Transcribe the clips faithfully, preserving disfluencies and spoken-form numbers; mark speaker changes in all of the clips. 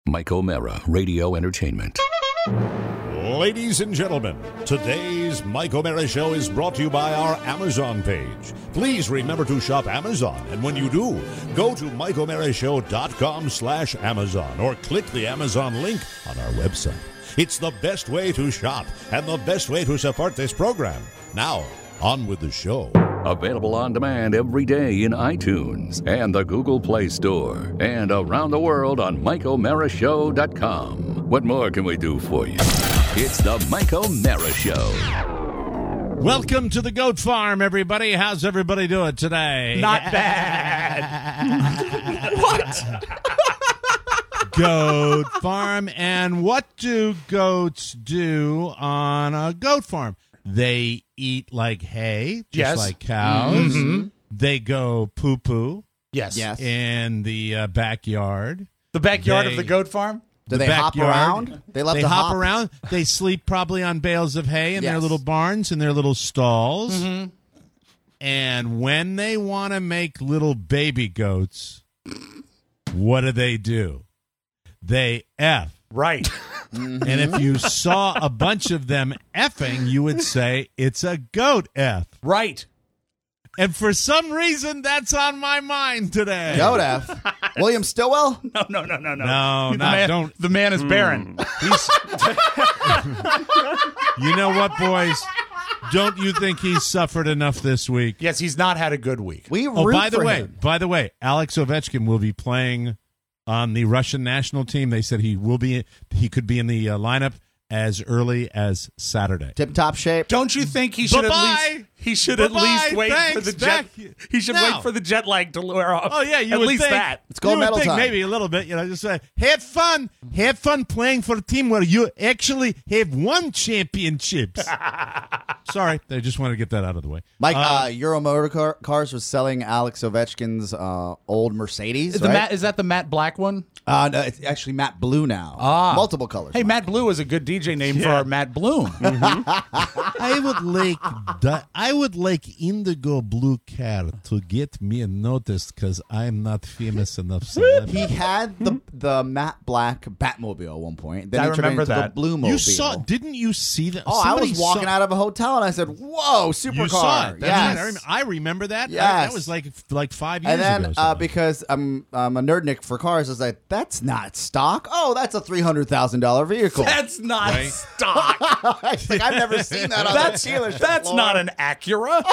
Speaker 1: Mike O'Mara, Radio Entertainment.
Speaker 2: Ladies and gentlemen, today's Mike O'Mara Show is brought to you by our Amazon page. Please remember to shop Amazon, and when you do, go to Mike O'Mara Show dot com slash Amazon or click the Amazon link on our website. It's the best way to shop and the best way to support this program. Now, on with the show.
Speaker 1: Available on demand every day in iTunes and the Google Play Store and around the world on Mike O'Mara Show dot com. What more can we do for you? It's the Mike O'Mara Show.
Speaker 3: Welcome to the Goat Farm, everybody. How's everybody doing today?
Speaker 4: Not bad. What?
Speaker 3: Goat Farm. And what do goats do on a goat farm? They eat like hay, just
Speaker 4: Yes.
Speaker 3: like cows.
Speaker 4: Mm-hmm.
Speaker 3: They go poo-poo
Speaker 4: Yes.
Speaker 5: Yes.
Speaker 3: in the uh, backyard.
Speaker 4: The backyard
Speaker 3: They-
Speaker 4: of the goat farm?
Speaker 5: Do
Speaker 3: the
Speaker 5: they hop
Speaker 3: backyard.
Speaker 5: around? They love
Speaker 3: They
Speaker 5: to
Speaker 3: hop,
Speaker 5: hop
Speaker 3: around. They sleep probably on bales of hay in their
Speaker 5: Yes.
Speaker 3: little barns and their little stalls.
Speaker 4: Mm-hmm.
Speaker 3: And when they want to make little baby goats, what do they do? They F.
Speaker 4: Right.
Speaker 3: And if you saw a bunch of them effing, you would say it's a goat F.
Speaker 4: Right.
Speaker 3: And for some reason, that's on my mind today.
Speaker 5: Goat F. William Stillwell?
Speaker 4: No, no, no, no, no.
Speaker 3: No,
Speaker 4: the
Speaker 3: no,
Speaker 4: man,
Speaker 3: don't.
Speaker 4: The man is barren.
Speaker 3: He's, you know what, boys? Don't you think he's suffered enough this week?
Speaker 4: Yes, he's not had a good week.
Speaker 5: We
Speaker 3: Oh,
Speaker 5: root
Speaker 3: by the
Speaker 5: for
Speaker 3: way,
Speaker 5: him.
Speaker 3: by the way, Alex Ovechkin will be playing on the Russian national team. They said he will be. He could be in the uh, lineup as early as Saturday.
Speaker 5: Tip-top shape.
Speaker 4: Don't you think he should
Speaker 3: Bye-bye.
Speaker 4: at least he should at
Speaker 3: Bye-bye.
Speaker 4: least wait
Speaker 3: Thanks.
Speaker 4: for the jet
Speaker 3: Back.
Speaker 4: he should
Speaker 3: Now.
Speaker 4: wait for the jet lag to wear off.
Speaker 3: Oh yeah, you
Speaker 4: at
Speaker 3: would
Speaker 4: least
Speaker 3: think,
Speaker 4: that.
Speaker 5: It's gold
Speaker 3: you would
Speaker 5: medal
Speaker 3: think
Speaker 5: time.
Speaker 3: maybe a little bit. You know, just say, have fun, have fun playing for a team where you actually have won championships. Sorry, I just wanted to get that out of the way.
Speaker 5: Mike,
Speaker 3: Uh,
Speaker 5: uh, Euro Motor Car- Cars was selling Alex Ovechkin's uh, old Mercedes,
Speaker 4: Is, the
Speaker 5: right?
Speaker 4: Matt, is that the Matte Black one?
Speaker 5: uh, no, it's actually Matte Blue now.
Speaker 4: Ah.
Speaker 5: Multiple colors.
Speaker 4: Hey, Matt Blue is a good D J name for our Matt Bloom.
Speaker 3: I would like the, I would like indigo blue car to get me noticed because I'm not famous enough. Celebrity.
Speaker 5: He had the the matte black Batmobile at one point. Then
Speaker 4: I
Speaker 5: he turned
Speaker 4: remember
Speaker 5: into
Speaker 4: that.
Speaker 5: the Blue Mobile.
Speaker 3: You saw? Didn't you see that?
Speaker 5: Oh, I
Speaker 3: Somebody
Speaker 5: was walking
Speaker 3: saw,
Speaker 5: out of a hotel and I said, "Whoa, supercar!"
Speaker 3: You saw it. That's
Speaker 5: Yes.
Speaker 3: right. I, rem- I remember that. I-
Speaker 5: Yes.
Speaker 3: that was like like five years
Speaker 5: And then,
Speaker 3: ago.
Speaker 5: uh,
Speaker 3: something.
Speaker 5: because I'm I'm a nerdnik for cars, I was like, "That's not stock. Oh, that's a three hundred thousand dollar vehicle."
Speaker 4: That's not
Speaker 3: Right.
Speaker 4: stock.
Speaker 5: It's like, I've never seen that on
Speaker 4: That's
Speaker 5: the dealership
Speaker 4: that's
Speaker 5: floor.
Speaker 4: not an Acura.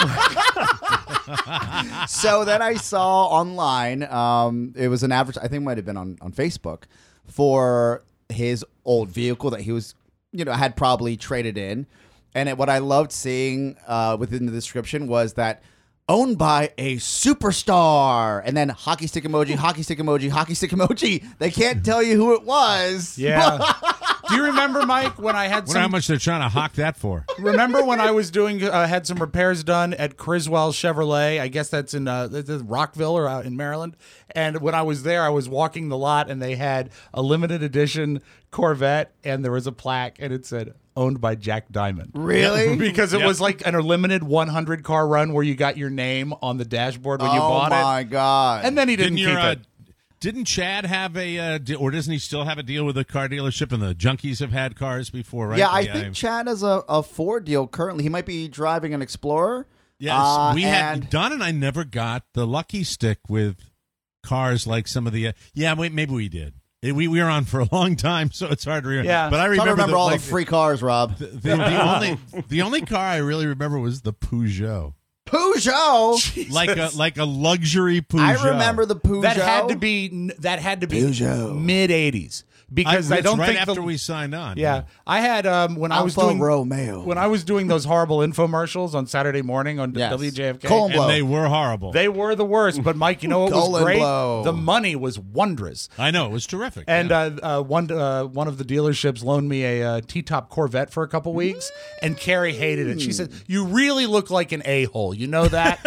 Speaker 5: So then I saw online, um, it was an advert, I think it might have been on, on Facebook, for his old vehicle that he was, you know, had probably traded in. And it, what I loved seeing uh, within the description was that owned by a superstar. And then hockey stick emoji, hockey stick emoji, hockey stick emoji. They can't tell you who it was.
Speaker 4: Yeah. Do you remember, Mike, when I had
Speaker 3: wonder how
Speaker 4: some?
Speaker 3: much they're trying to hawk that for.
Speaker 4: Remember when I was doing uh, had some repairs done at Criswell Chevrolet? I guess that's in uh, that's in Rockville or out in Maryland. And when I was there, I was walking the lot, and they had a limited edition Corvette, and there was a plaque, and it said owned by Jack Diamond.
Speaker 5: Really?
Speaker 4: Because it
Speaker 3: Yep.
Speaker 4: was like an limited one hundred car run where you got your name on the dashboard when you
Speaker 5: Oh,
Speaker 4: bought
Speaker 5: my
Speaker 4: it.
Speaker 5: God.
Speaker 4: And then he didn't,
Speaker 3: Didn't your
Speaker 4: keep
Speaker 3: uh,
Speaker 4: it.
Speaker 3: didn't Chad have a uh, de- or doesn't he still have a deal with a car dealership? And the junkies have had cars before, right?
Speaker 5: Yeah, I
Speaker 3: The, uh,
Speaker 5: think Chad has a, a Ford deal currently. He might be driving an Explorer.
Speaker 3: Yes,
Speaker 5: Uh,
Speaker 3: we
Speaker 5: and-
Speaker 3: had Don and I never got the lucky stick with cars like some of the. Uh, yeah, wait, maybe we did. It- we we were on for a long time, so it's hard to remember.
Speaker 4: Yeah.
Speaker 3: but I
Speaker 5: Try to
Speaker 3: remember,
Speaker 5: remember
Speaker 3: the,
Speaker 5: all
Speaker 3: like,
Speaker 5: the free cars, Rob.
Speaker 3: The, the, the only the only car I really remember was the Peugeot,
Speaker 5: Peugeot.
Speaker 3: like a like a luxury Peugeot.
Speaker 5: I remember the Peugeot.
Speaker 4: That had to be that had to be
Speaker 5: Peugeot.
Speaker 4: mid eighties because
Speaker 3: I,
Speaker 4: I,
Speaker 3: it's
Speaker 4: don't
Speaker 3: right
Speaker 4: think
Speaker 3: after
Speaker 4: the,
Speaker 3: we signed on.
Speaker 4: Yeah, I had um when I was
Speaker 5: Alfa
Speaker 4: doing
Speaker 5: Romeo.
Speaker 4: when I was doing those horrible infomercials on Saturday morning on
Speaker 5: Yes.
Speaker 4: W J F K.
Speaker 5: Colon blow.
Speaker 3: and they were horrible.
Speaker 4: They were the worst, but Mike, you know what was
Speaker 5: Colon
Speaker 4: great?
Speaker 5: blow.
Speaker 4: The money was wondrous.
Speaker 3: I know it was terrific.
Speaker 4: And
Speaker 3: yeah.
Speaker 4: uh, uh, one uh, one of the dealerships loaned me a uh, T-top Corvette for a couple weeks, and Carrie hated it. She said, "You really look like an a-hole. You know that?"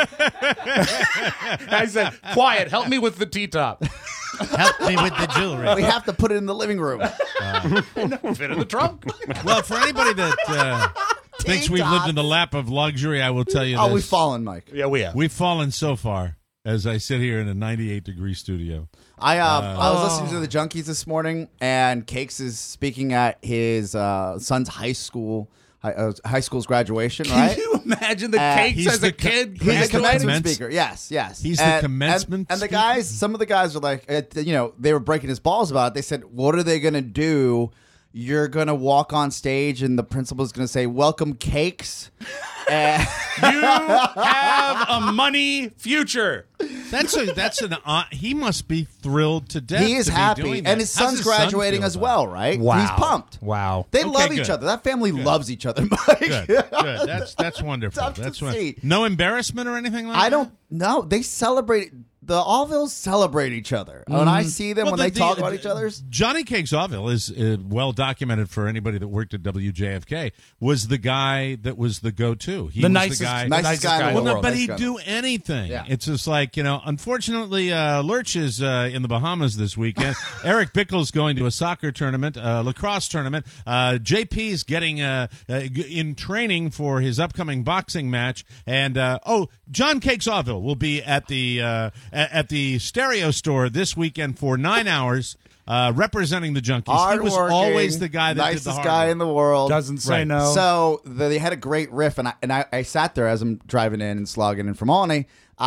Speaker 4: I said, "Quiet. Help me with the T-top.
Speaker 3: help me with the jewelry.
Speaker 5: we have to put it in the living room.
Speaker 4: Fit in the trunk."
Speaker 3: Well, for anybody that uh, thinks we've lived in the lap of luxury, I will tell you
Speaker 5: Oh,
Speaker 3: this.
Speaker 5: we've fallen, Mike.
Speaker 4: Yeah, we have.
Speaker 3: We've fallen so far. as I sit here in a ninety-eight degree studio.
Speaker 5: I um, I was listening to the Junkies this morning, and Cakes is speaking at his uh, son's high school high, uh, high school's graduation. Right?
Speaker 4: Can you imagine the
Speaker 5: Uh,
Speaker 4: Cakes
Speaker 3: he's
Speaker 4: as
Speaker 3: the
Speaker 4: a
Speaker 3: co-
Speaker 4: kid?
Speaker 5: He's the
Speaker 3: Commencement
Speaker 5: commencement
Speaker 3: speaker.
Speaker 5: speaker. Yes, yes.
Speaker 3: He's the
Speaker 5: And-
Speaker 3: commencement
Speaker 5: And, and the
Speaker 3: speaker?
Speaker 5: guys, some of the guys were like, uh, you know, they were breaking his balls about it. They said, "What are they going to do? You're going to walk on stage, and the principal's going to say, 'Welcome, Cakes.'" And
Speaker 4: You have a money future.
Speaker 3: That's a that's an uh, he must be thrilled to death.
Speaker 5: he is
Speaker 3: to be
Speaker 5: happy,
Speaker 3: doing that.
Speaker 5: and his
Speaker 3: How's
Speaker 5: son's
Speaker 3: son
Speaker 5: graduating
Speaker 3: feel
Speaker 5: as
Speaker 3: about
Speaker 5: well,
Speaker 3: it?
Speaker 5: right?
Speaker 4: Wow.
Speaker 5: He's pumped.
Speaker 4: Wow.
Speaker 5: They
Speaker 3: Okay,
Speaker 5: love
Speaker 3: good.
Speaker 5: each other. That family loves each other, Mike.
Speaker 3: Good, good. That's that's wonderful.
Speaker 5: Tough to
Speaker 3: That's won-
Speaker 5: see.
Speaker 3: No embarrassment or anything like that.
Speaker 5: I don't know. They celebrate. The Allvilles celebrate each other. When I see them,
Speaker 3: Well,
Speaker 5: when
Speaker 3: the-
Speaker 5: they
Speaker 3: the-
Speaker 5: talk about
Speaker 3: the-
Speaker 5: each other's.
Speaker 3: Johnny Cakes Auville is uh, well documented for anybody that worked at W J F K. Was the guy that was the go-to. He
Speaker 4: The
Speaker 3: was
Speaker 4: nicest-
Speaker 3: the guy.
Speaker 4: the
Speaker 5: Nicest,
Speaker 4: nicest
Speaker 5: guy in
Speaker 4: guy
Speaker 5: the
Speaker 4: in
Speaker 3: Well,
Speaker 4: the
Speaker 3: no,
Speaker 5: world.
Speaker 3: but
Speaker 5: Nice
Speaker 3: he'd
Speaker 5: guy.
Speaker 3: do anything.
Speaker 5: Yeah.
Speaker 3: It's just like, you know, unfortunately, uh, Lurch is uh, in the Bahamas this weekend. Eric Bickle's going to a soccer tournament, uh, lacrosse tournament. Uh, J P's getting uh, uh, g- in training for his upcoming boxing match. And, uh, oh, John Cakes Auville will be at the, uh, a- at the stereo store this weekend for nine hours. Uh, representing the Junkies. He was
Speaker 5: Hardworking,
Speaker 3: always the guy that
Speaker 5: nicest
Speaker 3: did the hard
Speaker 5: guy
Speaker 3: work.
Speaker 5: in the world.
Speaker 4: Doesn't say
Speaker 3: Right.
Speaker 4: no.
Speaker 5: So the, they had a great riff, and I and I, I sat there as I'm driving in and slogging in from Albany.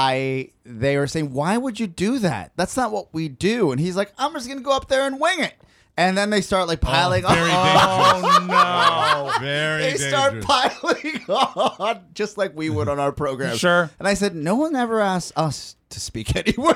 Speaker 5: I they were saying, "Why would you do that? That's not what we do." And he's like, "I'm just gonna go up there and wing it." And then they start like piling
Speaker 3: very
Speaker 5: on.
Speaker 3: dangerous.
Speaker 4: no.
Speaker 3: Very
Speaker 5: They start
Speaker 3: dangerous.
Speaker 5: piling on, just like we would on our program.
Speaker 4: Sure.
Speaker 5: And I said, no one ever asked us to speak anywhere.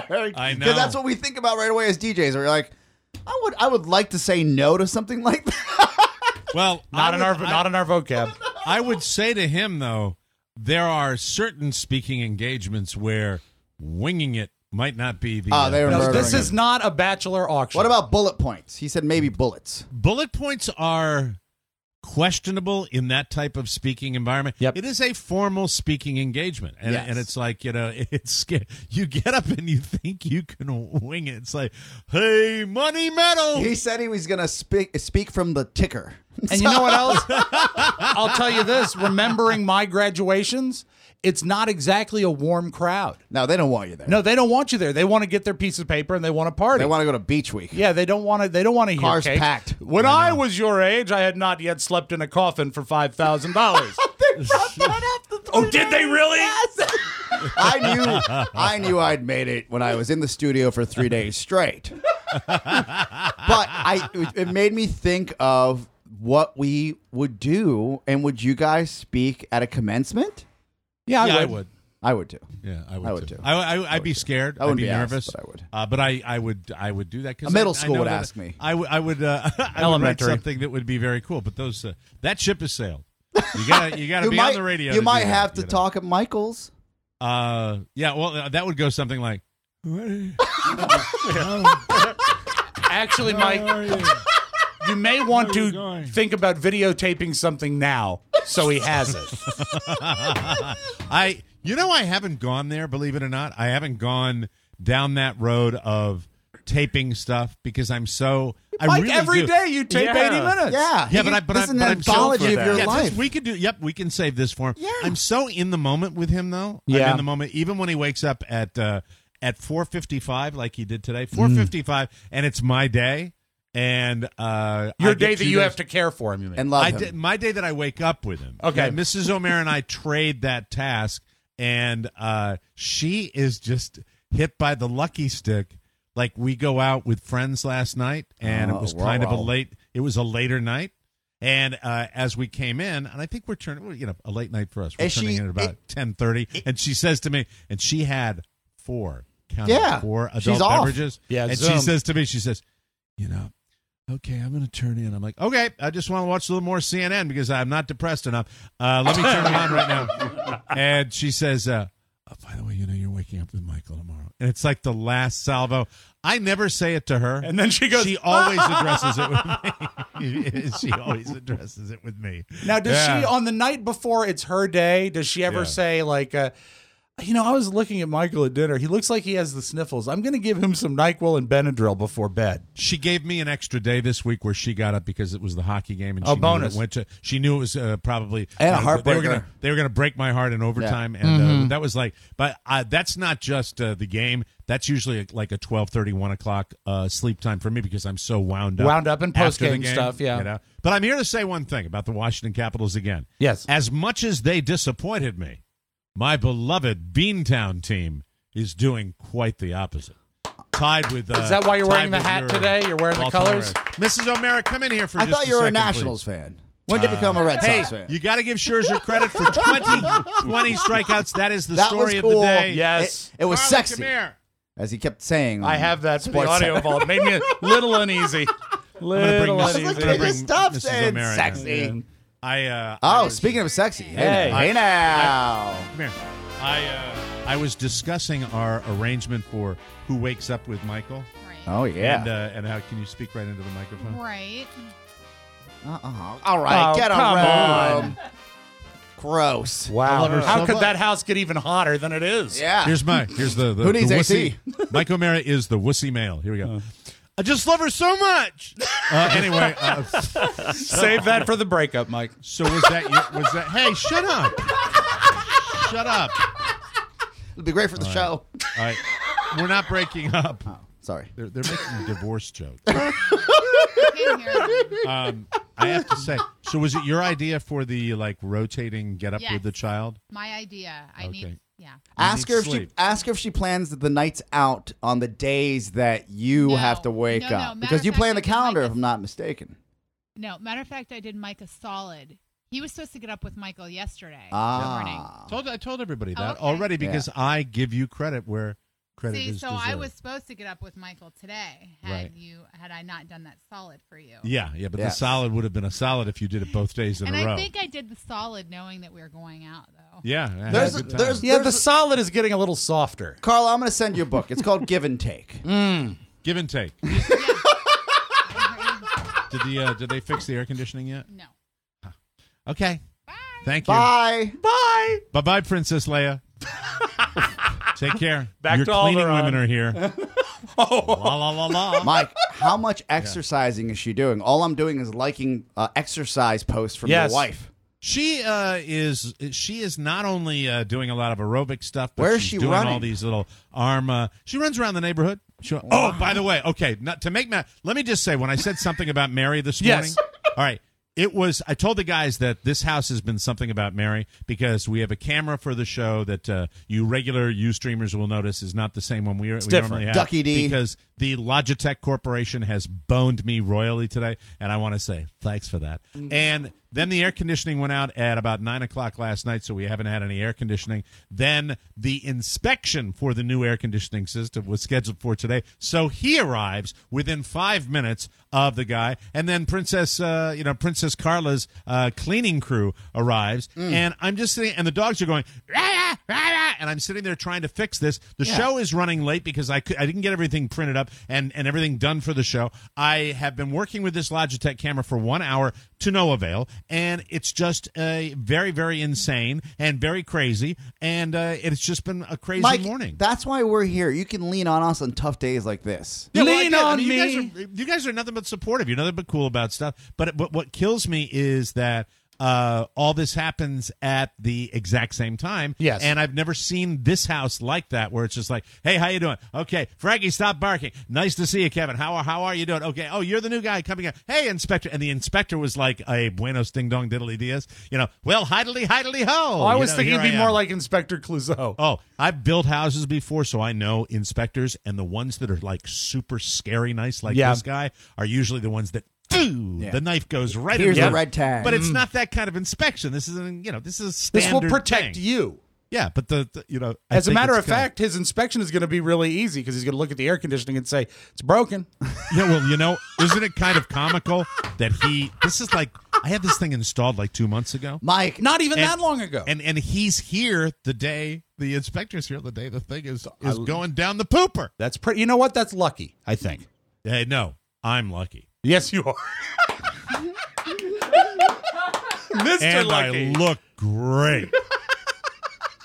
Speaker 3: I know.
Speaker 5: Because that's what we think about right away as D Js. We're like, I would, I would like to say no to something like that.
Speaker 3: Well,
Speaker 4: Not
Speaker 3: I
Speaker 4: in
Speaker 3: would-
Speaker 4: our
Speaker 3: I-
Speaker 4: not in our vocab.
Speaker 3: I would say to him, though, there are certain speaking engagements where winging it might not be the.
Speaker 5: Oh, they were
Speaker 3: best.
Speaker 5: murdering
Speaker 4: This is not a bachelor auction.
Speaker 5: What about bullet points? He said maybe bullets.
Speaker 3: Bullet points are questionable in that type of speaking environment.
Speaker 4: Yep.
Speaker 3: It is a formal speaking engagement, and,
Speaker 5: Yes.
Speaker 3: and it's like, you know, it's scary. You get up and you think you can wing it. It's like, hey, money medal.
Speaker 5: He said he was going to speak speak from the ticker.
Speaker 4: And you know what else? I'll tell you this. Remembering my graduations, it's not exactly a warm crowd.
Speaker 5: No, they don't want you there.
Speaker 4: No, they don't want you there. They want to get their piece of paper and they want to party.
Speaker 5: They want to go to beach week.
Speaker 4: yeah, they don't want to. They don't want to hear
Speaker 5: Cars
Speaker 4: cake.
Speaker 5: packed.
Speaker 4: When I, was your age, I had not yet slept in a coffin for five thousand dollars. Oh, did they really?
Speaker 5: I knew I knew I'd made it when I was in the studio for three days straight. But I it made me think of what we would do, and would you guys speak at a commencement?
Speaker 4: Yeah, I
Speaker 3: yeah,
Speaker 4: would.
Speaker 3: I would.
Speaker 5: I would too.
Speaker 3: Yeah, I would,
Speaker 5: I would
Speaker 3: too.
Speaker 5: too.
Speaker 3: I, I, I'd be scared.
Speaker 5: I wouldn't
Speaker 3: I'd be,
Speaker 5: be asked,
Speaker 3: nervous.
Speaker 5: but I would.
Speaker 3: Uh, but I, I would, I would do that because
Speaker 5: A middle
Speaker 3: I,
Speaker 5: school
Speaker 3: I know
Speaker 5: would
Speaker 3: that
Speaker 5: ask me.
Speaker 3: I would, I would, uh, I would write
Speaker 4: Elementary.
Speaker 3: something that would be very cool. But those, uh, that ship has sailed. You gotta, you gotta
Speaker 5: You
Speaker 3: be
Speaker 5: might,
Speaker 3: on the radio.
Speaker 5: you
Speaker 3: to
Speaker 5: might
Speaker 3: do that,
Speaker 5: have to
Speaker 3: you know?
Speaker 5: talk at Michael's.
Speaker 3: Uh, yeah. Well, uh, that would go something like.
Speaker 4: Actually, Mike, you may want to
Speaker 3: going?
Speaker 4: think about videotaping something now, so he has it.
Speaker 3: I, you know, I haven't gone there. Believe it or not, I haven't gone down that road of taping stuff because I'm so. I
Speaker 4: Mike,
Speaker 3: really
Speaker 4: every
Speaker 3: do.
Speaker 4: day you tape
Speaker 6: Yeah.
Speaker 4: eighty minutes.
Speaker 5: Yeah,
Speaker 3: Yeah,
Speaker 5: he-
Speaker 3: but I, but
Speaker 5: this
Speaker 3: I,
Speaker 5: is an
Speaker 3: but I'm so
Speaker 5: anthology
Speaker 6: for
Speaker 5: of your
Speaker 6: that.
Speaker 3: yeah,
Speaker 5: life.
Speaker 3: this- we could do. Yep, we can save this for him.
Speaker 5: Yeah.
Speaker 3: I'm so in the moment with him, though. I'm
Speaker 4: Yeah.
Speaker 3: in the moment, even when he wakes up at uh, at four fifty-five, like he did today. four fifty-five, and it's my day, and uh,
Speaker 4: Your
Speaker 3: I get
Speaker 4: day that
Speaker 3: two
Speaker 4: you
Speaker 3: days-
Speaker 4: have to care for him, you mean?
Speaker 5: and love
Speaker 3: I
Speaker 5: him.
Speaker 3: did, my day that I wake up with him.
Speaker 4: Okay.
Speaker 3: Yeah, Missus Omer and I trade that task, and uh, she is just hit by the lucky stick. Like we go out with friends last night, and
Speaker 5: Oh,
Speaker 3: it was
Speaker 5: wow,
Speaker 3: kind of a
Speaker 5: wow.
Speaker 3: late. It was a later night, and uh, as we came in, and I think we're turning, well, you know, a late night for us. We're
Speaker 5: Is
Speaker 3: turning
Speaker 5: she-
Speaker 3: in at about
Speaker 5: it-
Speaker 3: ten thirty, and she says to me, and she had four, count it,
Speaker 5: Yeah,
Speaker 3: four adult
Speaker 5: she's off.
Speaker 3: beverages.
Speaker 4: Yeah,
Speaker 3: and
Speaker 4: Zoom.
Speaker 3: she says to me, she says, you know. Okay, I'm going to turn in. I'm like, okay, I just want to watch a little more C N N because I'm not depressed enough. Uh, let me turn it on right now. And she says, uh, oh, by the way, you know, you're waking up with Michael tomorrow. And it's like the last salvo. I never say it to her.
Speaker 4: And then she goes,
Speaker 3: She always addresses it with me. She always addresses it with me.
Speaker 4: Now, does
Speaker 3: Yeah.
Speaker 4: she, on the night before it's her day, does she ever
Speaker 3: Yeah.
Speaker 4: say, like, uh, You know, I was looking at Michael at dinner. He looks like he has the sniffles. I'm going to give him some NyQuil and Benadryl before bed.
Speaker 3: She gave me an extra day this week where she got up because it was the hockey game, and
Speaker 4: Oh,
Speaker 3: she
Speaker 4: bonus.
Speaker 3: Knew it went to. She knew it was uh, probably
Speaker 5: And a
Speaker 3: uh, they were
Speaker 5: heartbreaker.
Speaker 3: gonna they were gonna break my heart in overtime,
Speaker 5: Yeah.
Speaker 3: and
Speaker 4: Mm-hmm.
Speaker 3: uh, that was like. But uh, that's not just uh, the game. That's usually like a twelve thirty, one o'clock uh, sleep time for me because I'm so wound up.
Speaker 4: Wound up in
Speaker 3: after the
Speaker 4: post-game
Speaker 3: game,
Speaker 4: stuff, yeah.
Speaker 3: You know? But I'm here to say one thing about the Washington Capitals again.
Speaker 4: Yes.
Speaker 3: As much as they disappointed me, my beloved Beantown team is doing quite the opposite. Tied with. Uh,
Speaker 4: Is that why you're wearing
Speaker 3: tied
Speaker 4: the
Speaker 3: with
Speaker 4: hat
Speaker 3: your
Speaker 4: today? You're wearing the
Speaker 3: Baltimore
Speaker 4: colors?
Speaker 3: Reds. Missus O'Mara, come in here for
Speaker 5: I
Speaker 3: just
Speaker 5: thought
Speaker 3: a
Speaker 5: you were a
Speaker 3: second,
Speaker 5: Nationals
Speaker 3: please.
Speaker 5: fan. When did you become a Red
Speaker 3: Hey,
Speaker 5: Sox fan?
Speaker 3: you got to give Scherzer credit for twenty, twenty strikeouts. That is the
Speaker 5: That
Speaker 3: story
Speaker 5: was
Speaker 3: of
Speaker 5: cool.
Speaker 3: the day.
Speaker 4: Yes.
Speaker 5: It, it was
Speaker 3: Carla,
Speaker 5: sexy,
Speaker 3: come here.
Speaker 5: as he kept saying.
Speaker 4: I
Speaker 5: on
Speaker 4: have that for the
Speaker 5: Sports
Speaker 4: audio
Speaker 5: Center.
Speaker 4: vault. It made me a little uneasy. Little
Speaker 3: Missus
Speaker 4: uneasy.
Speaker 5: Look
Speaker 3: gonna
Speaker 5: at
Speaker 3: bring
Speaker 5: his stuff
Speaker 3: Missus
Speaker 5: saying
Speaker 3: O'Mara in.
Speaker 5: sexy.
Speaker 3: I, uh, I
Speaker 5: Oh,
Speaker 3: was-
Speaker 5: speaking of sexy. Hey,
Speaker 4: Hey.
Speaker 5: now. hey now.
Speaker 3: Come here. I, uh, I was discussing our arrangement for Who Wakes Up with Michael.
Speaker 6: Right.
Speaker 5: Oh, yeah.
Speaker 3: And, uh, and how can you speak right into the microphone?
Speaker 6: Right.
Speaker 5: Uh-uh. All right,
Speaker 4: Oh,
Speaker 5: get a
Speaker 4: come
Speaker 5: room. Gross.
Speaker 3: I
Speaker 4: Wow.
Speaker 3: love her
Speaker 4: How
Speaker 3: so
Speaker 4: could
Speaker 3: much.
Speaker 4: that house get even hotter than it is?
Speaker 5: Yeah.
Speaker 3: Here's my, here's the, the
Speaker 5: Who needs
Speaker 3: the
Speaker 5: A C?
Speaker 3: wussy. Mike O'Mara is the wussy male. Here we go. I just love her so much. Uh, anyway, uh,
Speaker 4: Save that for the breakup, Mike.
Speaker 3: so was that, your, was that, hey, shut up. Shut up.
Speaker 5: It'd be great for the show.
Speaker 3: All right. We're not breaking up.
Speaker 5: Sorry.
Speaker 3: They're, they're making a divorce joke.
Speaker 6: Can't hear them.
Speaker 3: Um, I have to say, so was it your idea for the like rotating get up
Speaker 6: Yes.
Speaker 3: with the child?
Speaker 6: My idea. I
Speaker 3: Okay.
Speaker 6: need. Yeah.
Speaker 5: Ask
Speaker 3: need
Speaker 5: her if she
Speaker 3: sleep.
Speaker 5: ask her if she plans the nights out on the days that you
Speaker 6: No.
Speaker 5: have to wake
Speaker 6: No, no.
Speaker 5: up
Speaker 6: Matter
Speaker 5: because
Speaker 6: of
Speaker 5: you
Speaker 6: fact,
Speaker 5: play on
Speaker 6: I
Speaker 5: the
Speaker 6: did like
Speaker 5: calendar,
Speaker 6: a-
Speaker 5: if I'm not mistaken.
Speaker 6: No. Matter of fact, I did Mike a solid. He was supposed to get up with Michael yesterday morning.
Speaker 5: Ah,
Speaker 3: Told I told everybody
Speaker 6: Oh,
Speaker 3: that
Speaker 6: okay.
Speaker 3: already because I give you credit where credit
Speaker 6: See,
Speaker 3: is
Speaker 6: so
Speaker 3: deserved.
Speaker 6: I was supposed to get up with Michael today. Had
Speaker 3: Right.
Speaker 6: you had I not done that solid for you.
Speaker 3: Yeah, yeah, but
Speaker 5: Yes.
Speaker 3: the solid would have been a solid if you did it both days in
Speaker 6: And
Speaker 3: a
Speaker 6: I
Speaker 3: row.
Speaker 6: think I did the solid knowing that we were going out though.
Speaker 3: yeah, I had
Speaker 5: There's
Speaker 3: a
Speaker 5: a-
Speaker 3: good time.
Speaker 5: there's-
Speaker 4: Yeah, the solid is getting a little softer.
Speaker 5: Carl, I'm going to send you a book. It's called Give and Take.
Speaker 3: give and take.
Speaker 6: Yeah.
Speaker 3: Did the uh, did they fix the air conditioning yet?
Speaker 6: No.
Speaker 3: Okay, thank you.
Speaker 5: Bye.
Speaker 4: Bye.
Speaker 3: Bye bye, Princess Leia. Take care.
Speaker 4: Back
Speaker 3: Your
Speaker 4: to
Speaker 3: cleaning
Speaker 4: Alderaan.
Speaker 3: women are here. La la la la.
Speaker 5: Mike, how much exercising is she doing? All I'm doing is liking uh, exercise posts from
Speaker 4: Yes.
Speaker 5: your wife.
Speaker 3: She uh, is she is not only uh, doing a lot of aerobic stuff, but
Speaker 5: Where is
Speaker 3: she's
Speaker 5: she
Speaker 3: doing
Speaker 5: running?
Speaker 3: all these little arm. Uh, she runs around the neighborhood. She, oh, by the way, okay, not to make ma- let me just say when I said something about Mary this morning.
Speaker 4: Yes.
Speaker 3: All right. It was. I told the guys that this house has been something about Mary because we have a camera for the show that uh, you regular you streamers will notice is not the same one we, we
Speaker 4: different.
Speaker 3: normally have.
Speaker 5: Ducky D.
Speaker 3: Because the Logitech Corporation has boned me royally today, and I want to say thanks for that. And then the air conditioning went out at about nine o'clock last night, so we haven't had any air conditioning. Then the inspection for the new air conditioning system was scheduled for today, so he arrives within five minutes of the guy, and then Princess, uh, you know, Princess Carla's uh, cleaning crew arrives, and I'm just sitting, and the dogs are going, rah, rah, rah, rah, and I'm sitting there trying to fix this. The show is running late because I could, I didn't get everything printed up and and everything done for the show. I have been working with this Logitech camera for one hour to no avail, and it's just uh, very, very insane and very crazy, and uh, it's just been a crazy
Speaker 5: Mike,
Speaker 3: morning.
Speaker 5: that's why we're here. You can lean on us on tough days like this.
Speaker 3: Yeah, well, I
Speaker 4: Lean
Speaker 3: did. I
Speaker 4: on
Speaker 3: mean,
Speaker 4: me.
Speaker 3: You guys, are, you guys are nothing but supportive. You're nothing but cool about stuff. But, but what kills me is that uh, all this happens at the exact same time.
Speaker 4: Yes.
Speaker 3: And I've never seen this house like that, where it's just like, hey, how you doing? Okay, Frankie, stop barking. Nice to see you, Kevin. How, how are you doing? Okay, oh, you're the new guy coming in. Hey, Inspector. And the Inspector was like a Buenos Ding Dong Diddly Diaz. You know, well, hidely, hidely ho.
Speaker 4: Oh, I
Speaker 3: You
Speaker 4: was
Speaker 3: know,
Speaker 4: thinking
Speaker 3: here
Speaker 4: it'd be
Speaker 3: I
Speaker 4: more
Speaker 3: am.
Speaker 4: like Inspector Clouseau.
Speaker 3: Oh, I've built houses before, so I know inspectors, and the ones that are like super scary nice, like
Speaker 4: Yeah.
Speaker 3: this guy, are usually the ones that, boo,
Speaker 5: Yeah.
Speaker 3: the knife goes right
Speaker 5: Here's
Speaker 3: in
Speaker 5: the
Speaker 3: the
Speaker 5: red tag.
Speaker 3: But it's not that kind of inspection. This is, an, you know, this is a
Speaker 4: This
Speaker 3: standard
Speaker 4: will protect
Speaker 3: thing.
Speaker 4: you.
Speaker 3: Yeah, but the, the you know, I
Speaker 4: As a
Speaker 3: think
Speaker 4: matter
Speaker 3: it's
Speaker 4: of
Speaker 3: kinda-
Speaker 4: fact, his inspection is going to be really easy because he's going to look at the air conditioning and say, it's broken.
Speaker 3: yeah. Well, you know, isn't it kind of comical that he? This is like I had this thing installed like two months ago.
Speaker 5: Mike,
Speaker 4: Not even
Speaker 3: And-
Speaker 4: that long ago.
Speaker 3: And and he's here the day the inspector's here the day the thing is is going down the pooper.
Speaker 4: That's pretty. You know what? That's lucky, I think.
Speaker 3: Hey, no, I'm lucky.
Speaker 4: Yes, you are. Mister
Speaker 3: And
Speaker 4: Lucky.
Speaker 3: I look great.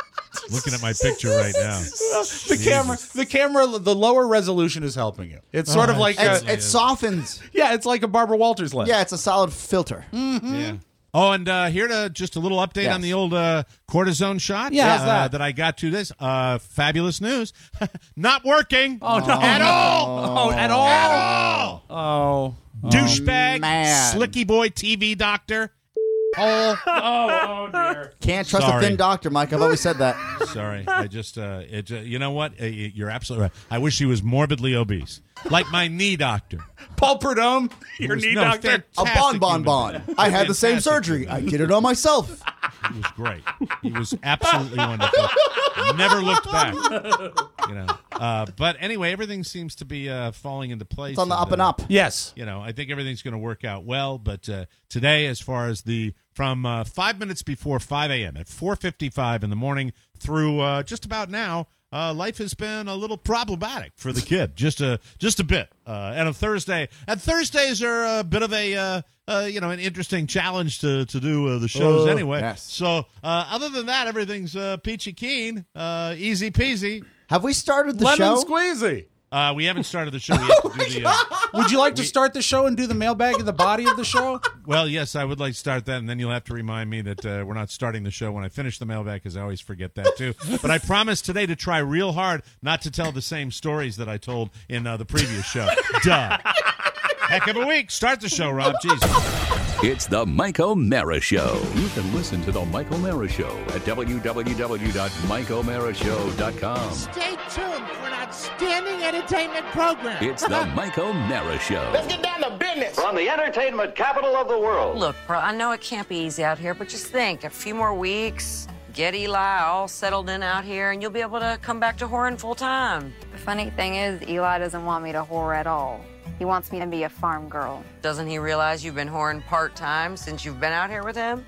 Speaker 3: Looking at my picture right now.
Speaker 4: The camera, the camera, the lower resolution is helping you. It's sort
Speaker 3: Oh,
Speaker 4: of like
Speaker 5: It's,
Speaker 4: a,
Speaker 5: it softens.
Speaker 4: yeah, it's like a Barbara Walters lens.
Speaker 5: Yeah, it's a solid filter.
Speaker 3: Yeah. Oh, and uh, here to just a little update
Speaker 5: Yes.
Speaker 3: on the old uh, cortisone shot.
Speaker 4: Yeah, how's
Speaker 3: uh,
Speaker 4: that?
Speaker 3: that I got to this. Uh, fabulous news. Not working.
Speaker 4: Oh no,
Speaker 3: At all.
Speaker 4: Oh, at all.
Speaker 3: At all.
Speaker 4: Oh.
Speaker 3: Douchebag.
Speaker 5: man.
Speaker 3: Slicky boy T V doctor. Oh.
Speaker 4: Oh, oh dear.
Speaker 5: Can't trust
Speaker 3: Sorry.
Speaker 5: a thin doctor, Mike. I've always said that.
Speaker 3: Sorry. I just, uh, it, uh, you know what? Uh, you're absolutely right. I wish he was morbidly obese. Like my knee doctor.
Speaker 4: Paul Prudhomme, your
Speaker 3: was-
Speaker 4: knee
Speaker 3: no,
Speaker 4: doctor.
Speaker 3: fan-
Speaker 5: A bon bon
Speaker 3: human
Speaker 5: bon.
Speaker 3: being.
Speaker 5: I had the same
Speaker 3: Fantastic
Speaker 5: surgery.
Speaker 3: human
Speaker 5: I
Speaker 3: being.
Speaker 5: did it on myself.
Speaker 3: He was great. He was absolutely wonderful. Never looked back. You know. Uh, but anyway, everything seems to be uh, falling into place.
Speaker 5: It's on the up and
Speaker 3: uh,
Speaker 5: up.
Speaker 4: Yes.
Speaker 3: You know, I think everything's going to work out well. But uh, today, as far as the from uh, five minutes before five a.m. at four fifty-five in the morning through uh, just about now, uh, life has been a little problematic for the kid, just a just a bit. Uh, and a Thursday, and Thursdays are a bit of a uh, uh, you know an interesting challenge to to do uh, the shows
Speaker 5: Oh,
Speaker 3: anyway.
Speaker 5: yes.
Speaker 3: So uh, other than that, everything's uh, peachy keen, uh, easy peasy.
Speaker 5: Have we started the
Speaker 4: Lemon
Speaker 5: show?
Speaker 4: squeezy.
Speaker 3: Uh, we haven't started the show. We have to do the. Uh,
Speaker 4: Would you like to start the show and do the mailbag at the body of the show?
Speaker 3: Well, yes, I would like to start that, and then you'll have to remind me that uh, we're not starting the show when I finish the mailbag, because I always forget that, too. But I promise today to try real hard not to tell the same stories that I told in uh, the previous show. Duh. Heck of a week. Start the show, Rob. Jesus.
Speaker 1: It's the Mike O'Mara Show. You can listen to the Mike O'Mara Show at w w w dot mike o'mara show dot com.
Speaker 7: Stay tuned for an outstanding entertainment program.
Speaker 1: It's the Mike O'Mara Show.
Speaker 7: Let's get down to business.
Speaker 8: From the entertainment capital of the world.
Speaker 9: Look, bro, I know it can't be easy out here, but just think, a few more weeks, get Eli all settled in out here, and you'll be able to come back to whoring full time.
Speaker 10: The funny thing is, Eli doesn't want me to whore at all. He wants me to be a farm girl.
Speaker 9: Doesn't he realize you've been whoring part-time since you've been out here with him?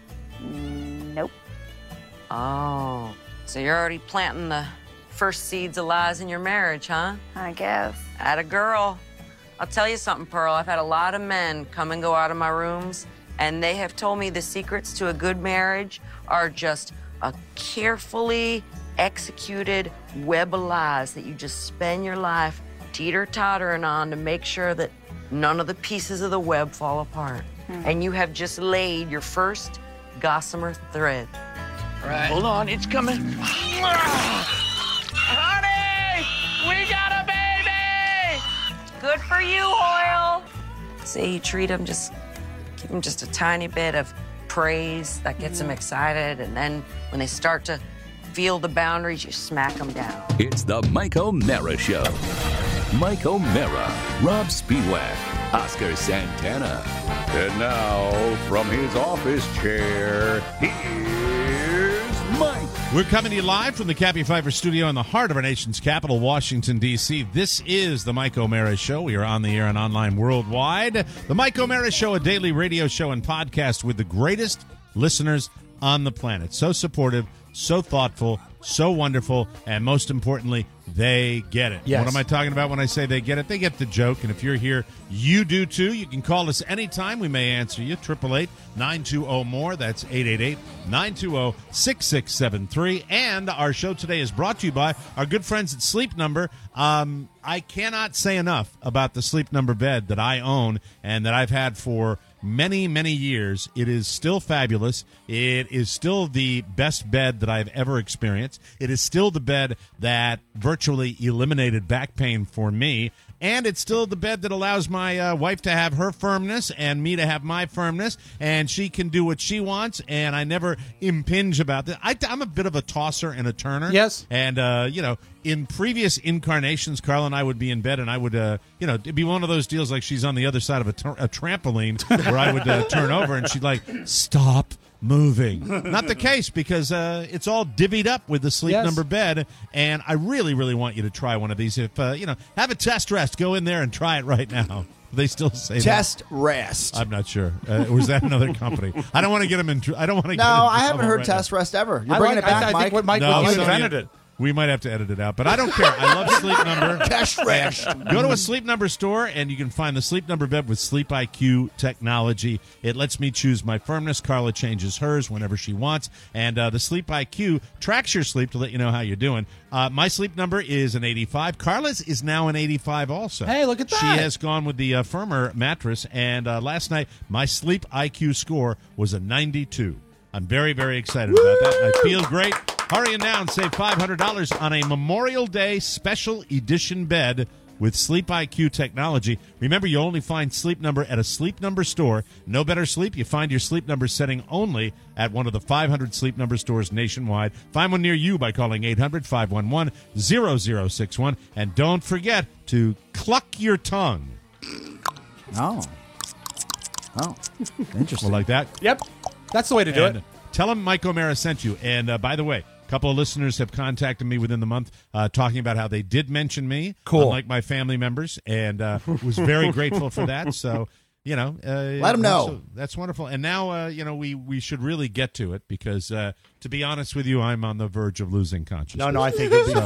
Speaker 10: Nope.
Speaker 9: Oh, so you're already planting the first seeds of lies in your marriage, huh?
Speaker 10: I guess.
Speaker 9: Atta girl. I'll tell you something, Pearl. I've had a lot of men come and go out of my rooms, and they have told me the secrets to a good marriage are just a carefully executed web of lies that you just spend your life teeter-tottering on to make sure that none of the pieces of the web fall apart. And you have just laid your first gossamer thread.
Speaker 8: Right. Hold on, it's coming. Honey, we got a baby!
Speaker 9: Good for you, Hoyle. See, you treat them, just give them just a tiny bit of praise that gets them excited, and then when they start to feel the boundaries, you smack them down.
Speaker 1: It's the Mike O'Mara Show. Mike O'Mara, Rob Spiewak, Oscar Santana. And now, from his office chair, here's Mike.
Speaker 3: We're coming to you live from the Cappy Pfeiffer studio in the heart of our nation's capital, Washington, D C This is the Mike O'Mara Show. We are on the air and online worldwide. The Mike O'Mara Show, a daily radio show and podcast with the greatest listeners on the planet. So supportive, so thoughtful, so wonderful, and most importantly, they get it.
Speaker 4: Yes.
Speaker 3: What am I talking about when I say they get it? They get the joke, and if you're here, you do too. You can call us anytime. We may answer you. eight eight eight, nine two zero, M O R E. That's eight eight eight, nine two zero, six six seven three. And our show today is brought to you by our good friends at Sleep Number. Um, I cannot say enough about the Sleep Number bed that I own and that I've had for many, many years. It is still fabulous. It is still the best bed that I've ever experienced. It is still the bed that virtually eliminated back pain for me. And it's still the bed that allows my uh, wife to have her firmness and me to have my firmness, and she can do what she wants, and I never impinge about that. I, I'm a bit of a tosser and a turner.
Speaker 4: Yes.
Speaker 3: And, uh, you know, in previous incarnations, Carl and I would be in bed, and I would, uh, you know, it'd be one of those deals like she's on the other side of a, tra- a trampoline where I would uh, turn over, and she'd like, stop moving. Not the case, because uh, it's all divvied up with the Sleep
Speaker 4: Yes.
Speaker 3: Number bed, and I really, really want you to try one of these. If, uh, you know, have a test rest. Go in there and try it right now. They still say
Speaker 5: Test
Speaker 3: that.
Speaker 5: rest.
Speaker 3: I'm not sure. Uh, or was that another company? I don't want to get them in. Tr- I don't want to.
Speaker 5: No,
Speaker 3: get
Speaker 5: I haven't heard
Speaker 3: right
Speaker 5: test rest ever. You're
Speaker 4: I
Speaker 5: bringing
Speaker 4: like-
Speaker 5: it back,
Speaker 4: I, I
Speaker 5: Mike.
Speaker 4: think what Mike
Speaker 3: No,
Speaker 4: you
Speaker 3: I'm telling
Speaker 4: invented
Speaker 3: you.
Speaker 4: it.
Speaker 3: We might have to edit it out, but I don't care. I love Sleep Number.
Speaker 5: Cash fresh.
Speaker 3: Go to a Sleep Number store, and you can find the Sleep Number bed with Sleep I Q technology. It lets me choose my firmness. Carla changes hers whenever she wants, and uh, the Sleep I Q tracks your sleep to let you know how you're doing. Uh, my Sleep Number is an eighty-five. Carla's is now an eighty-five also.
Speaker 4: Hey, look at that.
Speaker 3: She has gone with the uh, firmer mattress, and uh, last night my Sleep I Q score was a ninety-two. I'm very, very excited about that. I feel great. Hurry in now and save five hundred dollars on a Memorial Day special edition bed with Sleep I Q technology. Remember, you only find Sleep Number at a Sleep Number store. No better sleep. You find your Sleep Number setting only at one of the five hundred Sleep Number stores nationwide. Find one near you by calling eight hundred, five one one, zero zero six one. And don't forget to cluck your tongue.
Speaker 5: Oh. Oh. Interesting.
Speaker 3: Well, like that?
Speaker 4: Yep. That's the way to do
Speaker 3: and
Speaker 4: it.
Speaker 3: Tell them Mike O'Mara sent you. And uh, by the way, a couple of listeners have contacted me within the month uh, talking about how they did mention me,
Speaker 4: cool.
Speaker 3: unlike my family members, and uh, was very grateful for that. So, you know. Uh,
Speaker 5: Let them know.
Speaker 3: So that's wonderful. And now, uh, you know, we, we should really get to it because, uh, to be honest with you, I'm on the verge of losing consciousness.
Speaker 4: No, no, I think it'll be
Speaker 3: So-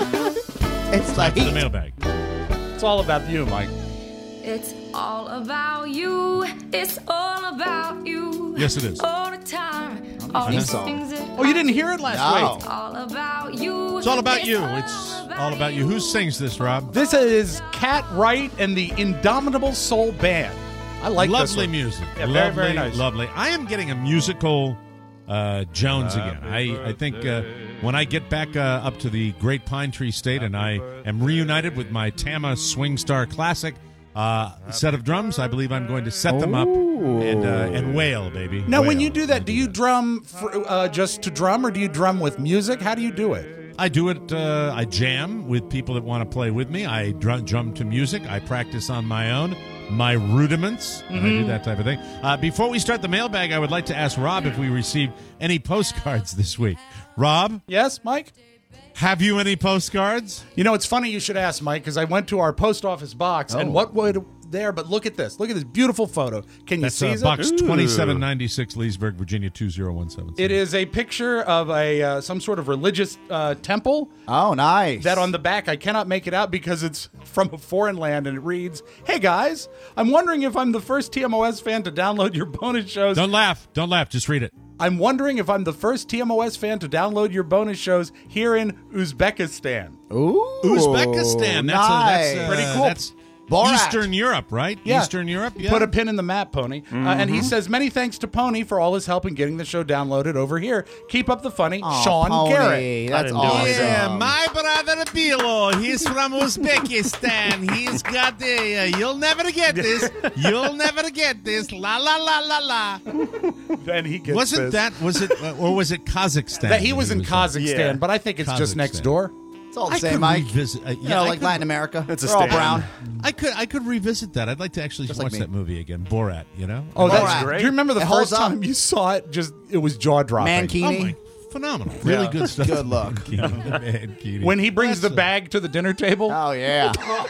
Speaker 4: fine.
Speaker 5: It's like
Speaker 3: the mailbag.
Speaker 4: It's all about you, Mike.
Speaker 11: It's all about you. It's all about you.
Speaker 3: Yes, it is.
Speaker 11: All the time. All these things that
Speaker 4: Oh, you didn't hear it last
Speaker 5: No.
Speaker 4: week?
Speaker 11: all about you.
Speaker 3: It's all about you. It's all about you. Who sings this, Rob?
Speaker 4: This is Cat Wright and the Indomitable Soul Band. I like this
Speaker 3: Lovely
Speaker 4: one.
Speaker 3: music.
Speaker 4: Yeah,
Speaker 3: lovely,
Speaker 4: very, very nice.
Speaker 3: Lovely. I am getting a musical uh, Jones again. I, I think uh, when I get back uh, up to the Great Pine Tree State and I am reunited with my Tama Swing Star Classic uh, set of drums, I believe I'm going to set them up and uh, and wail, baby.
Speaker 4: Now, when
Speaker 3: Wail.
Speaker 4: you do that, do you drum for, uh, just to drum, or do you drum with music? How do you do it?
Speaker 3: I do it. Uh, I jam with people that want to play with me. I drum, drum to music. I practice on my own, my rudiments.
Speaker 4: Mm-hmm.
Speaker 3: I do that type of thing. Uh, before we start the mailbag, I would like to ask Rob if we received any postcards this week. Rob?
Speaker 4: Yes, Mike?
Speaker 3: Have you any postcards?
Speaker 4: You know, it's funny you should ask, Mike, because I went to our post office box,
Speaker 3: Oh.
Speaker 4: and what would there? But look at this. Look at this beautiful photo. Can you
Speaker 3: That's
Speaker 4: see
Speaker 3: uh,
Speaker 4: it?
Speaker 3: Box twenty-seven ninety-six, Leesburg, Virginia, two zero one seven.
Speaker 4: It is a picture of a uh, some sort of religious uh, temple.
Speaker 5: Oh, nice.
Speaker 4: That on the back, I cannot make it out because it's from a foreign land, and it reads, "Hey guys, I'm wondering if I'm the first T M O S fan to download your bonus shows."
Speaker 3: Don't laugh. Don't laugh. Just read it.
Speaker 4: I'm wondering if I'm the first T M O S fan to download your bonus shows here in Uzbekistan.
Speaker 5: Ooh.
Speaker 3: Uzbekistan. That's,
Speaker 5: nice.
Speaker 3: a, that's uh,
Speaker 4: Pretty cool.
Speaker 3: That's
Speaker 5: Borat.
Speaker 3: Eastern Europe, right?
Speaker 4: Yeah.
Speaker 3: Eastern Europe. Yeah.
Speaker 4: Put a pin in the map, Pony. Uh, and he says, many thanks to Pony for all his help in getting the show downloaded over here. Keep up the funny,
Speaker 5: Aw,
Speaker 4: Sean
Speaker 5: Pony.
Speaker 4: Garrett.
Speaker 5: That's awesome.
Speaker 3: Yeah, my brother Bilo. He's from Uzbekistan. He's got the. Uh, you'll never get this. You'll never get this. La la la la la.
Speaker 4: Then he gets
Speaker 3: Wasn't
Speaker 4: pissed.
Speaker 3: that? Was it? Uh, or was it Kazakhstan?
Speaker 4: That he was in Kazakhstan,
Speaker 12: Yeah.
Speaker 4: but I think it's just next
Speaker 3: Kazakhstan.
Speaker 4: door.
Speaker 5: It's all the
Speaker 3: I
Speaker 5: same,
Speaker 3: could
Speaker 5: Mike.
Speaker 3: revisit. Uh, yeah,
Speaker 5: You know,
Speaker 3: I
Speaker 5: like
Speaker 3: could-
Speaker 5: Latin America.
Speaker 12: It's a
Speaker 5: They're all
Speaker 12: stand.
Speaker 5: brown.
Speaker 3: I could. I could revisit that. I'd like to actually
Speaker 5: Just
Speaker 3: watch
Speaker 5: like me.
Speaker 3: that movie again. Borat. You know.
Speaker 4: Oh, that's
Speaker 5: Borat.
Speaker 4: great. Do you remember the
Speaker 5: It holds
Speaker 4: first
Speaker 5: up.
Speaker 4: time you saw it? Just it was jaw dropping.
Speaker 3: Oh
Speaker 5: Mankini.
Speaker 3: my! Phenomenal. Really
Speaker 4: Yeah.
Speaker 3: good stuff.
Speaker 5: Good luck.
Speaker 3: Mankini.
Speaker 4: When he brings
Speaker 3: That's
Speaker 4: the
Speaker 3: a-
Speaker 4: bag to the dinner table.
Speaker 5: Oh, yeah.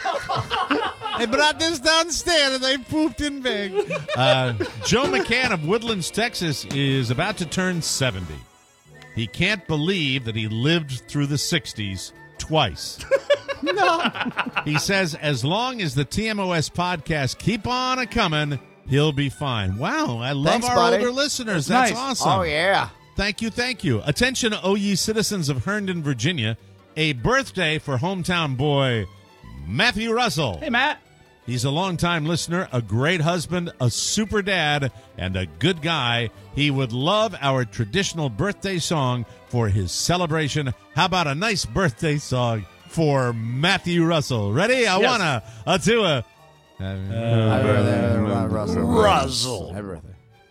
Speaker 3: They brought this downstairs and they pooped in big. Uh, Joe McCann of Woodlands, Texas, is about to turn seventy. He can't believe that he lived through the sixties twice. No. He says, as long as the T M O S podcast keep on a coming, he'll be fine. Wow, I love
Speaker 5: Thanks,
Speaker 3: our
Speaker 5: buddy.
Speaker 3: older listeners.
Speaker 4: That's
Speaker 3: That's
Speaker 4: nice.
Speaker 3: awesome.
Speaker 5: Oh, yeah.
Speaker 3: Thank you, thank you. Attention, O ye citizens of Herndon, Virginia. A birthday for hometown boy Matthew Russell.
Speaker 4: Hey, Matt.
Speaker 3: He's a longtime listener, a great husband, a super dad, and a good guy. He would love our traditional birthday song for his celebration. How about a nice birthday song for Matthew Russell? Ready? I
Speaker 4: Yes.
Speaker 3: wanna, a two, a.
Speaker 5: Happy birthday, Russell.
Speaker 4: Russell.
Speaker 5: Happy birthday.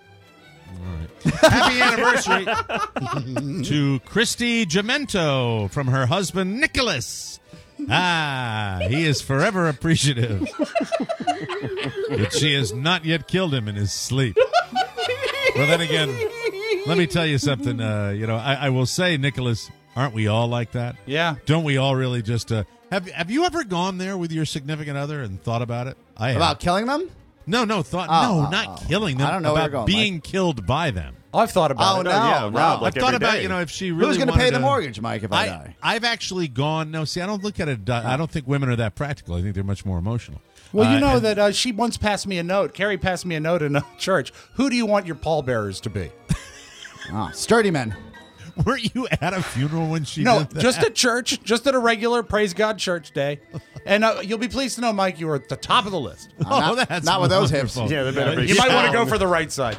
Speaker 3: Happy anniversary to Christy Gemento from her husband Nicholas. Ah, he is forever appreciative that she has not yet killed him in his sleep. Well, then again, let me tell you something. Uh, you know, I, I will say, Nicholas, aren't we all like that?
Speaker 4: Yeah.
Speaker 3: Don't we all really just uh, have? Have you ever gone there with your significant other and thought about it? I have.
Speaker 5: About killing them?
Speaker 3: No, no, thought
Speaker 5: Oh,
Speaker 3: no,
Speaker 5: oh,
Speaker 3: not
Speaker 5: oh.
Speaker 3: killing them.
Speaker 5: I don't know where
Speaker 3: about
Speaker 5: you're going,
Speaker 3: being killed by them.
Speaker 4: Oh, I've thought about
Speaker 5: Oh,
Speaker 4: it.
Speaker 5: no,
Speaker 12: yeah,
Speaker 5: no.
Speaker 12: Rob, like
Speaker 3: I've thought
Speaker 12: every
Speaker 3: about,
Speaker 12: day.
Speaker 3: you know, if she really
Speaker 5: Who's going to
Speaker 3: wanted
Speaker 5: pay the mortgage, Mike, if I,
Speaker 3: I,
Speaker 5: die?
Speaker 3: I've actually gone. No, see, I don't look at it. uh, I don't think women are that practical. I think they're much more emotional.
Speaker 4: Well, you
Speaker 3: Uh,
Speaker 4: know
Speaker 3: and-
Speaker 4: that uh, she once passed me a note. Carrie passed me a note in a church. Who do you want your pallbearers to be?
Speaker 5: Ah, sturdy men.
Speaker 3: Were you at a funeral when she
Speaker 4: No,
Speaker 3: did that?
Speaker 4: just at church, just at a regular Praise God church day. And uh, you'll be pleased to know, Mike, you were at the top of the list.
Speaker 3: Oh,
Speaker 5: not,
Speaker 3: that's
Speaker 5: not with those hips.
Speaker 3: wonderful.
Speaker 12: Yeah, they better be
Speaker 4: You might want to go
Speaker 12: strong.
Speaker 4: for the right side.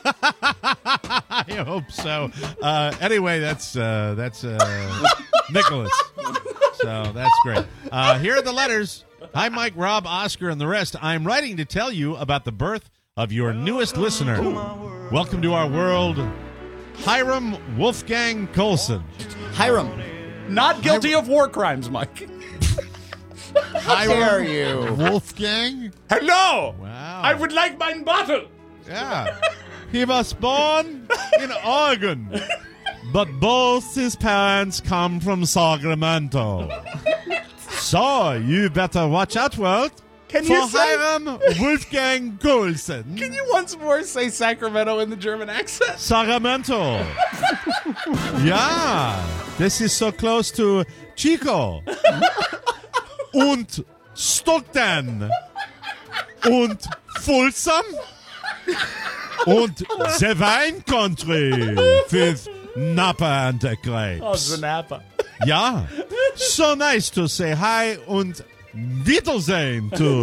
Speaker 3: I hope so. Uh, anyway, that's uh, that's uh, Nicholas. So that's great. Uh, here are the letters. Hi, Mike, Rob, Oscar, and the rest. I'm writing to tell you about the birth of your newest listener. Welcome to our world, Hiram Wolfgang Colson.
Speaker 5: Hiram.
Speaker 4: Not guilty of war crimes, Mike.
Speaker 5: How dare you?
Speaker 3: Wolfgang?
Speaker 4: Hello.
Speaker 3: Wow.
Speaker 4: I would like mine bottle.
Speaker 3: Yeah. He was born in Oregon, but both his parents come from Sacramento. So you better watch out, world,
Speaker 4: Can
Speaker 3: for
Speaker 4: you say-
Speaker 3: Hiram Wolfgang Colson.
Speaker 4: Can you once more say Sacramento in the German accent?
Speaker 3: Sacramento. Yeah, this is so close to Chico. Und Stockton. Und Folsom. Und the wine country with Napa and the grapes.
Speaker 4: Oh, Zanapa.
Speaker 3: Ja, so nice to say hi und Wiedersehen to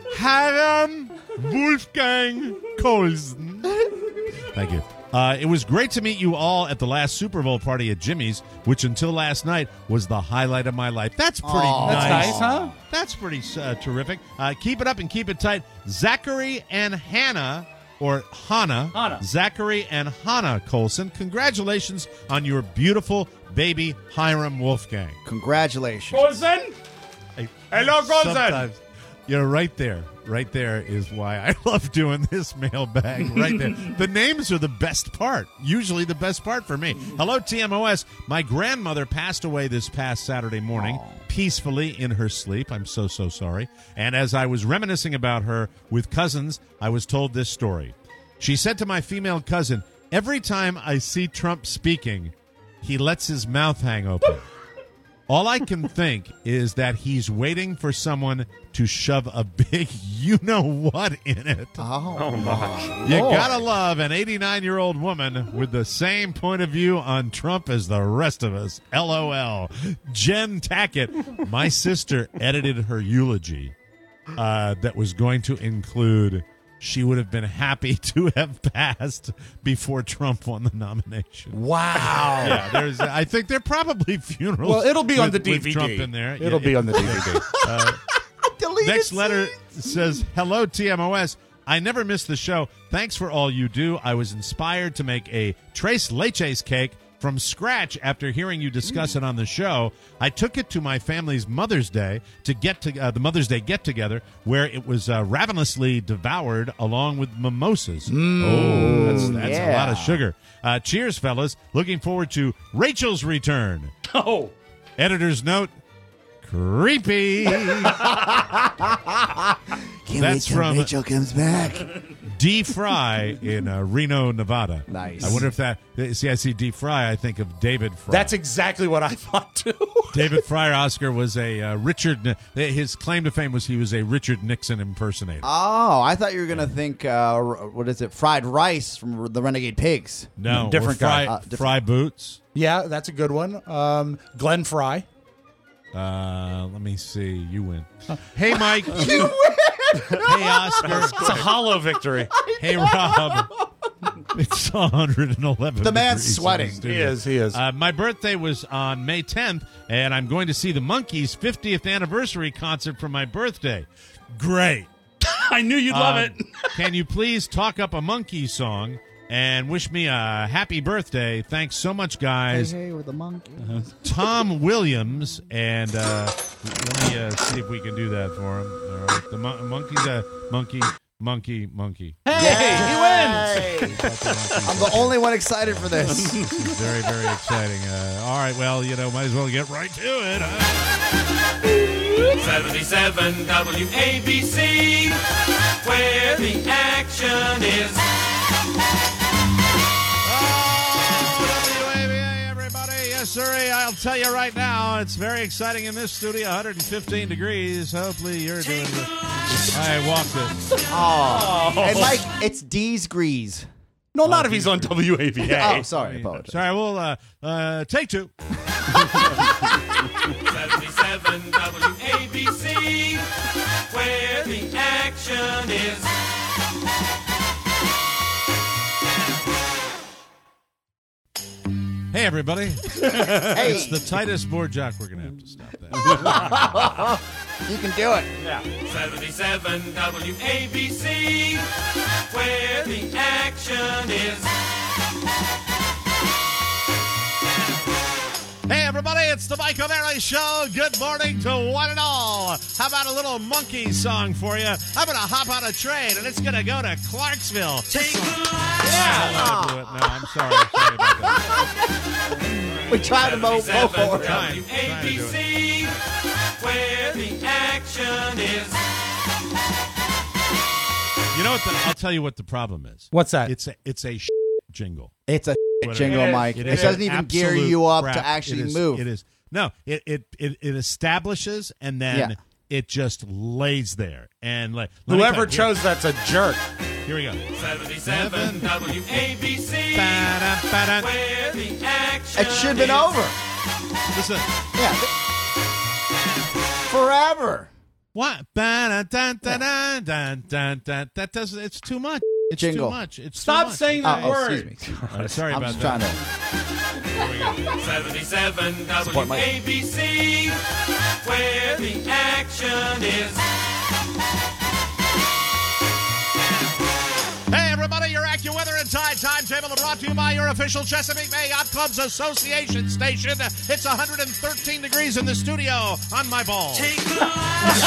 Speaker 3: Hiram Wolfgang Colson. Thank you. Uh, it was great to meet you all at the last Super Bowl party at Jimmy's, which until last night was the highlight of my life. That's pretty
Speaker 5: Aw.
Speaker 3: nice.
Speaker 4: That's nice, huh?
Speaker 3: That's pretty uh, terrific. Uh, keep it up and keep it tight. Zachary and Hannah, or Hannah,
Speaker 4: Hannah.
Speaker 3: Zachary and Hannah Colson, congratulations on your beautiful baby Hiram Wolfgang.
Speaker 5: Congratulations.
Speaker 4: Colson? Hello, Colson.
Speaker 3: Sometimes, you're right there. Right there is why I love doing this mailbag. Right there. The names are the best part. Usually the best part for me. Hello, T M O S. My grandmother passed away this past Saturday morning, peacefully in her sleep. I'm so, so sorry. And as I was reminiscing about her with cousins, I was told this story. She said to my female cousin, every time I see Trump speaking, he lets his mouth hang open. All I can think is that he's waiting for someone to shove a big you-know-what in it.
Speaker 5: Oh,
Speaker 12: Oh, my.
Speaker 3: You gotta love an eighty-nine-year-old woman with the same point of view on Trump as the rest of us. L O L. Jen Tackett, my sister, edited her eulogy uh, that was going to include... She would have been happy to have passed before Trump won the nomination.
Speaker 4: Wow.
Speaker 3: Yeah, there's. I think there are probably funerals.
Speaker 4: Well, it'll be on
Speaker 3: with-
Speaker 4: the
Speaker 3: with
Speaker 4: D V D.
Speaker 3: Trump in there.
Speaker 4: It'll
Speaker 3: Yeah,
Speaker 4: be
Speaker 3: it-
Speaker 4: on the D V D.
Speaker 3: Uh,
Speaker 5: Deleted
Speaker 3: next letter
Speaker 5: scenes.
Speaker 3: says, hello, T M O S. I never miss the show. Thanks for all you do. I was inspired to make a tres leches cake from scratch after hearing you discuss it on the show. I took it to my family's Mother's Day to get to uh, the Mother's Day get together, where it was uh, ravenously devoured along with mimosas. Oh, that's that's a lot of
Speaker 5: yeah.
Speaker 3: sugar. Uh, cheers, fellas! Looking forward to Rachel's return.
Speaker 4: Oh.
Speaker 3: Editor's note: creepy.
Speaker 5: Can't
Speaker 3: That's
Speaker 5: wait till
Speaker 3: from-
Speaker 5: Rachel comes back.
Speaker 3: D. Fry in uh, Reno, Nevada.
Speaker 5: Nice.
Speaker 3: I wonder if that. See, I see D. Fry. I think of David Fry.
Speaker 4: That's exactly what I thought, too.
Speaker 3: David Fry. Oscar was a uh, Richard. His claim to fame was he was a Richard Nixon impersonator.
Speaker 5: Oh, I thought you were going to think, uh, what is it, fried rice from the Renegade Pigs.
Speaker 3: no,
Speaker 4: different
Speaker 3: or Fry,
Speaker 4: guy.
Speaker 5: Uh, different-
Speaker 3: Fry Boots.
Speaker 4: Yeah, that's a good one. Um, Glenn Fry.
Speaker 3: Uh, let me see. You win. Hey, Mike. you win. Hey, Oscar.
Speaker 4: It's a hollow victory.
Speaker 3: Hey, Rob. It's one hundred eleven.
Speaker 5: The man's
Speaker 3: degrees in
Speaker 5: sweating.
Speaker 3: the studio.
Speaker 4: He is, he is.
Speaker 3: Uh, my birthday was on May tenth, and I'm going to see the Monkees' fiftieth anniversary concert for my birthday. Great.
Speaker 4: I knew you'd love
Speaker 3: Um,
Speaker 4: it.
Speaker 3: Can you please talk up a Monkey song and wish me a happy birthday? Thanks so much, guys.
Speaker 5: Hey, hey, with the monkey.
Speaker 3: Tom Williams, and uh, let me uh, see if we can do that for him. All right. The mon- monkey's a monkey, monkey, monkey.
Speaker 4: Hey, he wins.
Speaker 5: I'm the only one excited for this.
Speaker 3: Very, very exciting. Uh, all right, well, you know, might as well get right to it. Huh?
Speaker 13: seventy-seven W A B C, where the action is.
Speaker 3: anniversary. I'll tell you right now, it's very exciting in this studio. one hundred fifteen degrees. Hopefully you're doing it. I walked it.
Speaker 5: Oh. And Mike, it's D's Grease.
Speaker 4: No, not if he's on W A V A.
Speaker 5: Oh, sorry. Apologize.
Speaker 3: Sorry, we'll uh, uh, take two.
Speaker 13: seventy-seven W A B C, where the action is.
Speaker 3: Hey, everybody.
Speaker 5: Hey.
Speaker 3: It's the tightest board jock. We're going to have to stop that.
Speaker 5: You can do it.
Speaker 13: Yeah. seventy-seven W A B C, where the action is.
Speaker 3: Hey, everybody, it's the Mike O'Mara Show. Good morning to one and all. How about a little monkey song for you? I'm going to hop on a train, and it's going to go to Clarksville.
Speaker 13: Take a look.
Speaker 3: Yeah. Do it. No, I'm sorry. Sorry about that.
Speaker 5: We tried to move forward.
Speaker 3: Trying, trying to do it.
Speaker 13: Where the action is.
Speaker 3: You know what? The, I'll tell you what the problem is.
Speaker 4: What's that?
Speaker 3: It's a it's a sh- jingle.
Speaker 5: It's a
Speaker 3: What
Speaker 5: jingle,
Speaker 3: it is.
Speaker 5: Mike.
Speaker 3: It
Speaker 5: It,
Speaker 3: is
Speaker 5: doesn't even gear
Speaker 3: absolute
Speaker 5: you up
Speaker 3: crap.
Speaker 5: to actually
Speaker 3: It is-
Speaker 5: move.
Speaker 3: It is no. It it it, it establishes and then
Speaker 5: Yeah.
Speaker 3: it just lays there and like let me
Speaker 4: Whoever
Speaker 3: tell you-
Speaker 4: chose that's a jerk.
Speaker 3: Here we go.
Speaker 13: seventy-seven W A B C,
Speaker 3: Ba-da, ba-da.
Speaker 13: where the action
Speaker 5: It should have been
Speaker 13: is.
Speaker 5: over.
Speaker 3: Listen.
Speaker 5: Yeah. Forever.
Speaker 3: What? Ba-da-da-da-da-da-da-da. That doesn't. It's too much. It's
Speaker 5: Jingle.
Speaker 3: too much. It's
Speaker 4: Stop
Speaker 3: too much.
Speaker 4: saying that
Speaker 5: Oh,
Speaker 4: word.
Speaker 5: excuse me.
Speaker 3: Uh, sorry
Speaker 5: I'm
Speaker 3: about
Speaker 5: just
Speaker 3: that.
Speaker 5: trying to.
Speaker 13: seventy-seven
Speaker 5: Support
Speaker 13: W
Speaker 5: Mike.
Speaker 13: A B C, where the action is.
Speaker 3: Hey, everybody, your AccuWeather and Tide timetable brought to you by your official Chesapeake Bay Yacht Club's Association station. It's one hundred thirteen degrees in the studio on my ball.
Speaker 13: Take a look.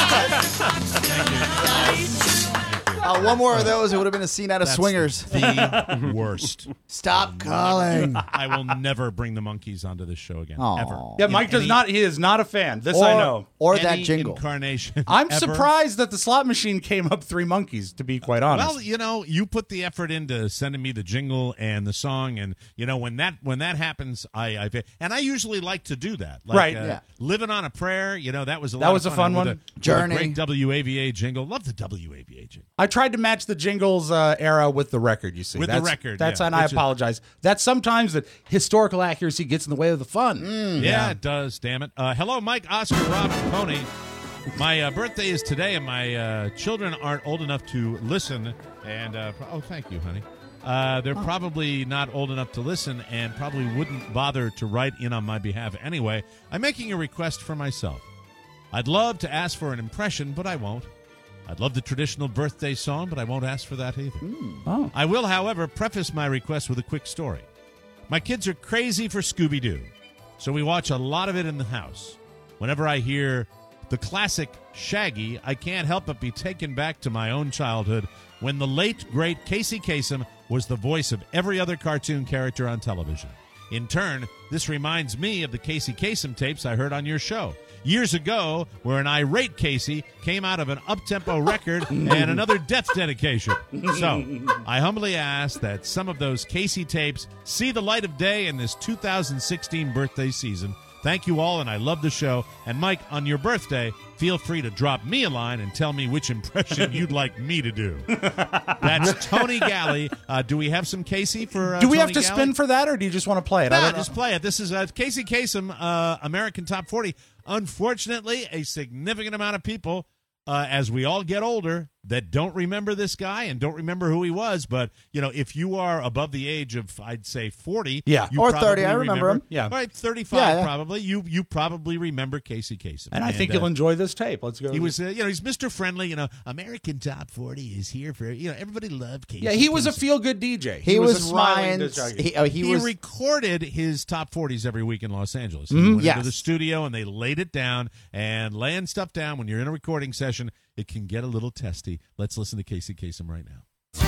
Speaker 5: Uh, one more of those, it would have been a scene out of
Speaker 3: That's
Speaker 5: Swingers.
Speaker 3: The worst.
Speaker 5: Stop calling.
Speaker 3: I will never bring the monkeys onto this show again.
Speaker 5: Aw.
Speaker 3: Ever.
Speaker 4: Yeah, Mike
Speaker 3: In
Speaker 4: does
Speaker 3: any-
Speaker 4: not. He is not a fan. This
Speaker 5: Or,
Speaker 4: I know.
Speaker 5: or
Speaker 3: any
Speaker 5: that jingle.
Speaker 3: incarnation.
Speaker 4: I'm
Speaker 3: ever.
Speaker 4: surprised that the slot machine came up three monkeys, to be quite honest.
Speaker 3: Well, you know, you put the effort into sending me the jingle and the song, and you know when that when that happens, I, I and I usually like to do that. Like,
Speaker 4: Right.
Speaker 3: Uh,
Speaker 5: Yeah.
Speaker 3: Living on a Prayer, you know, that was a
Speaker 4: That
Speaker 3: lot
Speaker 4: was
Speaker 3: of
Speaker 4: a
Speaker 3: fun.
Speaker 4: fun
Speaker 3: With
Speaker 4: one.
Speaker 3: a- with a
Speaker 5: Journey.
Speaker 3: great W A V A jingle. Love the W A V A jingle.
Speaker 4: I tried to match the jingles uh, era with the record, you see.
Speaker 3: With the
Speaker 4: that's,
Speaker 3: record,
Speaker 4: That's
Speaker 3: yeah.
Speaker 4: and I
Speaker 3: Which is-
Speaker 4: apologize. That's sometimes that historical accuracy gets in the way of the fun.
Speaker 3: Yeah, it does. Damn it. Uh, hello, Mike, Oscar, Rob, and Pony. My uh, birthday is today, and my uh, children aren't old enough to listen. And uh, pro- oh, thank you, honey. Uh, they're probably not old enough to listen, and probably wouldn't bother to write in on my behalf anyway. I'm making a request for myself. I'd love to ask for an impression, but I won't. I'd love the traditional birthday song, but I won't ask for that either.
Speaker 4: Oh.
Speaker 3: I will, however, preface my request with a quick story. My kids are crazy for Scooby-Doo, so we watch a lot of it in the house. Whenever I hear the classic Shaggy, I can't help but be taken back to my own childhood when the late, great Casey Kasem was the voice of every other cartoon character on television. In turn, this reminds me of the Casey Kasem tapes I heard on your show years ago, where an irate Casey came out of an up-tempo record and another death dedication. So, I humbly ask that some of those Casey tapes see the light of day in this two thousand sixteen birthday season. Thank you all, and I love the show. And Mike, on your birthday, feel free to drop me a line and tell me which impression you'd like me to do. That's Tony Galley. Uh, do we have some Casey for uh,
Speaker 4: Do we
Speaker 3: Tony
Speaker 4: have to
Speaker 3: Galley?
Speaker 4: spin for that, or do you just want to play it? I
Speaker 3: No,
Speaker 4: don't know.
Speaker 3: just play it. This is uh, Casey Kasem, uh, American Top forty. Unfortunately, a significant amount of people, uh, as we all get older, that don't remember this guy and don't remember who he was. But, you know, if you are above the age of, I'd say, forty,
Speaker 4: Yeah.
Speaker 3: you
Speaker 5: Or
Speaker 3: probably
Speaker 5: thirty, I remember him.
Speaker 4: Yeah.
Speaker 3: Right, thirty-five
Speaker 5: Yeah, yeah.
Speaker 3: probably. You you probably remember Casey Kasem.
Speaker 4: And I think
Speaker 3: uh,
Speaker 4: you'll enjoy this tape. Let's go.
Speaker 3: He was, uh, you know, he's Mister Friendly. You know, American Top forty is here for, you know, everybody loved Casey.
Speaker 4: Yeah, he was a
Speaker 3: Kasem.
Speaker 4: feel-good D J.
Speaker 5: He,
Speaker 4: a
Speaker 5: was,
Speaker 4: smiling
Speaker 5: Ryan's.
Speaker 4: disc jockey.
Speaker 5: He, oh, he,
Speaker 3: He,
Speaker 5: was.
Speaker 3: recorded his top forties every week in Los Angeles. He
Speaker 4: Mhm.
Speaker 3: went
Speaker 5: Yes.
Speaker 3: into the studio and they laid it down. And laying stuff down when you're in a recording session, it can get a little testy. Let's listen to Casey Kasem right now.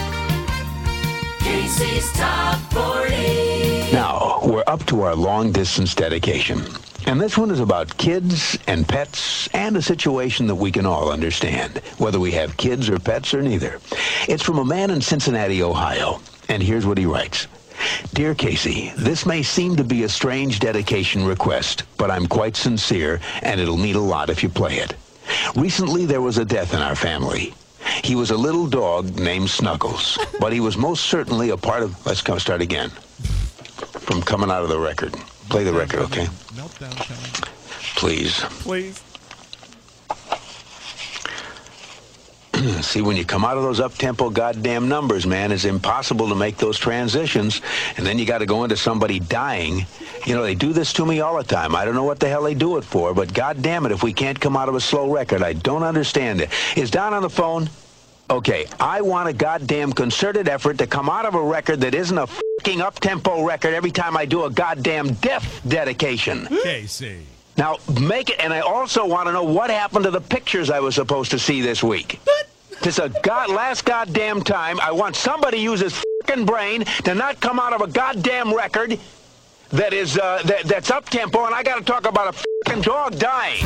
Speaker 11: Casey's Top forty.
Speaker 12: Now, we're up to our long-distance dedication. And this one is about kids and pets and a situation that we can all understand, whether we have kids or pets or neither. It's from a man in Cincinnati, Ohio. And here's what he writes. Dear Casey, this may seem to be a strange dedication request, but I'm quite sincere, and it'll mean a lot if you play it. Recently, there was a death in our family. He was a little dog named Snuggles, but he was most certainly a part of... Let's come start again. From coming out of the record. Play the record, okay?
Speaker 3: Meltdown coming.
Speaker 12: Please.
Speaker 4: Please.
Speaker 12: See, when you come out of those up-tempo goddamn numbers, man, it's impossible to make those transitions, and then you got to go into somebody dying. You know, they do this to me all the time. I don't know what the hell they do it for, but goddamn it, if we can't come out of a slow record, I don't understand it. Is Don on the phone? Okay, I want a goddamn concerted effort to come out of a record that isn't a fucking up-tempo record every time I do a goddamn death dedication.
Speaker 3: Casey.
Speaker 12: Now, make it, and I also want to know what happened to the pictures I was supposed to see this week. This is a god, last goddamn time. I want somebody to use his fucking brain to not come out of a goddamn record that is, uh, that, that's up-tempo, and I got to talk about a fucking dog dying.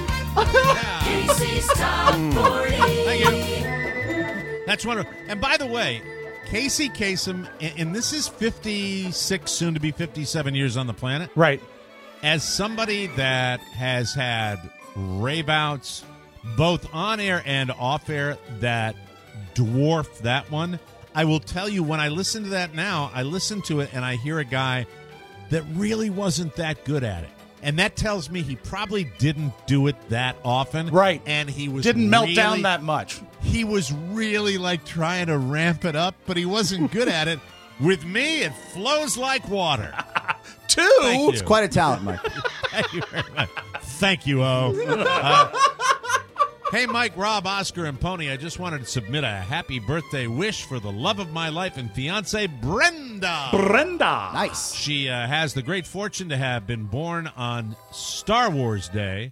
Speaker 13: Casey's Top forty.
Speaker 3: Thank you. That's wonderful. And by the way, Casey Kasem, and, and this is fifty-six, soon to be fifty-seven years on the planet.
Speaker 4: Right.
Speaker 3: As somebody that has had rave-outs, both on air and off air, that dwarf that one, I will tell you, when I listen to that now, I listen to it and I hear a guy that really wasn't that good at it. And that tells me he probably didn't do it that often.
Speaker 4: Right.
Speaker 3: And he was
Speaker 4: Didn't melt
Speaker 3: really,
Speaker 4: down that much.
Speaker 3: He was really like trying to ramp it up, but he wasn't good at it. With me, it flows like water.
Speaker 4: Two?
Speaker 5: It's quite a talent, Mike.
Speaker 3: Thank you very much. Thank you, O. Uh, hey, Mike, Rob, Oscar, and Pony, I just wanted to submit a happy birthday wish for the love of my life and fiance, Brenda.
Speaker 4: Brenda.
Speaker 5: Nice.
Speaker 3: She uh, has the great fortune to have been born on Star Wars Day,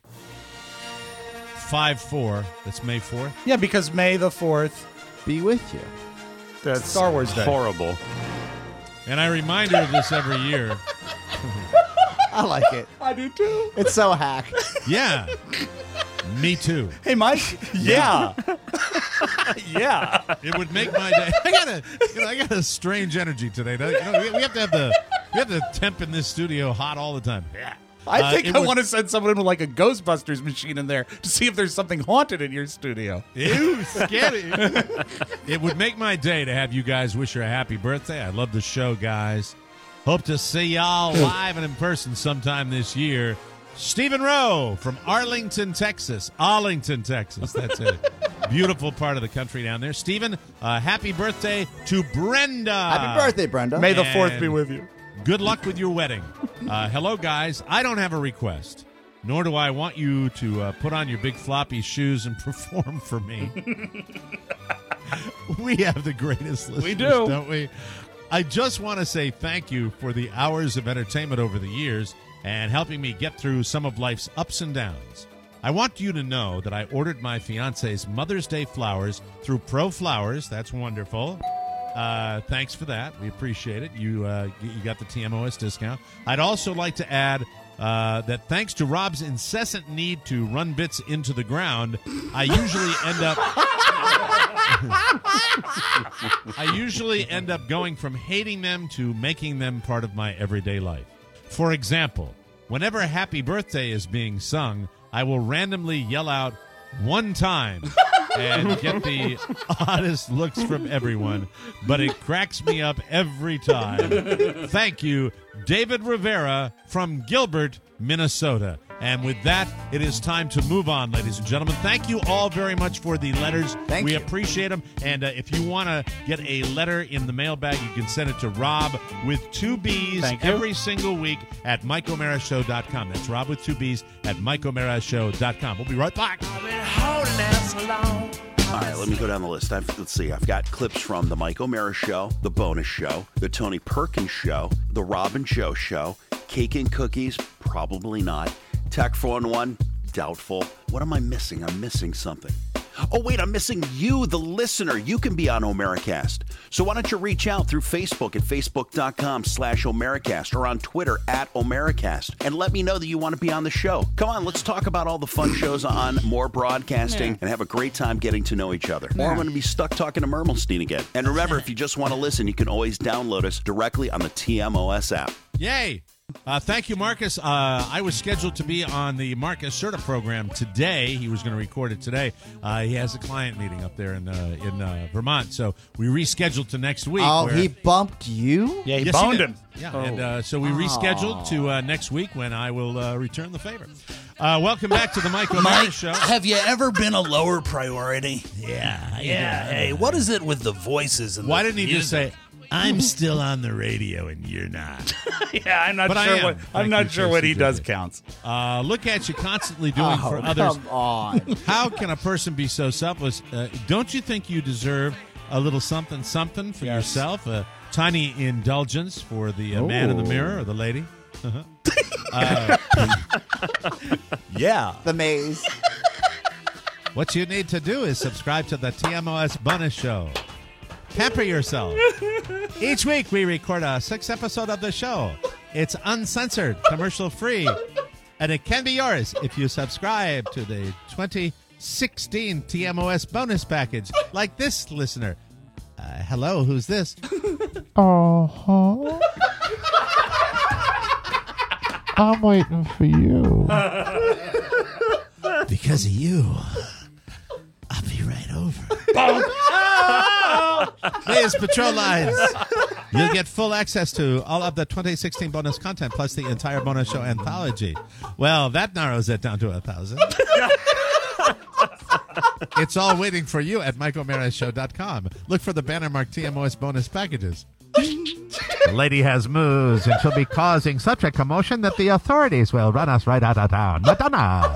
Speaker 3: five four. That's May fourth.
Speaker 4: Yeah, because May the fourth.
Speaker 5: Be with you.
Speaker 4: That's Star Wars Day.
Speaker 14: Horrible.
Speaker 3: And I remind her of this every year.
Speaker 5: I like it.
Speaker 4: I do too.
Speaker 5: It's so hack.
Speaker 3: Yeah. Me too.
Speaker 4: Hey, Mike. Yeah. Yeah.
Speaker 3: It would make my day. I got a, you know, I got a strange energy today. You know, we, we have to have the, we have the temp in this studio hot all the time. Yeah.
Speaker 4: I think
Speaker 3: uh,
Speaker 4: I
Speaker 3: would,
Speaker 4: want to send someone with like a Ghostbusters machine in there to see if there's something haunted in your studio.
Speaker 3: Ew, scary. It would make my day to have you guys wish her a happy birthday. I love the show, guys. Hope to see y'all live and in person sometime this year. Stephen Rowe from Arlington, Texas. Arlington, Texas. That's a beautiful part of the country down there. Stephen, uh, happy birthday to Brenda.
Speaker 5: Happy birthday, Brenda.
Speaker 4: May the
Speaker 3: And
Speaker 4: fourth be with you.
Speaker 3: Good luck with your wedding. Uh, hello, guys. I don't have a request, nor do I want you to uh, put on your big floppy shoes and perform for me. We have the greatest listeners,
Speaker 4: We do.
Speaker 3: don't we? I just want to say thank you for the hours of entertainment over the years and helping me get through some of life's ups and downs. I want you to know that I ordered my fiance's Mother's Day flowers through Pro Flowers. That's wonderful. Uh, thanks for that. We appreciate it. You uh, you got the T M O S discount. I'd also like to add uh, that thanks to Rob's incessant need to run bits into the ground, I usually end up I usually end up going from hating them to making them part of my everyday life. For example, whenever Happy Birthday is being sung, I will randomly yell out one time and get the oddest looks from everyone, but it cracks me up every time. Thank you, David Rivera from Gilbert, Minnesota. And with that, it is time to move on, ladies and gentlemen. Thank you all very much for the letters.
Speaker 5: Thank
Speaker 3: we
Speaker 5: you.
Speaker 3: appreciate them. And uh, if you want to get a letter in the mailbag, you can send it to Rob with two B's
Speaker 4: Thank you.
Speaker 3: every single week at Mike O'Mara Show dot com. That's Rob with two B's at Mike O'Mara Show dot com. We'll be right back.
Speaker 14: All right, let me go down the list. I've, let's see. I've got clips from the Mike O'Mara Show, the Bonus Show, the Tony Perkins Show, the Rob and Joe Show, Cake and Cookies, probably not. Tech four one one, doubtful. What am I missing? I'm missing something. Oh, wait, I'm missing you, the listener. You can be on Omericast. So why don't you reach out through Facebook at facebook.com slash Omericast or on Twitter at Omericast and let me know that you want to be on the show. Come on, let's talk about all the fun shows on More Broadcasting and have a great time getting to know each other. Or I'm going to be stuck talking to Mermelstein again. And remember, if you just want to listen, you can always download us directly on the T M O S app.
Speaker 3: Yay! Uh, thank you, Marcus. Uh, I was scheduled to be on the Marcus Serta program today. He was going to record it today. Uh, he has a client meeting up there in uh, in uh, Vermont, so we rescheduled to next week.
Speaker 5: Oh,
Speaker 3: where-
Speaker 5: he bumped you?
Speaker 4: Yeah, he
Speaker 3: Yes,
Speaker 4: boned
Speaker 3: did.
Speaker 4: him.
Speaker 3: Yeah,
Speaker 4: Oh.
Speaker 3: and uh, so we rescheduled to uh, next week when I will uh, return the favor. Uh, welcome back to the Mike O'Mara Show.
Speaker 15: Have you ever been a lower priority?
Speaker 3: Yeah,
Speaker 15: Yeah. Hey, what is it with the voices? And
Speaker 3: Why
Speaker 15: the
Speaker 3: didn't he just
Speaker 15: music?
Speaker 3: say, "I'm still on the radio and you're not"?
Speaker 4: Yeah, I'm not
Speaker 3: But I
Speaker 4: sure
Speaker 3: am.
Speaker 4: what
Speaker 3: Thank
Speaker 4: I'm
Speaker 3: you,
Speaker 4: not sure what he
Speaker 3: Tracy
Speaker 4: does
Speaker 3: J J.
Speaker 4: counts.
Speaker 3: Uh, look at you constantly doing
Speaker 5: Oh,
Speaker 3: for others.
Speaker 5: come on.
Speaker 3: How can a person be so selfless? Uh, don't you think you deserve a little something, something for
Speaker 4: Yes.
Speaker 3: yourself? A tiny indulgence for the uh, man in the
Speaker 5: Ooh.
Speaker 3: mirror or the lady? Uh-huh. Uh,
Speaker 4: Yeah.
Speaker 5: The maze.
Speaker 3: what you need to do is subscribe to the T M O S bonus show. Pamper yourself. Each week we record a six episode of the show. It's uncensored, commercial free, and it can be yours if you subscribe to the twenty sixteen T M O S bonus package, like this listener. Uh, hello, who's this?
Speaker 16: Uh-huh. I'm waiting for you.
Speaker 3: Because of you, I'll be right over. Please, Patrol Lines. You'll get full access to all of the twenty sixteen bonus content, plus the entire bonus show anthology. Well, that narrows it down to a thousand. It's all waiting for you at mike o'mara show dot com. Look for the banner marked T M O S bonus packages. The lady has moves, and she'll be causing such a commotion that the authorities will run us right out of town. Madonna!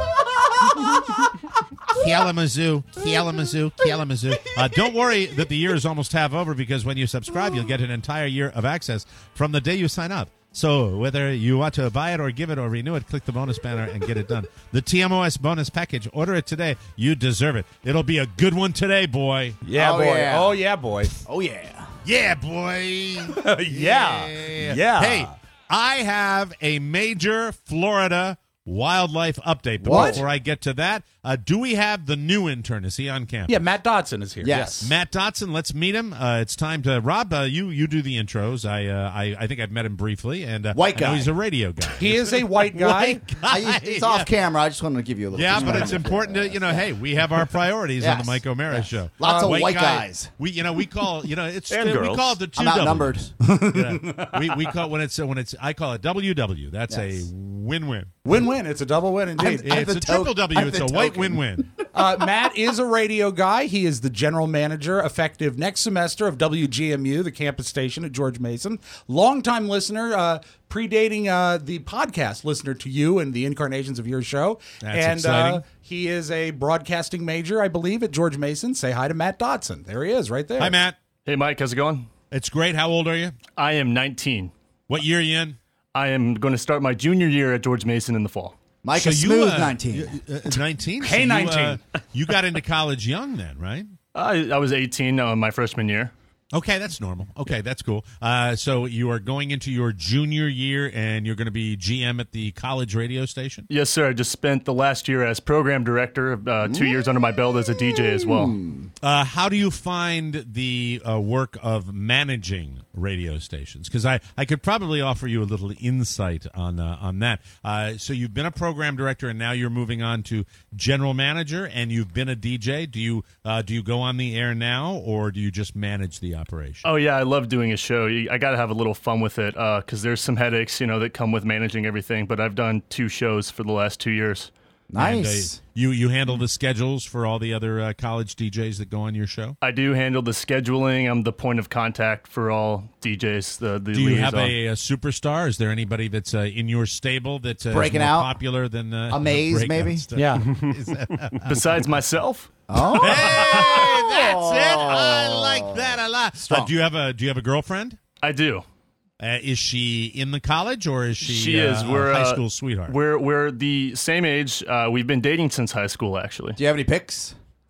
Speaker 3: Kalamazoo, Kalamazoo, Kalamazoo. Uh, don't worry that the year is almost half over, because when you subscribe, you'll get an entire year of access from the day you sign up. So whether you want to buy it or give it or renew it, click the bonus banner and get it done. The T M O S bonus package. Order it today. You deserve it. It'll be a good one today, boy.
Speaker 4: Yeah,
Speaker 5: Oh,
Speaker 4: boy.
Speaker 5: yeah.
Speaker 4: Oh, yeah, boy.
Speaker 5: Oh, yeah.
Speaker 3: Yeah, boy.
Speaker 4: Yeah. Yeah.
Speaker 3: Hey, I have a major Florida wildlife update. But
Speaker 5: What?
Speaker 3: before I get to that, uh, do we have the new intern? Is he on campus?
Speaker 4: Yeah, Matt Dotson is here.
Speaker 5: Yes.
Speaker 3: Matt Dotson, let's meet him. Uh, it's time to Rob. Uh, you you do the intros. I uh, I I think I've met him briefly, and uh,
Speaker 5: White
Speaker 3: I know
Speaker 5: guy.
Speaker 3: he's a radio guy.
Speaker 4: He is a white guy.
Speaker 3: White guy.
Speaker 5: I used, it's
Speaker 3: yeah.
Speaker 5: off camera. I just wanted to give you a little.
Speaker 3: Yeah, but it's
Speaker 5: perspective.
Speaker 3: important to you know. Hey, we have our priorities on the
Speaker 5: Yes.
Speaker 3: Mike O'Mara
Speaker 5: Yes.
Speaker 3: show.
Speaker 5: Lots of white
Speaker 3: guy-
Speaker 5: guys.
Speaker 3: We you know we call you know it's
Speaker 14: And
Speaker 3: we
Speaker 14: girls.
Speaker 3: call it the two
Speaker 5: I'm outnumbered.
Speaker 3: Ws. Yeah. We we call when it's when it's I call it W W. That's
Speaker 5: Yes.
Speaker 3: a win-win.
Speaker 4: Win-win. It's a double win indeed.
Speaker 5: I'm
Speaker 3: It's
Speaker 5: the
Speaker 3: a triple
Speaker 5: to-
Speaker 3: W.
Speaker 5: I'm
Speaker 3: It's
Speaker 5: the
Speaker 3: a white
Speaker 5: token.
Speaker 3: win-win.
Speaker 4: Uh, Matt is a radio guy. He is the general manager, effective next semester, of W G M U, the campus station at George Mason. Longtime listener, uh, predating uh, the podcast listener to you and the incarnations of your show.
Speaker 3: That's
Speaker 4: and
Speaker 3: exciting.
Speaker 4: Uh, he is a broadcasting major, I believe, at George Mason. Say hi to Matt Dotson. There he is, right there.
Speaker 3: Hi, Matt.
Speaker 17: Hey, Mike, how's it going?
Speaker 3: It's great. How old are you?
Speaker 17: I am nineteen.
Speaker 3: What year are you in?
Speaker 17: I am going to start my junior year at George Mason in the fall.
Speaker 5: Mike
Speaker 3: So
Speaker 5: is
Speaker 3: you,
Speaker 5: smooth
Speaker 3: uh,
Speaker 5: nineteen.
Speaker 3: Uh, nineteen.
Speaker 4: Hey,
Speaker 3: you,
Speaker 4: nineteen.
Speaker 3: Uh, you got into college young then, right?
Speaker 17: I, I was eighteen uh, my freshman year.
Speaker 3: Okay, that's normal. Okay, that's cool. Uh, so you are going into your junior year, and you're going to be G M at the college radio station?
Speaker 17: Yes, sir. I just spent the last year as program director, uh, two years under my belt as a D J as well.
Speaker 3: Uh, how do you find the uh, work of managing radio stations? Because I, I could probably offer you a little insight on uh, on that. Uh, so you've been a program director, and now you're moving on to general manager, and you've been a D J. Do you uh, do you go on the air now, or do you just manage the operation?
Speaker 17: Oh, yeah, I love doing a show. You- I got to have a little fun with it because there's some headaches, you know, that come with managing everything. But I've done two shows for the last two years.
Speaker 3: And, uh, you you handle the schedules for all the other uh, college D Js that go on your show?
Speaker 17: I do handle the scheduling. I'm the point of contact for all D Js. The, the
Speaker 3: Do you have
Speaker 17: liaison.
Speaker 3: a, a superstar? Is there anybody that's uh, in your stable that's uh,
Speaker 5: Breaking
Speaker 3: is more
Speaker 5: out?
Speaker 3: popular than uh,
Speaker 5: Amaze,
Speaker 3: breakout
Speaker 5: maybe?
Speaker 3: stuff?
Speaker 4: Yeah.
Speaker 3: Is that-
Speaker 17: Besides myself?
Speaker 5: Oh,
Speaker 3: Hey, that's it. I like that a lot. Uh,
Speaker 5: Strong.
Speaker 3: do you have a Do you have a girlfriend?
Speaker 17: I do.
Speaker 3: Uh, is she in the college or is she?
Speaker 17: She
Speaker 3: uh,
Speaker 17: is.
Speaker 3: a
Speaker 17: We're
Speaker 3: high
Speaker 17: uh,
Speaker 3: school sweetheart.
Speaker 17: We're we're the same age. Uh, we've been dating since high school, actually.
Speaker 5: do you have any picks?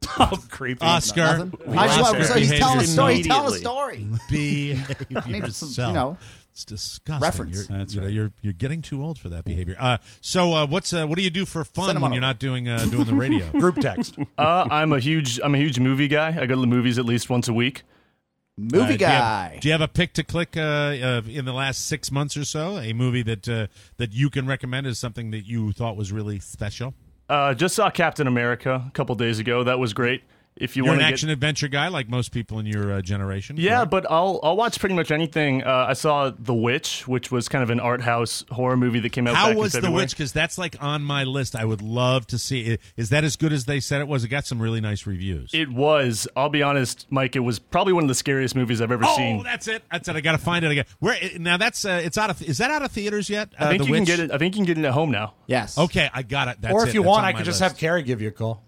Speaker 4: Oh, creepy.
Speaker 3: Oscar.
Speaker 5: Nothing? I just want, so he's telling a story. He's telling a
Speaker 14: Immediately.
Speaker 5: story.
Speaker 3: Behave
Speaker 5: I need some,
Speaker 3: yourself.
Speaker 5: you know,
Speaker 3: It's disgusting.
Speaker 5: reference.
Speaker 3: You're, you know, you're you're getting too old for that behavior. Uh, so uh, what's uh, what do you do for fun
Speaker 5: Send 'em
Speaker 3: when
Speaker 5: on
Speaker 3: you're
Speaker 5: over.
Speaker 3: not doing uh, doing the radio?
Speaker 4: Group text.
Speaker 17: Uh, I'm a huge I'm a huge movie guy. I go to the movies at least once a week.
Speaker 5: Movie
Speaker 3: Uh, do you have-
Speaker 5: guy.
Speaker 3: Do you have a pick to click uh, uh, in the last six months or so? A movie that uh, that you can recommend as something that you thought was really special?
Speaker 17: Uh, just saw Captain America a couple days ago. That was great. If you
Speaker 3: You're
Speaker 17: want
Speaker 3: an
Speaker 17: to
Speaker 3: action
Speaker 17: get,
Speaker 3: adventure guy, like most people in your uh, generation.
Speaker 17: yeah,
Speaker 3: correct?
Speaker 17: but I'll I'll watch pretty much anything. Uh, I saw The Witch, which was kind of an art house horror movie that came out.
Speaker 3: How
Speaker 17: back
Speaker 3: was
Speaker 17: in
Speaker 3: The
Speaker 17: February.
Speaker 3: Witch? Because that's like on my list. I would love to see it. Is that as good as they said it was? It got some really nice reviews.
Speaker 17: It was. I'll be honest, Mike. It was probably one of the scariest movies I've ever
Speaker 3: Oh,
Speaker 17: seen.
Speaker 3: that's it. That's it. I got to find it again. Where now? That's uh, it's out of. Is that out of theaters yet?
Speaker 17: I think
Speaker 3: uh, The
Speaker 17: you can
Speaker 3: Witch?
Speaker 17: get it. I think you can get it at home now.
Speaker 5: Yes.
Speaker 3: Okay, I got it. That's
Speaker 4: or if
Speaker 3: it.
Speaker 4: you
Speaker 3: That's
Speaker 4: want,
Speaker 3: on
Speaker 4: I
Speaker 3: my
Speaker 4: could just
Speaker 3: list.
Speaker 4: have Carrie give you a call.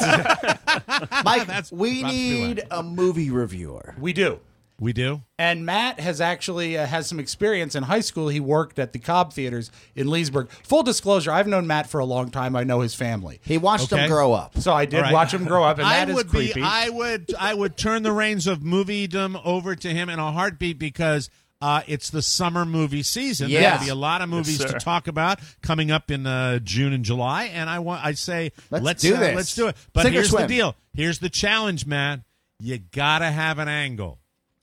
Speaker 5: Mike,
Speaker 3: That's
Speaker 5: we
Speaker 3: about to do
Speaker 5: need a movie reviewer.
Speaker 4: We do.
Speaker 3: We do.
Speaker 4: And Matt has actually uh, has some experience in high school. He worked at the Cobb Theaters in Leesburg. Full disclosure, I've known Matt for a long time. I know his family.
Speaker 5: He watched
Speaker 3: Okay.
Speaker 5: them grow up.
Speaker 4: So I did
Speaker 3: All right.
Speaker 4: watch him grow up, and
Speaker 3: I
Speaker 4: that is
Speaker 3: would
Speaker 4: creepy.
Speaker 3: be. I would. I would turn the reins of moviedom over to him in a heartbeat because uh, it's the summer movie season.
Speaker 5: Yes.
Speaker 3: There'll be a lot of movies
Speaker 17: Yes,
Speaker 3: to
Speaker 17: sir.
Speaker 3: talk about coming up in uh, June and July, and I want. I say
Speaker 5: Let's
Speaker 3: let's
Speaker 5: do
Speaker 3: uh,
Speaker 5: this.
Speaker 3: Let's do it. But
Speaker 5: Sink or
Speaker 3: here's the
Speaker 5: swim.
Speaker 3: deal. Here's the challenge, man. You gotta have an angle.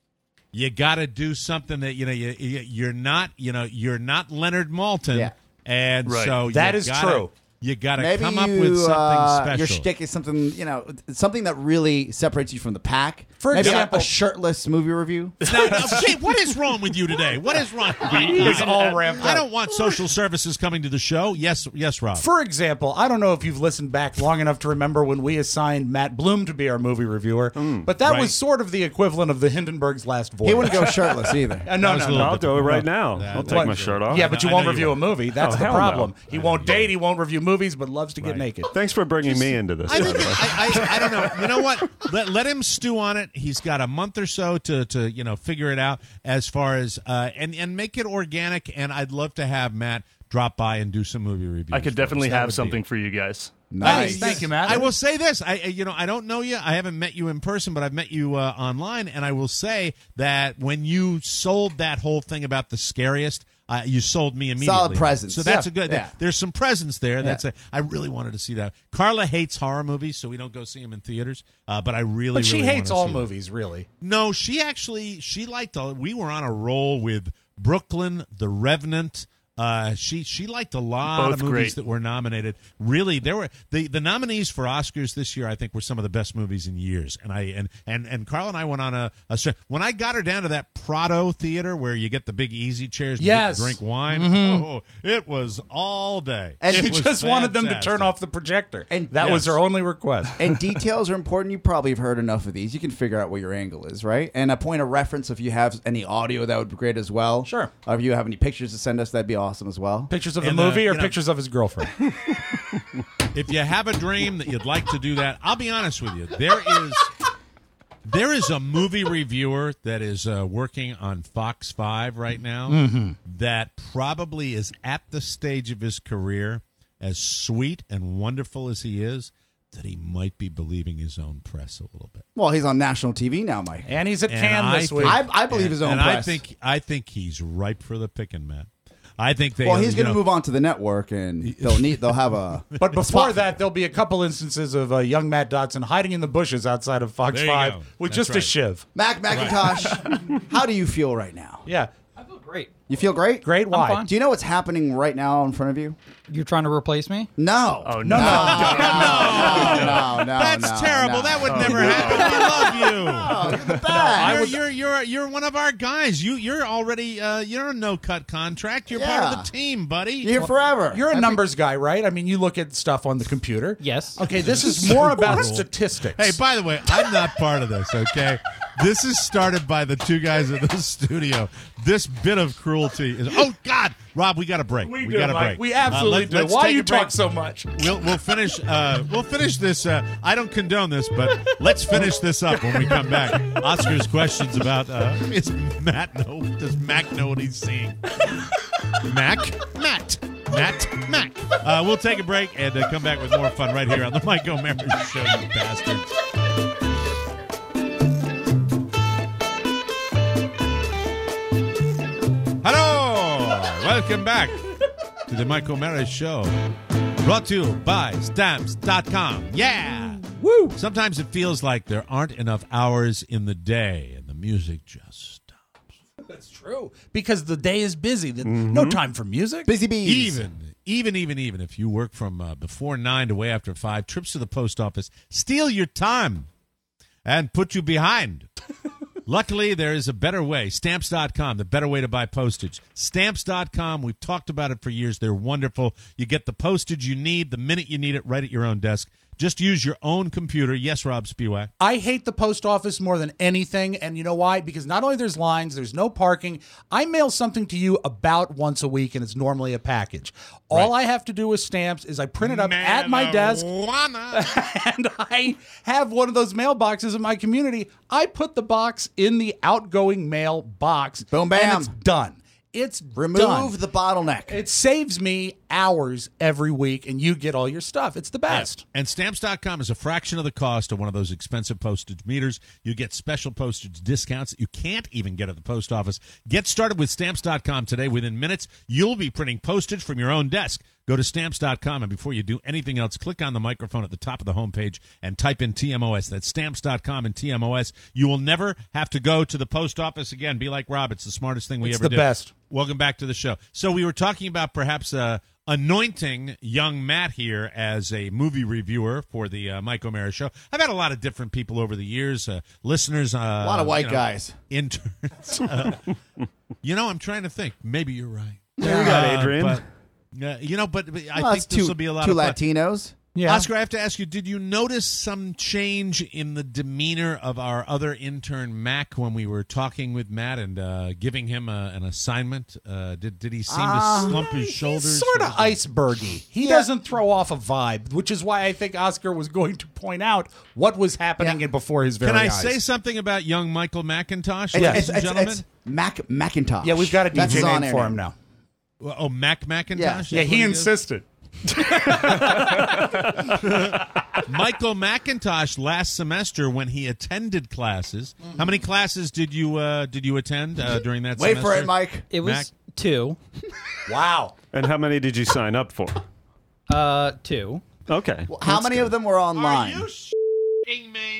Speaker 3: You got to do something that you know you, you you're not you know you're not Leonard Maltin,
Speaker 5: Yeah.
Speaker 3: and
Speaker 17: Right.
Speaker 3: so
Speaker 4: That
Speaker 3: you
Speaker 4: is
Speaker 3: gotta,
Speaker 4: true.
Speaker 3: You got to
Speaker 5: Maybe
Speaker 3: come up
Speaker 5: you,
Speaker 3: with something
Speaker 5: uh,
Speaker 3: special.
Speaker 5: Your shtick is something, you know, something that really separates you from the pack.
Speaker 4: For
Speaker 5: Maybe a-
Speaker 4: example-
Speaker 5: a shirtless movie review.
Speaker 3: Now, now, Jay, what is wrong with you today? What is wrong?
Speaker 4: He is all ramped
Speaker 3: I
Speaker 4: up.
Speaker 3: don't want social services coming to the show. Yes, yes, Rob.
Speaker 4: For example, I don't know if you've listened back long enough to remember when we assigned Matt Bloom to be our movie reviewer, but that
Speaker 3: right.
Speaker 4: was sort of the equivalent of the Hindenburg's Last Voyage.
Speaker 5: He wouldn't go shirtless either.
Speaker 4: Uh, no,
Speaker 3: was
Speaker 4: no,
Speaker 3: a little
Speaker 4: no.
Speaker 3: bit
Speaker 18: I'll do it right now.
Speaker 3: That-
Speaker 18: I'll
Speaker 3: that-
Speaker 18: take my shirt off.
Speaker 4: Yeah, but you
Speaker 3: I
Speaker 4: won't
Speaker 3: know you
Speaker 4: review a
Speaker 3: won't.
Speaker 4: movie. That's
Speaker 18: Oh,
Speaker 4: the
Speaker 18: hell
Speaker 4: problem.
Speaker 18: no.
Speaker 4: He won't date. He won't review movies, but loves to get
Speaker 3: Right.
Speaker 4: naked.
Speaker 18: Thanks for bringing me into this.
Speaker 3: I,
Speaker 18: by
Speaker 3: think
Speaker 18: the way.
Speaker 3: I, I, I don't know. You know what? Let, let him stew on it. He's got a month or so to, to you know figure it out as far as uh, and and make it organic. And I'd love to have Matt drop by and do some movie reviews.
Speaker 17: I could
Speaker 3: for us.
Speaker 17: definitely
Speaker 3: That
Speaker 17: have
Speaker 3: would be-
Speaker 17: something for you guys.
Speaker 5: Nice.
Speaker 4: Thank you, Matt.
Speaker 3: I will say this. I you know I don't know you. I haven't met you in person, but I've met you uh, online, and I will say that when you sold that whole thing about the scariest. Uh, you sold me immediately.
Speaker 5: Solid presence.
Speaker 3: So that's
Speaker 5: Yeah.
Speaker 3: a good.
Speaker 5: Yeah.
Speaker 3: There's some presence there. That's
Speaker 5: Yeah.
Speaker 3: a. I really wanted to see that. Carla hates horror movies, so we don't go see them in theaters. Uh, but I really,
Speaker 4: But she
Speaker 3: really
Speaker 4: hates
Speaker 3: wanna
Speaker 4: all
Speaker 3: see them.
Speaker 4: movies, really.
Speaker 3: No, she actually she liked. A, we were on a roll with Brooklyn, The Revenant. Uh, she she liked a lot
Speaker 17: Both
Speaker 3: of movies
Speaker 17: great.
Speaker 3: that were nominated. Really, there were the, the nominees for Oscars this year. I think were some of the best movies in years. And I and and and Carl and I went on a, a str- when I got her down to that Prado Theater where you get the big easy chairs, and you get
Speaker 4: Yes.
Speaker 3: to drink wine.
Speaker 4: Mhm.
Speaker 3: Oh, it was all day.
Speaker 5: And
Speaker 3: It
Speaker 4: She
Speaker 3: was
Speaker 4: just wanted them to
Speaker 3: fantastic.
Speaker 4: turn off the projector.
Speaker 5: And-
Speaker 4: that was
Speaker 3: Yes.
Speaker 4: her only request.
Speaker 5: And details are important. You probably have heard enough of these. You can figure out what your angle is, right? And a point of reference, if you have any audio, that would be great as well.
Speaker 4: Sure.
Speaker 5: Or if you have any pictures to send us, that'd be awesome as well.
Speaker 4: Pictures of the
Speaker 3: And, uh,
Speaker 4: movie or
Speaker 3: you know-
Speaker 4: pictures of his girlfriend?
Speaker 3: If you have a dream that you'd like to do that, I'll be honest with you. There is there is a movie reviewer that is uh, working on Fox five right now
Speaker 4: Mm-hmm.
Speaker 3: that probably is at the stage of his career, as sweet and wonderful as he is, that he might be believing his own press a little bit.
Speaker 5: Well, he's on national T V now, Mike.
Speaker 4: And he's at
Speaker 3: And
Speaker 4: Cannes
Speaker 3: I
Speaker 4: this
Speaker 3: think-
Speaker 4: week.
Speaker 5: I, I believe
Speaker 3: and,
Speaker 5: his own
Speaker 3: and
Speaker 5: press.
Speaker 3: I think I think he's ripe for the picking, Matt. I think they.
Speaker 5: well, he's
Speaker 3: you
Speaker 5: going to
Speaker 3: know,
Speaker 5: move on to the network, and they'll need they'll have a.
Speaker 4: But before that, there'll be a couple instances of uh, young Matt Dotson hiding in the bushes outside of Fox
Speaker 3: There you
Speaker 4: five
Speaker 3: go.
Speaker 4: with
Speaker 3: That's
Speaker 4: just a
Speaker 3: right.
Speaker 4: shiv.
Speaker 5: Mac McIntosh, how do you feel right now?
Speaker 4: Yeah.
Speaker 19: I feel great.
Speaker 5: You feel great?
Speaker 4: Great. Why?
Speaker 19: fine.
Speaker 5: Do you know what's happening right now in front of you?
Speaker 19: You're trying to replace me?
Speaker 5: No.
Speaker 17: Oh,
Speaker 4: No,
Speaker 17: no.
Speaker 5: No, no, no.
Speaker 3: That's
Speaker 5: no,
Speaker 3: terrible.
Speaker 5: no.
Speaker 3: That would never happen. We love you.
Speaker 5: Oh, you're the best.
Speaker 3: You're, you're you're you're one of our guys. You you're already uh, you're a no cut contract. You're part
Speaker 5: Yeah.
Speaker 3: of the team, buddy.
Speaker 5: You're here forever.
Speaker 4: You're a numbers guy, right? I mean, you look at stuff on the computer.
Speaker 19: Yes.
Speaker 4: Okay, this is more about statistics.
Speaker 3: Hey, by the way, I'm not part of this. Okay, this is started by the two guys in the studio. This bit of cruelty is. Oh God, Rob, we got a break.
Speaker 4: we,
Speaker 3: We,
Speaker 4: do,
Speaker 3: got a
Speaker 4: Mike.
Speaker 3: break.
Speaker 4: We absolutely
Speaker 3: Uh,
Speaker 4: do.
Speaker 3: let's
Speaker 4: Why
Speaker 3: take
Speaker 4: you
Speaker 3: a break.
Speaker 4: talk so much?
Speaker 3: We'll we'll finish uh, we'll finish this. Uh, I don't condone this, but let's finish this up when we come back. Oscar's questions about uh, is Matt know? Does Mac know what he's seeing? Mac, Matt, Matt, Mac. Uh, we'll take a break and uh, come back with more fun right here on the Mike O'Mara Show, you bastards. Hello! Welcome back to the Mike O'Mara Show. Brought to you by Stamps dot com. Yeah! Woo! Sometimes it feels like there aren't enough hours in the day, and the music just stops.
Speaker 4: That's true. Because the day is busy. Mm-hmm. No time for music.
Speaker 5: Busy bees.
Speaker 3: Even, even, even, even if you work from uh, before nine to way after five, trips to the post office steal your time and put you behind. Luckily, there is a better way. Stamps dot com, the better way to buy postage. Stamps dot com, we've talked about it for years. They're wonderful. You get the postage you need the minute you need it right at your own desk. Just use your own computer. Yes, Rob Spiewak.
Speaker 4: I hate the post office more than anything, and you know why? Because not only there's lines, there's no parking. I mail something to you about once a week, and it's normally a package. All right. I have to do with stamps is I print it up Marijuana. At my desk, and I have one of those mailboxes in my community. I put the box in the outgoing mail box.
Speaker 5: Boom, bam.
Speaker 4: And it's done. It's
Speaker 5: Remove
Speaker 4: done.
Speaker 5: the bottleneck.
Speaker 4: It saves me hours every week, and you get all your stuff. It's the best.
Speaker 3: Yeah. And Stamps dot com is a fraction of the cost of one of those expensive postage meters. You get special postage discounts that you can't even get at the post office. Get started with Stamps dot com today. Within minutes, you'll be printing postage from your own desk. Go to Stamps dot com, and before you do anything else, click on the microphone at the top of the homepage and type in T M O S. That's Stamps dot com and T M O S. You will never have to go to the post office again. Be like Rob. It's the smartest thing we
Speaker 4: it's
Speaker 3: ever did.
Speaker 4: It's the best.
Speaker 3: Welcome back to the show. So we were talking about perhaps uh, anointing young Matt here as a movie reviewer for the uh, Mike O'Mara Show. I've had a lot of different people over the years, uh, listeners. Uh,
Speaker 5: a lot of white
Speaker 3: you know,
Speaker 5: guys.
Speaker 3: Interns. Uh, you know, I'm trying to think. Maybe you're right.
Speaker 18: There we go, Adrian.
Speaker 3: Uh, but, uh, you know, but, but I
Speaker 5: well,
Speaker 3: think this will be a lot
Speaker 5: two
Speaker 3: of fun.
Speaker 5: Latinos.
Speaker 4: Yeah.
Speaker 3: Oscar, I have to ask you, did you notice some change in the demeanor of our other intern, Mac, when we were talking with Matt and uh, giving him a, an assignment? Uh, did, did he seem
Speaker 4: uh,
Speaker 3: to slump his shoulders?
Speaker 4: He's sort of icebergy. He yeah. doesn't throw off a vibe, which is why I think Oscar was going to point out what was happening yeah. before his very
Speaker 3: eyes.
Speaker 4: eyes.
Speaker 3: Can I say something about young Michael McIntosh,
Speaker 5: It's,
Speaker 3: ladies
Speaker 5: it's,
Speaker 3: and
Speaker 5: it's,
Speaker 3: gentlemen?
Speaker 5: It's Mac McIntosh.
Speaker 4: Yeah, we've got a D J name for
Speaker 5: now.
Speaker 4: him now.
Speaker 3: Oh, Mac McIntosh?
Speaker 5: Yeah,
Speaker 4: yeah he insisted.
Speaker 3: Michael McIntosh last semester when he attended classes. Mm-hmm. How many classes did you uh, did you attend uh, during that
Speaker 5: Wait
Speaker 3: semester?
Speaker 5: for it, Mike.
Speaker 19: It was
Speaker 3: Mac?
Speaker 19: two.
Speaker 4: Wow.
Speaker 18: And how many did you sign up for?
Speaker 19: Uh, two.
Speaker 18: Okay.
Speaker 5: Well, how many good. of them were online?
Speaker 3: Are you s***ing me?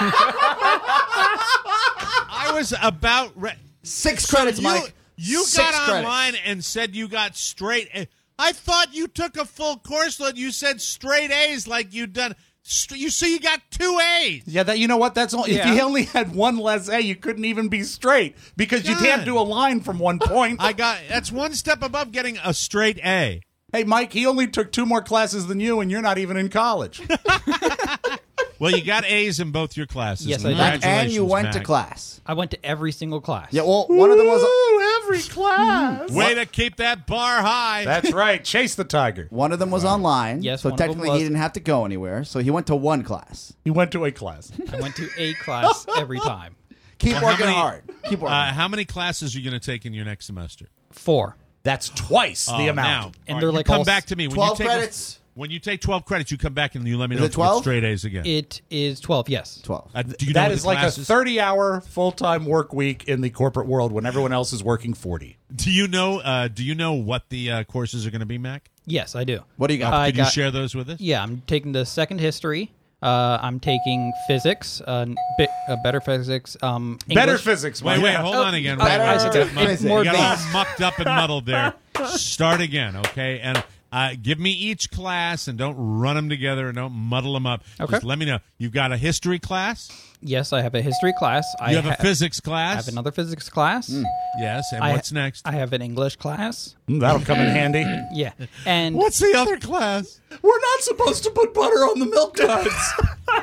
Speaker 3: I was about re-
Speaker 5: six
Speaker 3: so
Speaker 5: credits,
Speaker 3: you,
Speaker 5: Mike.
Speaker 3: You
Speaker 5: Six
Speaker 3: got
Speaker 5: credits.
Speaker 3: online and said you got straight A. I thought you took a full course load. You said straight A's like you'd done. You see, you got two A's.
Speaker 4: Yeah, that you know what? That's only
Speaker 19: yeah.
Speaker 4: if you only had one less A, you couldn't even be straight because you
Speaker 3: God.
Speaker 4: can't do a line from one point.
Speaker 3: I got that's one step above getting a straight A.
Speaker 4: Hey, Mike, he only took two more classes than you, and you're not even in college.
Speaker 3: Well, you got A's in both your classes.
Speaker 19: Yes, I did.
Speaker 3: Congratulations,
Speaker 5: And you went
Speaker 3: Mac.
Speaker 5: to class.
Speaker 19: I went to every single class.
Speaker 5: Yeah, well, one of them was
Speaker 4: Ooh, every class.
Speaker 3: Way to keep that bar high.
Speaker 4: That's right. Chase the tiger.
Speaker 5: one of them was online.
Speaker 19: Yes,
Speaker 5: so
Speaker 19: one of them
Speaker 5: technically
Speaker 19: was.
Speaker 5: he didn't have to go anywhere. So he went to one class.
Speaker 4: He went to a class.
Speaker 19: I went to a class every time.
Speaker 5: Keep
Speaker 3: Well, how
Speaker 5: working
Speaker 3: many-
Speaker 5: hard. Keep working.
Speaker 3: Uh, how many classes are you going to take in your next semester?
Speaker 19: Four.
Speaker 4: That's twice
Speaker 3: Oh,
Speaker 4: the
Speaker 3: now.
Speaker 4: amount.
Speaker 3: All
Speaker 19: And
Speaker 3: right,
Speaker 19: they're
Speaker 3: you
Speaker 19: like
Speaker 3: come
Speaker 19: all
Speaker 3: back to me when
Speaker 5: twelve
Speaker 3: you take
Speaker 5: credits.
Speaker 3: A, when you take twelve credits. You come back and you let me know
Speaker 5: Is it
Speaker 3: if you get
Speaker 5: twelve?
Speaker 3: straight A's again.
Speaker 19: It is twelve, yes.
Speaker 5: twelve.
Speaker 3: Uh, do you know
Speaker 4: That
Speaker 3: what
Speaker 4: is
Speaker 3: the
Speaker 4: like a
Speaker 3: classes-
Speaker 4: thirty-hour full-time work week in the corporate world when everyone else is working forty.
Speaker 3: Do you know? Uh, do you know what the uh, courses are going to be, Mac?
Speaker 19: Yes, I do.
Speaker 5: What do you got?
Speaker 19: I
Speaker 3: Could you
Speaker 19: got-
Speaker 3: share those with us?
Speaker 19: Yeah, I'm taking the second history. Uh, I'm taking physics, uh, bit, uh, better physics. Um,
Speaker 4: Better
Speaker 19: English.
Speaker 4: physics.
Speaker 3: Wait,
Speaker 4: Mike.
Speaker 3: wait, hold
Speaker 19: Oh,
Speaker 3: on again.
Speaker 19: uh,
Speaker 3: Wait, wait,
Speaker 19: I
Speaker 3: wait,
Speaker 19: said
Speaker 3: wait,
Speaker 19: it's
Speaker 3: Mike,
Speaker 19: more
Speaker 3: you got all
Speaker 19: advanced.
Speaker 3: mucked up and muddled there. Start again, okay? And uh, give me each class, and don't run them together, and don't muddle them up.
Speaker 19: Okay.
Speaker 3: Just let me know. You've got a history class.
Speaker 19: Yes, I have a history class. I
Speaker 3: You have
Speaker 19: ha-
Speaker 3: a physics class.
Speaker 19: I have another physics class.
Speaker 3: Yes, and
Speaker 19: I-
Speaker 3: what's next?
Speaker 19: I have an English class.
Speaker 4: Mm, That'll come in handy.
Speaker 19: Yeah, and
Speaker 3: What's the other class?
Speaker 4: We're not supposed to put butter on the milk duds.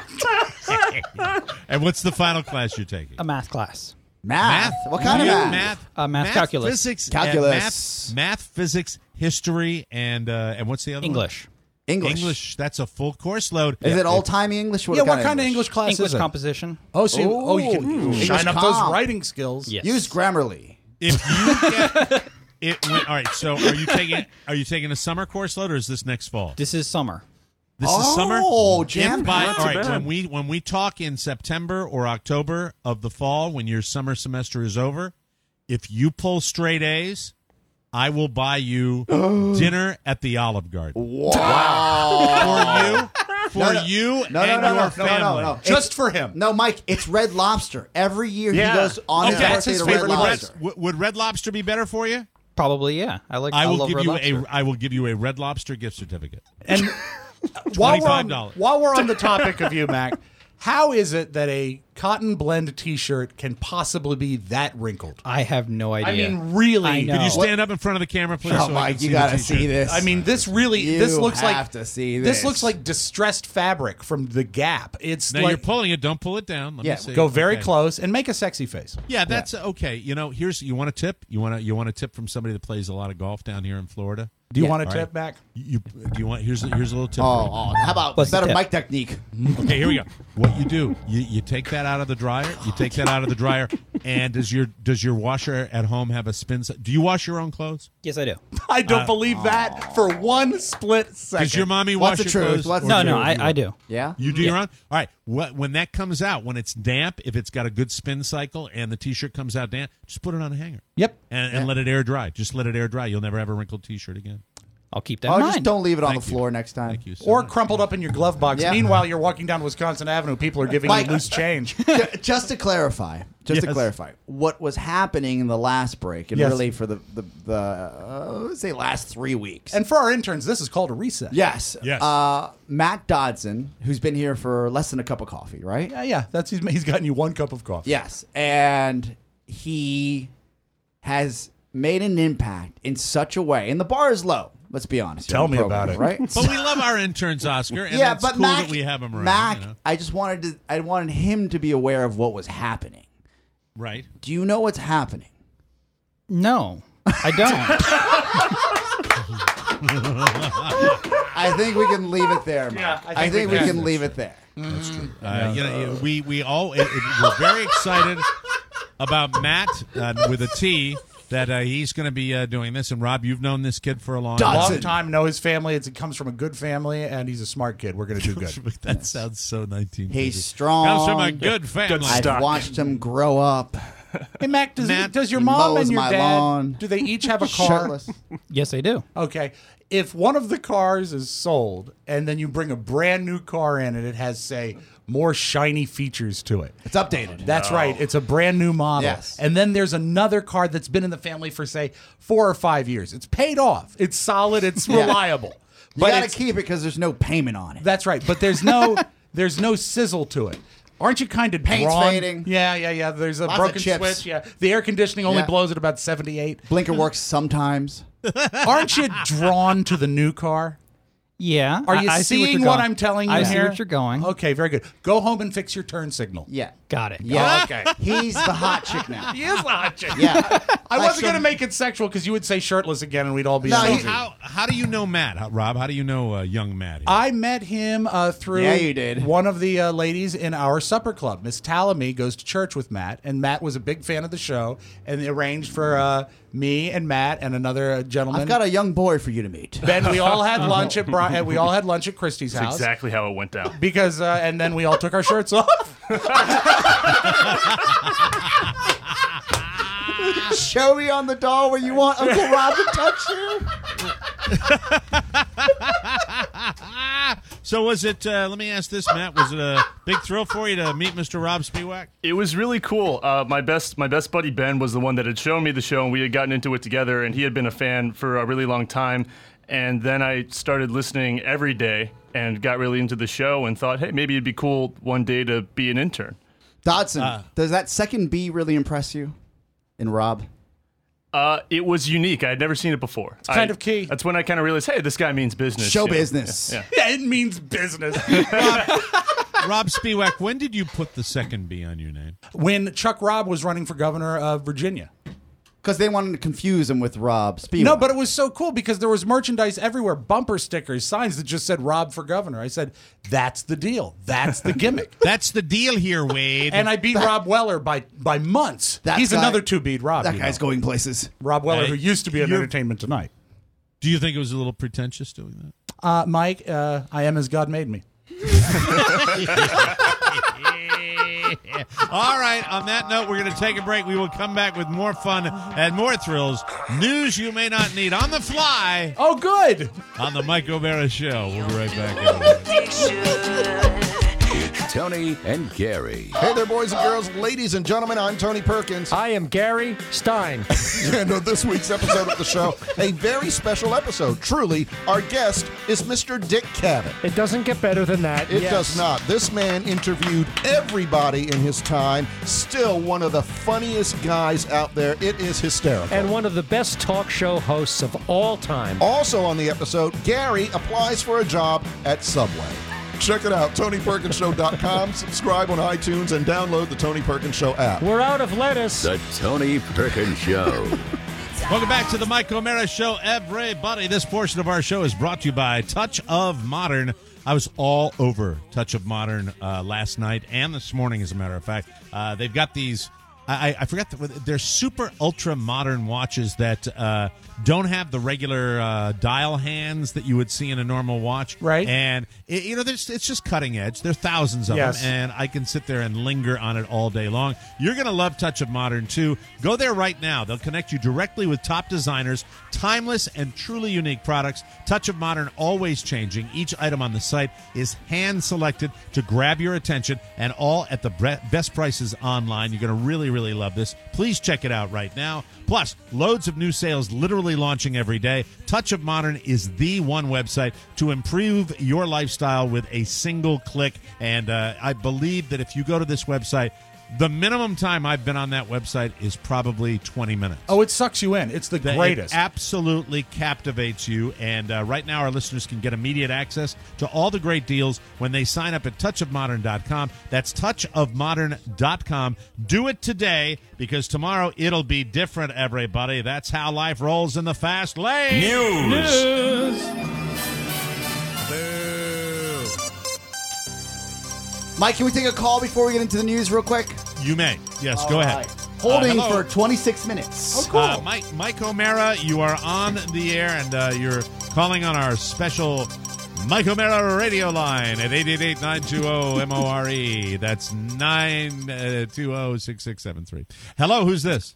Speaker 3: And what's the final class you're taking?
Speaker 19: a math class.
Speaker 5: Math? What kind
Speaker 3: You-
Speaker 5: of math?
Speaker 3: Math,
Speaker 19: Uh, math calculus.
Speaker 3: physics,
Speaker 5: Calculus.
Speaker 3: uh, math, math, physics, history, and uh, and what's the other
Speaker 19: English.
Speaker 3: one?
Speaker 5: English.
Speaker 3: English. That's a full course load.
Speaker 5: Is it old timey English?
Speaker 4: yeah, what kind of English class
Speaker 19: English
Speaker 4: is it?
Speaker 19: composition.
Speaker 4: Oh, so you, oh, you
Speaker 5: Ooh,
Speaker 4: can
Speaker 5: English
Speaker 4: shine up
Speaker 5: comp.
Speaker 4: those writing skills.
Speaker 19: Yes.
Speaker 5: Use Grammarly.
Speaker 3: If you get It went, all right. So are you taking are you taking a summer course load or is this next fall?
Speaker 19: This is summer.
Speaker 3: This
Speaker 5: Oh,
Speaker 3: is summer.
Speaker 5: jam
Speaker 3: If by-
Speaker 5: packed.
Speaker 3: all right.
Speaker 18: Not too
Speaker 3: When
Speaker 18: bad.
Speaker 3: we when we talk in September or October of the fall, when your summer semester is over, if you pull straight A's, I will buy you dinner at the Olive Garden.
Speaker 5: Wow.
Speaker 3: For you, for
Speaker 5: No, no.
Speaker 3: you
Speaker 5: No,
Speaker 3: and
Speaker 5: no, no,
Speaker 3: your
Speaker 5: no, no,
Speaker 3: family.
Speaker 5: no, no.
Speaker 4: Just
Speaker 5: It's-
Speaker 4: for him.
Speaker 5: No, Mike, it's Red Lobster. Every year
Speaker 18: Yeah.
Speaker 5: he goes on his
Speaker 3: Okay,
Speaker 5: birthday
Speaker 4: his
Speaker 5: to Red
Speaker 4: favorite
Speaker 3: Would Red,
Speaker 5: Lobster.
Speaker 3: would- would Red Lobster be better for you?
Speaker 19: Probably, yeah. I like.
Speaker 3: I will
Speaker 19: love
Speaker 3: give
Speaker 19: Red
Speaker 3: you
Speaker 19: Lobster.
Speaker 3: a I will give you a Red Lobster gift certificate.
Speaker 4: And while we're, on,
Speaker 3: twenty-five dollars.
Speaker 4: while we're on the topic of you, Mac, how is it that a cotton blend T-shirt can possibly be that wrinkled?
Speaker 19: I have no idea.
Speaker 4: I mean, really?
Speaker 19: I know.
Speaker 3: Could you stand up in front of the camera, please?
Speaker 5: Oh,
Speaker 3: so I can
Speaker 5: Mike,
Speaker 3: see
Speaker 5: you
Speaker 3: the
Speaker 5: gotta
Speaker 3: t-shirt?
Speaker 5: see this.
Speaker 4: I mean, this really
Speaker 5: You
Speaker 4: this looks like
Speaker 5: have to see
Speaker 4: this
Speaker 5: this.
Speaker 4: looks like distressed fabric from the Gap. It's
Speaker 3: Now
Speaker 4: like
Speaker 3: you're pulling it. Don't pull it down. Let
Speaker 4: yeah,
Speaker 3: me see.
Speaker 4: go very
Speaker 3: Okay.
Speaker 4: close and make a sexy face.
Speaker 3: Yeah, that's okay. You know, here's you want a tip. You want to you want a tip from somebody that plays a lot of golf down here in Florida.
Speaker 4: Do you
Speaker 5: Yeah.
Speaker 4: want a
Speaker 3: All
Speaker 4: tip,
Speaker 3: right.
Speaker 4: Mac?
Speaker 3: You do you want here's here's a little tip.
Speaker 5: Oh,
Speaker 3: for you.
Speaker 5: oh, how about
Speaker 19: What's the
Speaker 5: better
Speaker 19: tip?
Speaker 5: mic technique?
Speaker 3: Okay, here we go. What you do, you, you take that out of the dryer. You take that out of the dryer, and does your does your washer at home have a spin? si- Do you wash your own clothes?
Speaker 19: Yes, I do.
Speaker 4: I don't
Speaker 3: Uh,
Speaker 4: believe that for one split second.
Speaker 3: Does your mommy
Speaker 5: What's
Speaker 3: wash
Speaker 5: the
Speaker 3: your
Speaker 5: truth?
Speaker 3: clothes?
Speaker 5: What's
Speaker 3: or
Speaker 19: No,
Speaker 3: do
Speaker 19: no,
Speaker 3: you-
Speaker 19: I, I do.
Speaker 5: Yeah.
Speaker 3: You do
Speaker 19: Yeah.
Speaker 3: your own? All right. What, when that comes out, when it's damp, if it's got a good spin cycle and the T-shirt comes out damp, just put it on a hanger.
Speaker 4: Yep.
Speaker 3: And, and let it air dry. Just let it air dry. You'll never have a wrinkled T-shirt again.
Speaker 19: I'll keep that
Speaker 5: Oh,
Speaker 19: in
Speaker 5: just
Speaker 19: mind.
Speaker 5: don't leave it on
Speaker 3: Thank
Speaker 5: the
Speaker 3: you.
Speaker 5: floor next time.
Speaker 3: Thank you so
Speaker 4: Or
Speaker 3: much.
Speaker 4: crumpled up in your glove box.
Speaker 5: Yeah.
Speaker 4: Meanwhile, you're walking down Wisconsin Avenue. People are giving
Speaker 5: Mike-
Speaker 4: you loose change.
Speaker 5: Ju- just to clarify, just to
Speaker 3: Yes.
Speaker 5: clarify, what was happening in the last break, and
Speaker 4: Yes.
Speaker 5: really for the the, the uh, let's say last three weeks.
Speaker 4: And for our interns, this is called a reset.
Speaker 5: yes,
Speaker 3: Yes.
Speaker 5: Uh, Matt Dodson, who's been here for less than a cup of coffee, right?
Speaker 4: Yeah, yeah. That's he's, he's gotten you one cup of coffee.
Speaker 5: Yes, and he has made an impact in such a way, and the bar is low. Let's be honest.
Speaker 4: Tell
Speaker 5: on the
Speaker 4: me
Speaker 5: program,
Speaker 4: about it.
Speaker 5: right?
Speaker 3: But we love our interns, Oscar, and
Speaker 5: yeah,
Speaker 3: it's
Speaker 5: but
Speaker 3: cool
Speaker 5: Mac,
Speaker 3: that we have them around.
Speaker 5: Mac,
Speaker 3: you know?
Speaker 5: I just wanted to, I wanted him to be aware of what was happening.
Speaker 3: Right.
Speaker 5: Do you know what's happening?
Speaker 19: No, I don't.
Speaker 5: I think we can leave it there. Mike.
Speaker 4: Yeah, I think
Speaker 5: I think,
Speaker 4: we
Speaker 5: we
Speaker 4: can.
Speaker 5: can leave it there.
Speaker 3: That's true. Uh, you know, we we all it, it, we're very excited about Matt uh, with a T that uh, he's going to be uh, doing this. And Rob, you've known this kid for a long
Speaker 4: Long
Speaker 5: Dodson.
Speaker 4: time, know his family. It's, it comes from a good family, and he's a smart kid. We're going to do good.
Speaker 3: That sounds so nineteen.
Speaker 5: He's strong.
Speaker 3: Comes from a good family.
Speaker 5: I've
Speaker 18: stock.
Speaker 5: watched him grow up.
Speaker 4: Hey, Mac, does,
Speaker 3: Matt,
Speaker 4: does your
Speaker 5: he
Speaker 4: mom
Speaker 5: mows
Speaker 4: and your
Speaker 5: my
Speaker 4: dad,
Speaker 5: lawn.
Speaker 4: do they each have a car?
Speaker 5: Shirtless.
Speaker 19: Yes, I do.
Speaker 4: Okay. If one of the cars is sold, and then you bring a brand new car in, and it has, say, more shiny features to it.
Speaker 5: It's updated.
Speaker 4: That's right. It's a brand new model.
Speaker 5: Yes.
Speaker 4: And then there's another car that's been in the family for, say, four or five years. It's paid off. It's solid. It's
Speaker 5: Yeah.
Speaker 4: reliable.
Speaker 5: You
Speaker 4: But
Speaker 5: got to
Speaker 4: it's-
Speaker 5: keep it because there's no payment on it.
Speaker 4: That's right. But there's no there's no sizzle to it. Aren't you kind of
Speaker 5: Paint's
Speaker 4: drawn?
Speaker 5: fading.
Speaker 4: Yeah, yeah, yeah. There's a
Speaker 5: Lots of
Speaker 4: broken
Speaker 5: chips.
Speaker 4: switch. Yeah. The air conditioning only
Speaker 5: Yeah.
Speaker 4: blows at about seventy-eight.
Speaker 5: Blinker works sometimes.
Speaker 4: Aren't you drawn to the new car?
Speaker 19: Yeah.
Speaker 4: Are you
Speaker 19: I, I see
Speaker 4: seeing
Speaker 19: you're
Speaker 4: what
Speaker 19: going.
Speaker 4: I'm telling you
Speaker 19: I
Speaker 4: here?
Speaker 19: see what you're going.
Speaker 4: Okay, very good. Go home and fix your turn signal.
Speaker 5: Yeah.
Speaker 19: Got it.
Speaker 5: Yeah.
Speaker 4: Okay.
Speaker 5: He's the hot chick now.
Speaker 4: He is a hot chick.
Speaker 5: Yeah.
Speaker 4: I
Speaker 5: Like
Speaker 4: wasn't
Speaker 5: some-
Speaker 4: going to make it sexual because you would say shirtless again and we'd all be
Speaker 5: No,
Speaker 4: so
Speaker 5: he-
Speaker 3: How how do you know Matt, How- Rob? How do you know uh, young Matt? here?
Speaker 4: I met him uh, through
Speaker 5: Yeah, you did.
Speaker 4: one of the uh, ladies in our supper club. Miss Talamy goes to church with Matt, and Matt was a big fan of the show, and they arranged for uh, me and Matt and another uh, gentleman.
Speaker 5: I've got a young boy for you to meet.
Speaker 4: Ben, we all had lunch at Bri- uh, we all had lunch at Christie's
Speaker 17: That's
Speaker 4: house
Speaker 17: exactly how it went down.
Speaker 4: because, uh, and then we all took our shirts off.
Speaker 5: Show me on the doll where you want Uncle Rob to touch you.
Speaker 3: So was it? Uh, let me ask this, Matt. Was it a big thrill for you to meet Mister Rob Spiewak?
Speaker 17: It was really cool. Uh, my best my best buddy Ben was the one that had shown me the show, and we had gotten into it together, and he had been a fan for a really long time. And then I started listening every day and got really into the show and thought, hey, maybe it'd be cool one day to be an intern.
Speaker 5: Dodson,
Speaker 3: Uh,
Speaker 5: does that second B really impress you in Rob?
Speaker 17: Uh, it was unique. I had never seen it before. It's
Speaker 4: kind of key.
Speaker 17: That's when I kind of realized, hey, this guy means business.
Speaker 5: Show
Speaker 17: you know?
Speaker 5: business.
Speaker 17: Yeah, yeah.
Speaker 4: Yeah, it means business.
Speaker 3: Rob Spiewak, when did you put the second B on your name?
Speaker 4: When Chuck Robb was running for governor of Virginia.
Speaker 5: Because they wanted to confuse him with Rob Spiewak.
Speaker 4: No, but it was so cool because there was merchandise everywhere, bumper stickers, signs that just said Rob for governor. I said, that's the deal. That's the gimmick.
Speaker 3: That's the deal here, Wade.
Speaker 4: And I beat that, Rob Weller by by months.
Speaker 5: That
Speaker 4: He's
Speaker 5: guy,
Speaker 4: another two-beat Rob.
Speaker 5: That guy's know. going places.
Speaker 4: Rob Weller,
Speaker 3: hey,
Speaker 4: who used to be on Entertainment Tonight.
Speaker 3: Do you think it was a little pretentious doing that?
Speaker 4: Uh, Mike, uh, I am as God made me.
Speaker 3: All right, on that note, we're going to take a break. We will come back with more fun and more thrills. News you may not need on the fly.
Speaker 4: Oh, good.
Speaker 3: On the Mike O'Mara Show. We'll be right back.
Speaker 1: Tony and Gary.
Speaker 20: Hey there, boys and girls, ladies and gentlemen. I'm Tony Perkins.
Speaker 21: I am Gary Stein.
Speaker 20: And on this week's episode of the show, a very special episode. Truly, our guest is Mister Dick Cavett.
Speaker 21: It doesn't get better than that.
Speaker 20: It
Speaker 21: yes.
Speaker 20: does not. This man interviewed everybody in his time. Still one of the funniest guys out there. It is hysterical.
Speaker 21: And one of the best talk show hosts of all time.
Speaker 20: Also on the episode, Gary applies for a job at Subway. Check it out, Tony Perkins Show dot com. Subscribe on iTunes and download the Tony Perkins Show app.
Speaker 21: We're out of lettuce.
Speaker 1: The Tony Perkins Show.
Speaker 3: Welcome back to the Mike O'Mara Show, everybody. This portion of our show is brought to you by Touch of Modern. I was all over Touch of Modern uh, last night and this morning, as a matter of fact. Uh, they've got these, I, I forgot, the, they're super ultra modern watches that uh, don't have the regular uh, dial hands that you would see in a normal watch.
Speaker 4: Right.
Speaker 3: And, it, you know, there's, it's just cutting edge. There are thousands of
Speaker 4: yes.
Speaker 3: them, and I can sit there and linger on it all day long. You're going to love Touch of Modern, too. Go there right now. They'll connect you directly with top designers, timeless and truly unique products. Touch of Modern, always changing. Each item on the site is hand-selected to grab your attention, and all at the best prices online. You're going to really, really love this. Please check it out right now. Plus, loads of new sales literally launching every day. Touch of Modern is the one website to improve your lifestyle with a single click. And uh, I believe that if you go to this website, the minimum time I've been on that website is probably twenty minutes.
Speaker 4: Oh, it sucks you in. It's the greatest.
Speaker 3: It absolutely captivates you. And uh, right now our listeners can get immediate access to all the great deals when they sign up at touch of modern dot com. That's touch of modern dot com. Do it today, because tomorrow it'll be different, everybody. That's how life rolls in the fast lane.
Speaker 1: News.
Speaker 3: News.
Speaker 5: Mike, can we take a call before we get into the news real quick?
Speaker 3: You may. Yes,
Speaker 5: All
Speaker 3: go
Speaker 5: right.
Speaker 3: ahead.
Speaker 5: Holding
Speaker 3: uh,
Speaker 5: for twenty-six minutes.
Speaker 4: Oh, cool.
Speaker 3: Uh, Mike, Mike O'Mara, you are on the air, and uh, you're calling on our special Mike O'Mara radio line at eight eight eight, nine two zero, M O R E. That's nine two zero, six six seven three. Hello, who's this?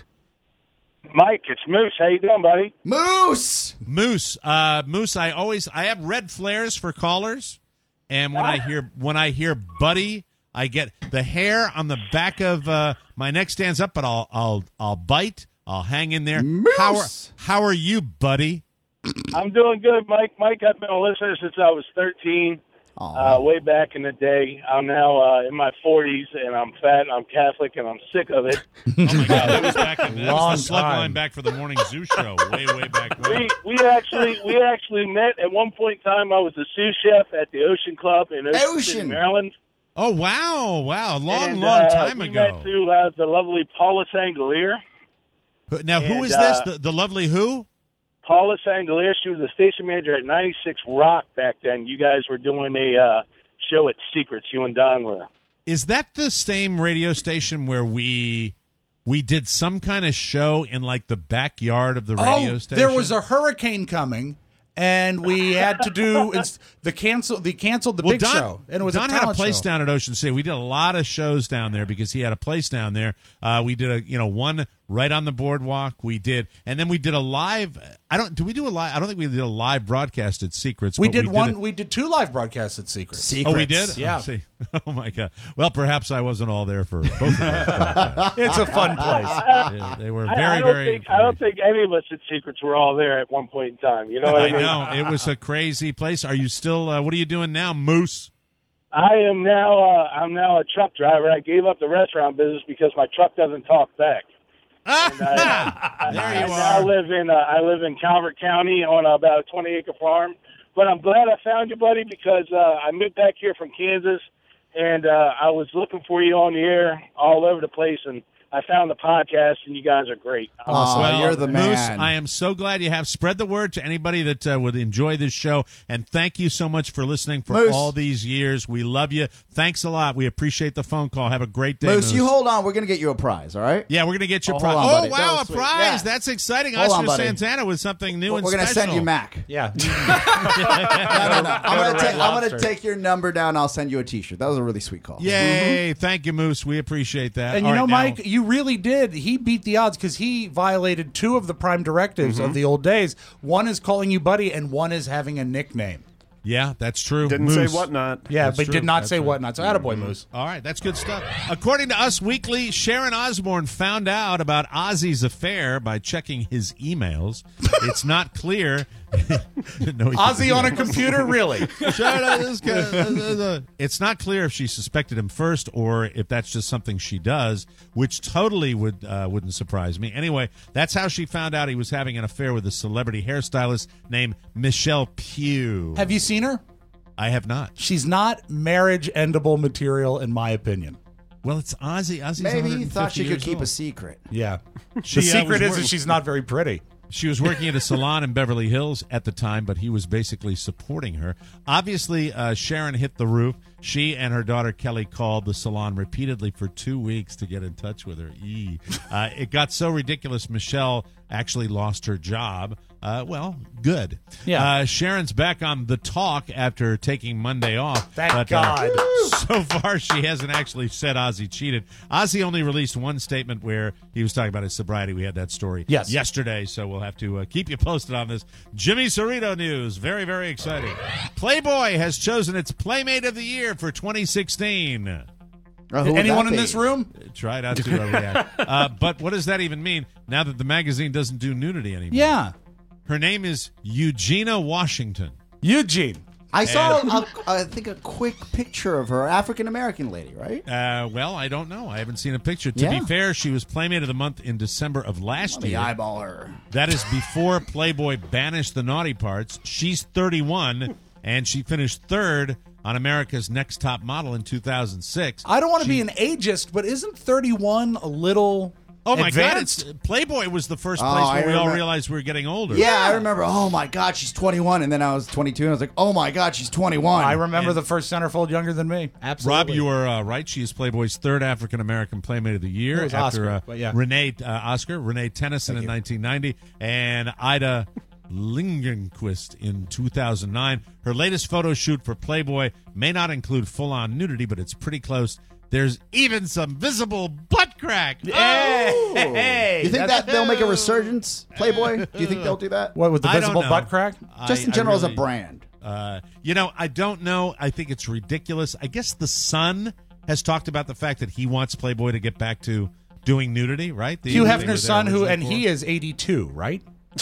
Speaker 22: Mike, it's Moose. How you doing, buddy?
Speaker 5: Moose!
Speaker 3: Moose. Uh, Moose, I always, I have red flares for callers, and when I hear, when I hear buddy, I get the hair on the back of uh, my neck stands up, but I'll, I'll, I'll bite. I'll hang in there.
Speaker 5: Moose!
Speaker 3: How are, how are you, buddy?
Speaker 22: I'm doing good, Mike. Mike, I've been a listener since I was thirteen, uh, way back in the day. I'm now uh, in my forties, and I'm fat, and I'm Catholic, and I'm sick of it.
Speaker 3: Oh my God, that was back in that
Speaker 4: Long
Speaker 3: was the slug
Speaker 4: time.
Speaker 3: line back for the morning zoo show, way way back when.
Speaker 22: We we actually we actually met at one point in time. I was a sous chef at the Ocean Club in Ocean,
Speaker 5: Ocean.
Speaker 22: City, Maryland.
Speaker 3: Oh wow, wow, long
Speaker 22: and,
Speaker 3: long
Speaker 22: uh,
Speaker 3: time
Speaker 22: we
Speaker 3: ago.
Speaker 22: met through uh, the lovely Paula Sangalier.
Speaker 3: Now who
Speaker 22: and,
Speaker 3: is this?
Speaker 22: uh,
Speaker 3: The, the lovely who?
Speaker 22: Paula Sangalier. She was a station manager at ninety-six Rock back then. You guys were doing a uh, show at Secrets. You and Don were.
Speaker 3: Is that the same radio station where we we did some kind of show in like the backyard of the radio
Speaker 4: oh,
Speaker 3: station?
Speaker 4: there was a hurricane coming, and we had to do it's the cancel. They canceled the
Speaker 3: well,
Speaker 4: big
Speaker 3: Don,
Speaker 4: show, and it was
Speaker 3: Don
Speaker 4: a
Speaker 3: had a
Speaker 4: talent
Speaker 3: place
Speaker 4: show.
Speaker 3: down at Ocean City. We did a lot of shows down there because he had a place down there. Uh, we did a you know one right on the boardwalk. We did, and then we did a live. I don't. Do we do a live? I don't think we did a live broadcast at Secrets.
Speaker 4: We
Speaker 3: but
Speaker 4: did
Speaker 3: we
Speaker 4: one.
Speaker 3: Did
Speaker 4: we did two live broadcasts at Secrets.
Speaker 5: Secrets.
Speaker 3: Oh, we did.
Speaker 4: Yeah.
Speaker 3: Oh, see. Oh my God. Well, perhaps I wasn't all there for both of us.
Speaker 4: It's a fun place.
Speaker 3: Yeah, they were
Speaker 22: I-
Speaker 3: very,
Speaker 22: I don't
Speaker 3: very.
Speaker 22: Think, I don't think any of us at Secrets were all there at one point in time. You know what I,
Speaker 3: I
Speaker 22: mean?
Speaker 3: know it was a crazy place. Are you still? Uh, what are you doing now, Moose?
Speaker 22: I am now. Uh, I'm now a truck driver. I gave up the restaurant business because my truck doesn't talk back. And I, I,
Speaker 3: There
Speaker 22: I,
Speaker 3: you
Speaker 22: I
Speaker 3: are.
Speaker 22: live in uh, I live in Calvert County on about a twenty acre farm. But I'm glad I found you, buddy, because uh, I moved back here from Kansas, and uh, I was looking for you on the air all over the place. And I found the podcast, and you guys are great.
Speaker 5: Awesome.
Speaker 3: Well,
Speaker 5: You're the man.
Speaker 3: Moose, I am so glad you have. Spread the word to anybody that uh, would enjoy this show. And thank you so much for listening for
Speaker 5: Moose.
Speaker 3: all these years. We love you. Thanks a lot. We appreciate the phone call. Have a great day,
Speaker 5: Moose,
Speaker 3: Moose.
Speaker 5: you hold on. We're going to get you a prize, all right?
Speaker 3: Yeah, we're going to get you a
Speaker 5: Oh,
Speaker 3: prize.
Speaker 5: hold on,
Speaker 3: Oh,
Speaker 5: buddy.
Speaker 3: wow,
Speaker 5: That
Speaker 3: a
Speaker 5: was sweet.
Speaker 3: prize.
Speaker 5: Yeah.
Speaker 3: That's exciting.
Speaker 5: Hold
Speaker 3: Oscar
Speaker 5: on, buddy.
Speaker 3: Santana with something new
Speaker 5: We're
Speaker 3: and
Speaker 5: going to
Speaker 3: special.
Speaker 5: send you Mac.
Speaker 4: Yeah.
Speaker 5: no, no, no. I'm going
Speaker 4: to
Speaker 5: to
Speaker 4: Red
Speaker 5: take, I'm gonna
Speaker 4: Lobster.
Speaker 5: take your number down. I'll send you a T-shirt. That was a really sweet call.
Speaker 3: Yay. Thank you, Moose. We appreciate that.
Speaker 4: And
Speaker 3: All
Speaker 4: you know,
Speaker 3: right, now-
Speaker 4: Mike, you really did. He beat the odds because he violated two of the prime directives of the old days. One is calling you buddy, and one is having a nickname.
Speaker 3: Yeah, that's true.
Speaker 18: Didn't
Speaker 3: Moose.
Speaker 18: say whatnot.
Speaker 4: Yeah,
Speaker 3: That's
Speaker 4: but
Speaker 3: true.
Speaker 4: did not
Speaker 3: That's
Speaker 4: say
Speaker 3: right.
Speaker 4: whatnot. So attaboy, Moose.
Speaker 3: All right, that's good stuff. According to Us Weekly, Sharon Osbourne found out about Ozzy's affair by checking his emails. It's not clear. No, he-
Speaker 4: Ozzy on a computer, really?
Speaker 3: It's not clear if she suspected him first or if that's just something she does, which totally would uh, wouldn't surprise me. Anyway, that's how she found out he was having an affair with a celebrity hairstylist named Michelle Pugh.
Speaker 4: Have you seen her?
Speaker 3: I have not.
Speaker 4: She's not marriage endable material, in my opinion.
Speaker 3: Well, it's Ozzy. Ozzy's
Speaker 5: Maybe he thought she
Speaker 3: one hundred fifty
Speaker 5: could
Speaker 3: years
Speaker 5: keep
Speaker 3: old.
Speaker 5: a secret.
Speaker 4: Yeah.
Speaker 3: She,
Speaker 4: the
Speaker 3: uh,
Speaker 4: secret
Speaker 3: was
Speaker 4: is
Speaker 3: wor-
Speaker 4: that she's not very pretty.
Speaker 3: She was working at a salon in Beverly Hills at the time, but he was basically supporting her. Obviously, uh, Sharon hit the roof. She and her daughter Kelly called the salon repeatedly for two weeks to get in touch with her. Eee. Uh, it got so ridiculous, Michelle actually lost her job. Uh, well, good.
Speaker 4: Yeah.
Speaker 3: Uh, Sharon's back on The Talk after taking Monday off.
Speaker 4: Thank
Speaker 3: but,
Speaker 4: God.
Speaker 3: Uh, so far, she hasn't actually said Ozzy cheated. Ozzy only released one statement where he was talking about his sobriety. We had that story
Speaker 4: Yes.
Speaker 3: yesterday, so we'll have to uh, keep you posted on this. Jimmy Cerrito news. Very, very exciting. Playboy has chosen its Playmate of the Year for twenty sixteen.
Speaker 5: Oh, who would
Speaker 4: Anyone
Speaker 5: that
Speaker 4: in
Speaker 5: be?
Speaker 4: this room?
Speaker 3: Try not to uh, react. Uh, but what does that even mean now that the magazine doesn't do nudity anymore?
Speaker 4: Yeah.
Speaker 3: Her name is Eugenia Washington.
Speaker 4: Eugene.
Speaker 5: I saw, a, I think, a quick picture of her, African American lady, right?
Speaker 3: Uh, well, I don't know. I haven't seen a picture. To
Speaker 5: Yeah.
Speaker 3: be fair, she was Playmate of the Month in December of last
Speaker 5: Let me
Speaker 3: year.
Speaker 5: eyeball her.
Speaker 3: That is before Playboy banished the naughty parts. She's thirty-one, and she finished third on America's Next Top Model in two thousand six.
Speaker 4: I don't want to
Speaker 3: She-
Speaker 4: be an ageist, but isn't thirty-one a little
Speaker 3: Oh, my
Speaker 4: advanced?
Speaker 3: God. It's, Playboy was the first
Speaker 5: Oh,
Speaker 3: place
Speaker 5: I
Speaker 3: where we all
Speaker 5: remember-
Speaker 3: realized we were getting older.
Speaker 5: Yeah, I remember. Oh my God, she's twenty-one, and then I was twenty-two, and I was like, oh my God, she's twenty-one.
Speaker 4: I remember the first centerfold younger than me. Absolutely.
Speaker 3: Rob, you are uh, right. She is Playboy's third African American Playmate of the Year
Speaker 4: It was
Speaker 3: after
Speaker 4: Oscar,
Speaker 3: uh,
Speaker 4: but yeah.
Speaker 3: Renee uh, Oscar, Renee Tennyson in nineteen ninety, and Ida Lingenquist in two thousand nine. Her latest photo shoot for Playboy may not include full-on nudity, but it's pretty close. There's even some visible butt crack.
Speaker 4: Hey,
Speaker 3: Oh!
Speaker 4: hey,
Speaker 5: You think
Speaker 4: that's-
Speaker 5: that they'll make a resurgence, Playboy? Do you think they'll do that?
Speaker 4: What, with the
Speaker 3: I don't
Speaker 4: visible
Speaker 3: know.
Speaker 4: butt crack?
Speaker 5: Just in
Speaker 3: I- I
Speaker 5: general
Speaker 3: really-
Speaker 5: as a brand.
Speaker 3: Uh, you know, I don't know. I think it's ridiculous. I guess the Sun has talked about the fact that he wants Playboy to get back to doing nudity, right? The,
Speaker 4: Hugh
Speaker 3: they were
Speaker 4: Hefner's
Speaker 3: there
Speaker 4: son, who
Speaker 3: originally
Speaker 4: and
Speaker 3: for.
Speaker 4: he is eighty-two, right?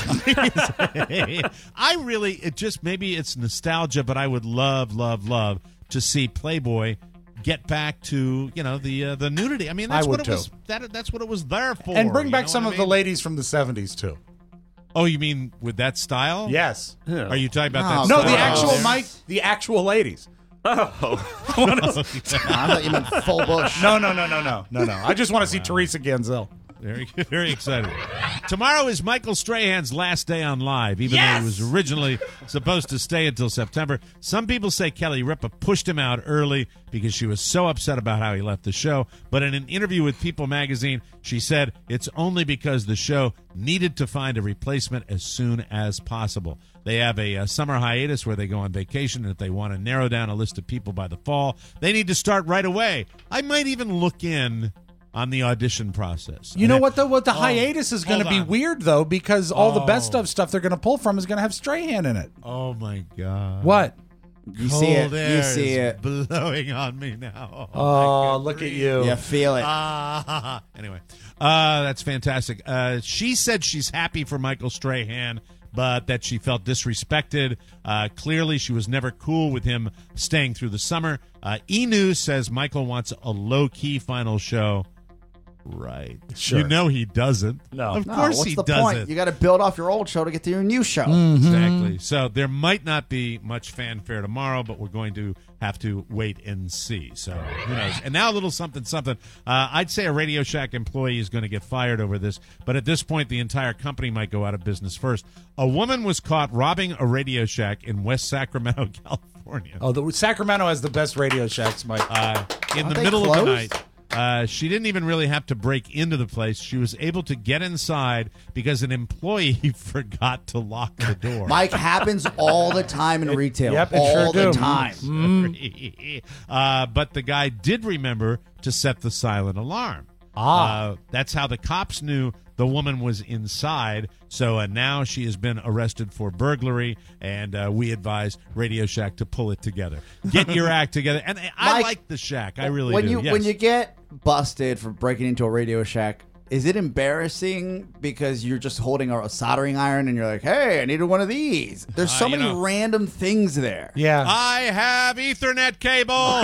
Speaker 3: I really, it just maybe it's nostalgia, but I would love, love, love to see Playboy get back to you know the uh, the nudity. I mean, that's
Speaker 4: I
Speaker 3: what
Speaker 4: would
Speaker 3: it was.
Speaker 4: too.
Speaker 3: That that's what it was there for.
Speaker 4: And bring
Speaker 3: you
Speaker 4: back
Speaker 3: know
Speaker 4: some
Speaker 3: what
Speaker 4: of
Speaker 3: I
Speaker 4: the
Speaker 3: mean?
Speaker 4: ladies from the seventies too.
Speaker 3: Oh, you mean with that style?
Speaker 4: Yes.
Speaker 3: Are you talking about
Speaker 5: No,
Speaker 3: that?
Speaker 4: No,
Speaker 3: style
Speaker 4: the actual
Speaker 3: there?
Speaker 4: Mike, the actual ladies.
Speaker 18: Oh.
Speaker 5: I thought you meant full bush.
Speaker 4: No, no, no, no, no, no, no. I just want to see Teresa Ganzel.
Speaker 3: Very, very excited. Tomorrow is Michael Strahan's last day on Live, even though he was originally supposed to stay until September. Some people say Kelly Ripa pushed him out early because she was so upset about how he left the show. But in an interview with People magazine, she said it's only because the show needed to find a replacement as soon as possible. They have a, a summer hiatus where they go on vacation, and if they want to narrow down a list of people by the fall, they need to start right away. I might even look in on the audition process.
Speaker 4: You know
Speaker 3: And
Speaker 4: what though? What the
Speaker 3: Oh,
Speaker 4: hiatus is going to
Speaker 3: hold
Speaker 4: be
Speaker 3: on.
Speaker 4: weird though, because all the best
Speaker 3: Oh.
Speaker 4: of stuff they're going to pull from is going to have Strahan in it.
Speaker 3: Oh my God!
Speaker 4: What?
Speaker 5: You see it.
Speaker 3: Cold
Speaker 5: You
Speaker 3: air
Speaker 5: see
Speaker 3: is
Speaker 5: it.
Speaker 3: blowing on me now.
Speaker 4: Oh, look at you.
Speaker 5: You feel it.
Speaker 3: Ah, anyway, uh, that's fantastic. Uh, she said she's happy for Michael Strahan, but that she felt disrespected. Uh, clearly, she was never cool with him staying through the summer. Uh, E! News says Michael wants a low-key final show. Right.
Speaker 4: Sure.
Speaker 3: You know he doesn't.
Speaker 4: No.
Speaker 3: Of
Speaker 5: No,
Speaker 3: course
Speaker 5: what's
Speaker 3: he
Speaker 5: the
Speaker 3: doesn't.
Speaker 5: point? You got to build off your old show to get to your new show.
Speaker 3: Exactly. So there might not be much fanfare tomorrow, but we're going to have to wait and see. So who knows? And now a little something, something. Uh, I'd say a Radio Shack employee is going to get fired over this, but at this point, the entire company might go out of business first. A woman was caught robbing a Radio Shack in West Sacramento, California.
Speaker 4: Oh, the Sacramento has the best Radio Shacks, Mike.
Speaker 3: Uh, in
Speaker 5: Aren't
Speaker 3: the
Speaker 5: they
Speaker 3: middle of the
Speaker 5: closed?
Speaker 3: night. Uh, she didn't even really have to break into the place. She was able to get inside because an employee forgot to lock the door.
Speaker 5: Mike, happens all the time in retail.
Speaker 4: Yep, it
Speaker 5: all
Speaker 4: sure
Speaker 5: the
Speaker 4: do.
Speaker 5: time.
Speaker 3: Sorry. uh, but the guy did remember to set the silent alarm.
Speaker 4: Ah.
Speaker 3: Uh, that's how the cops knew the woman was inside. So uh, now she has been arrested for burglary, and uh, we advise Radio Shack to pull it together. Get your act together. And I
Speaker 5: Mike,
Speaker 3: like the Shack. I really
Speaker 5: when
Speaker 3: do.
Speaker 5: you
Speaker 3: Yes.
Speaker 5: when you get busted for breaking into a Radio Shack, is it embarrassing because you're just holding a, a soldering iron and you're like, hey, I needed one of these? There's so
Speaker 3: Uh, you
Speaker 5: many
Speaker 3: know.
Speaker 5: random things there.
Speaker 4: Yeah.
Speaker 3: I have Ethernet cable.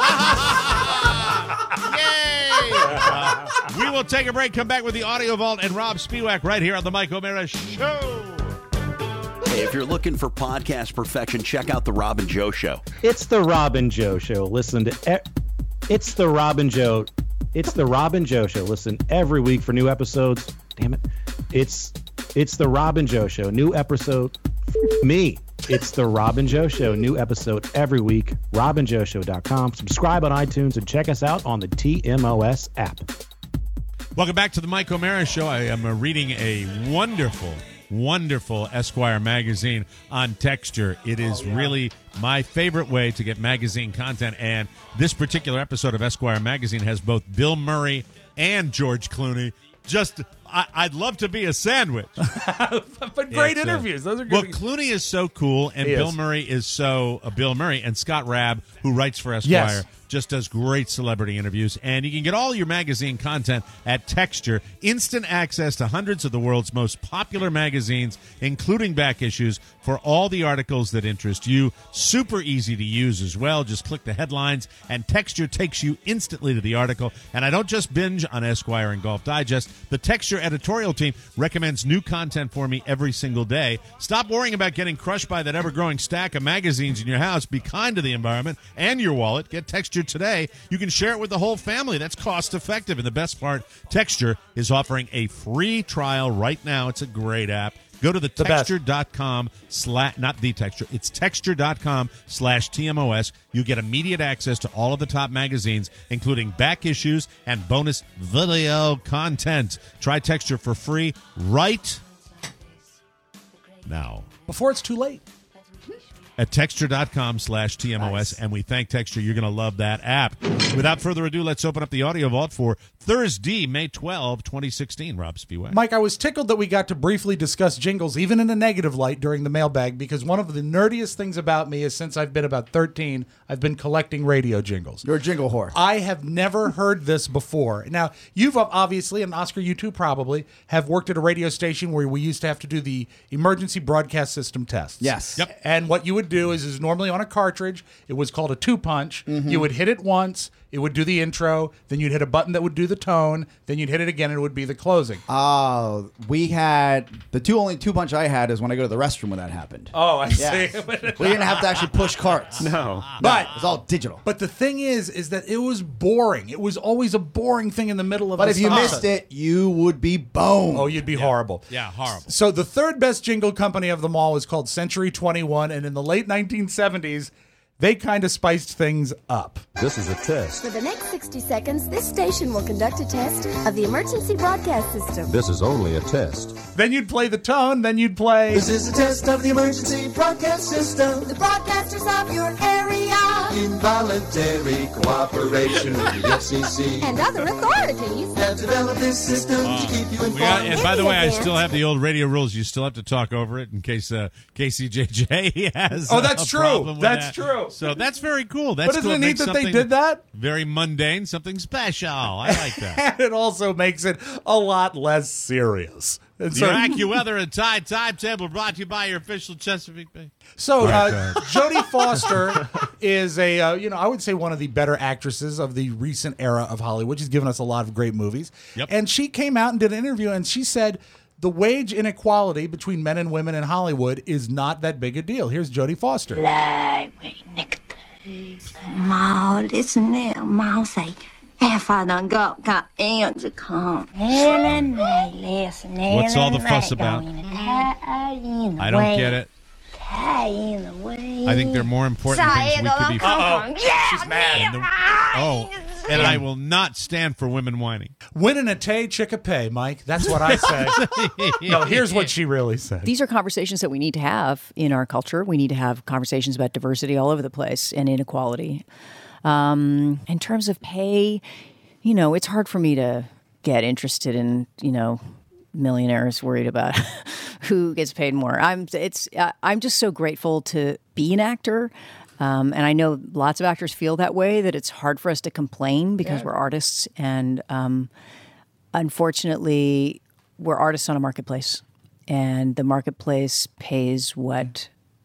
Speaker 3: Yay! Uh, we will take a break, come back with the Audio Vault and Rob Spiewak right here on the Mike O'Mara Show.
Speaker 14: Hey, if you're looking for podcast perfection, check out The Rob and Joe Show.
Speaker 21: It's the Rob and Joe Show. Listen to e- It's the Rob and Joe. It's the Rob and Joe Show. Listen every week for new episodes. Damn it. It's it's the Rob and Joe Show. New episode. F- me. It's the Rob and Joe Show. New episode every week. rob and joe show dot com. Subscribe on iTunes and check us out on the T M O S app.
Speaker 3: Welcome back to the Mike O'Mara Show. I am uh, reading a wonderful, wonderful Esquire magazine on Texture. It is really my favorite way to get magazine content, and this particular episode of Esquire magazine has both Bill Murray and George Clooney. Just, I, I'd love to be a sandwich.
Speaker 4: But great
Speaker 3: It's, uh,
Speaker 4: interviews. Those are good.
Speaker 3: Well, Clooney is so cool, and
Speaker 4: He
Speaker 3: Bill
Speaker 4: is.
Speaker 3: Murray is so uh, Bill Murray, and Scott Rabb, who writes for Esquire,
Speaker 4: Yes.
Speaker 3: just does great celebrity interviews. And you can get all your magazine content at Texture. Instant access to hundreds of the world's most popular magazines, including back issues, for all the articles that interest you. Super easy to use as well. Just click the headlines, and Texture takes you instantly to the article. And I don't just binge on Esquire and Golf Digest. The Texture editorial team recommends new content for me every single day. Stop worrying about getting crushed by that ever-growing stack of magazines in your house. Be kind to the environment and your wallet. Get Texture today. You can share it with the whole family. That's cost-effective. And the best part, Texture is offering a free trial right now. It's a great app. Go to the,
Speaker 4: The best.
Speaker 3: texture.com slash, not the texture, it's texture.com slash TMOS. You get immediate access to all of the top magazines, including back issues and bonus video content. Try Texture for free right now
Speaker 4: Before it's too late.
Speaker 3: at texture.com slash TMOS.
Speaker 5: Nice.
Speaker 3: And we thank Texture. You're going to love that app. Without further ado, let's open up the Audio Vault for Thursday, May twelfth, twenty sixteen. Rob Spiewak.
Speaker 4: Mike, I was tickled that we got to briefly discuss jingles, even in a negative light, during the mailbag, because one of the nerdiest things about me is since I've been about thirteen, I've been collecting radio jingles.
Speaker 5: You're a jingle whore.
Speaker 4: I have never heard this before. Now, you've obviously, and Oscar, you too probably, have worked at a radio station where we used to have to do the emergency broadcast system tests.
Speaker 5: Yes.
Speaker 3: Yep.
Speaker 4: And what you would do is, is normally on a cartridge, it was called a two-punch.
Speaker 5: Mm-hmm.
Speaker 4: You would hit it once, it would do the intro, then you'd hit a button that would do the tone, then you'd hit it again and it would be the closing.
Speaker 5: Oh, we had the two only two punch I had is when I go to the restroom when that happened.
Speaker 4: Oh, I
Speaker 5: Yeah.
Speaker 4: see.
Speaker 5: We didn't have to actually push carts.
Speaker 18: No.
Speaker 4: But
Speaker 5: It was all digital.
Speaker 4: But the thing is, is that it was boring. It was always a boring thing in the middle of.
Speaker 5: But
Speaker 4: the
Speaker 5: if you
Speaker 4: stop
Speaker 5: missed
Speaker 4: sign.
Speaker 5: it, you would be boned.
Speaker 4: Oh, you'd be horrible.
Speaker 3: Yeah, horrible.
Speaker 4: So the third best jingle company of them all is called Century twenty-one, and in the late nineteen seventies, they kind of spiced things up.
Speaker 2: This is a test.
Speaker 6: For the next sixty seconds, this station will conduct a test of the emergency broadcast system.
Speaker 2: This is only a test.
Speaker 4: Then you'd play the tone, then you'd play.
Speaker 23: This is a test of the emergency broadcast system.
Speaker 6: The broadcasters of your area
Speaker 23: Involuntary cooperation with the F C C.
Speaker 6: and other authorities
Speaker 23: Have developed this system to keep you informed.
Speaker 3: We got, and by the
Speaker 6: In the
Speaker 3: way, I
Speaker 6: event-
Speaker 3: still have the old radio rules. You still have to talk over it in case uh, K C J J has.
Speaker 4: Oh,
Speaker 3: uh,
Speaker 4: that's
Speaker 3: a
Speaker 4: true.
Speaker 3: problem with
Speaker 4: That's
Speaker 3: that.
Speaker 4: true.
Speaker 3: So that's very cool. That's
Speaker 4: But isn't
Speaker 3: cool.
Speaker 4: it neat
Speaker 3: makes
Speaker 4: that they
Speaker 3: something
Speaker 4: did that?
Speaker 3: Very mundane, something special. I like that.
Speaker 4: And it also makes it a lot less serious. And
Speaker 3: The
Speaker 4: so-
Speaker 3: AccuWeather and Tide Timetable brought to you by your official Chesapeake Bay.
Speaker 4: So,
Speaker 3: All right,
Speaker 4: uh,
Speaker 3: go
Speaker 4: Jodie Foster is a, uh, you know, I would say one of the better actresses of the recent era of Hollywood. She's given us a lot of great movies.
Speaker 3: Yep.
Speaker 4: And she came out and did an interview, and she said the wage inequality between men and women in Hollywood is not that big a deal. Here's Jodie Foster.
Speaker 7: 貓的是那貓仔，哎，發能夠夾樣子講。
Speaker 3: What's all the fuss about? I don't get it. I think they're more important things we could be.
Speaker 7: Uh-oh.
Speaker 4: She's mad.
Speaker 3: Oh, and I will not stand for women whining.
Speaker 4: Winning a tay, chick a pay, Mike. That's what I say. No, here's what she really said.
Speaker 8: These are conversations that we need to have in our culture. We need to have conversations about diversity all over the place and inequality. Um, in terms of pay, you know, it's hard for me to get interested in, you know, millionaires worried about who gets paid more. I'm it's uh, I'm just so grateful to be an actor. Um, and I know lots of actors feel that way, that it's hard for us to complain because
Speaker 4: Yeah.
Speaker 8: we're artists. And um, unfortunately, we're artists on a marketplace. And the marketplace pays what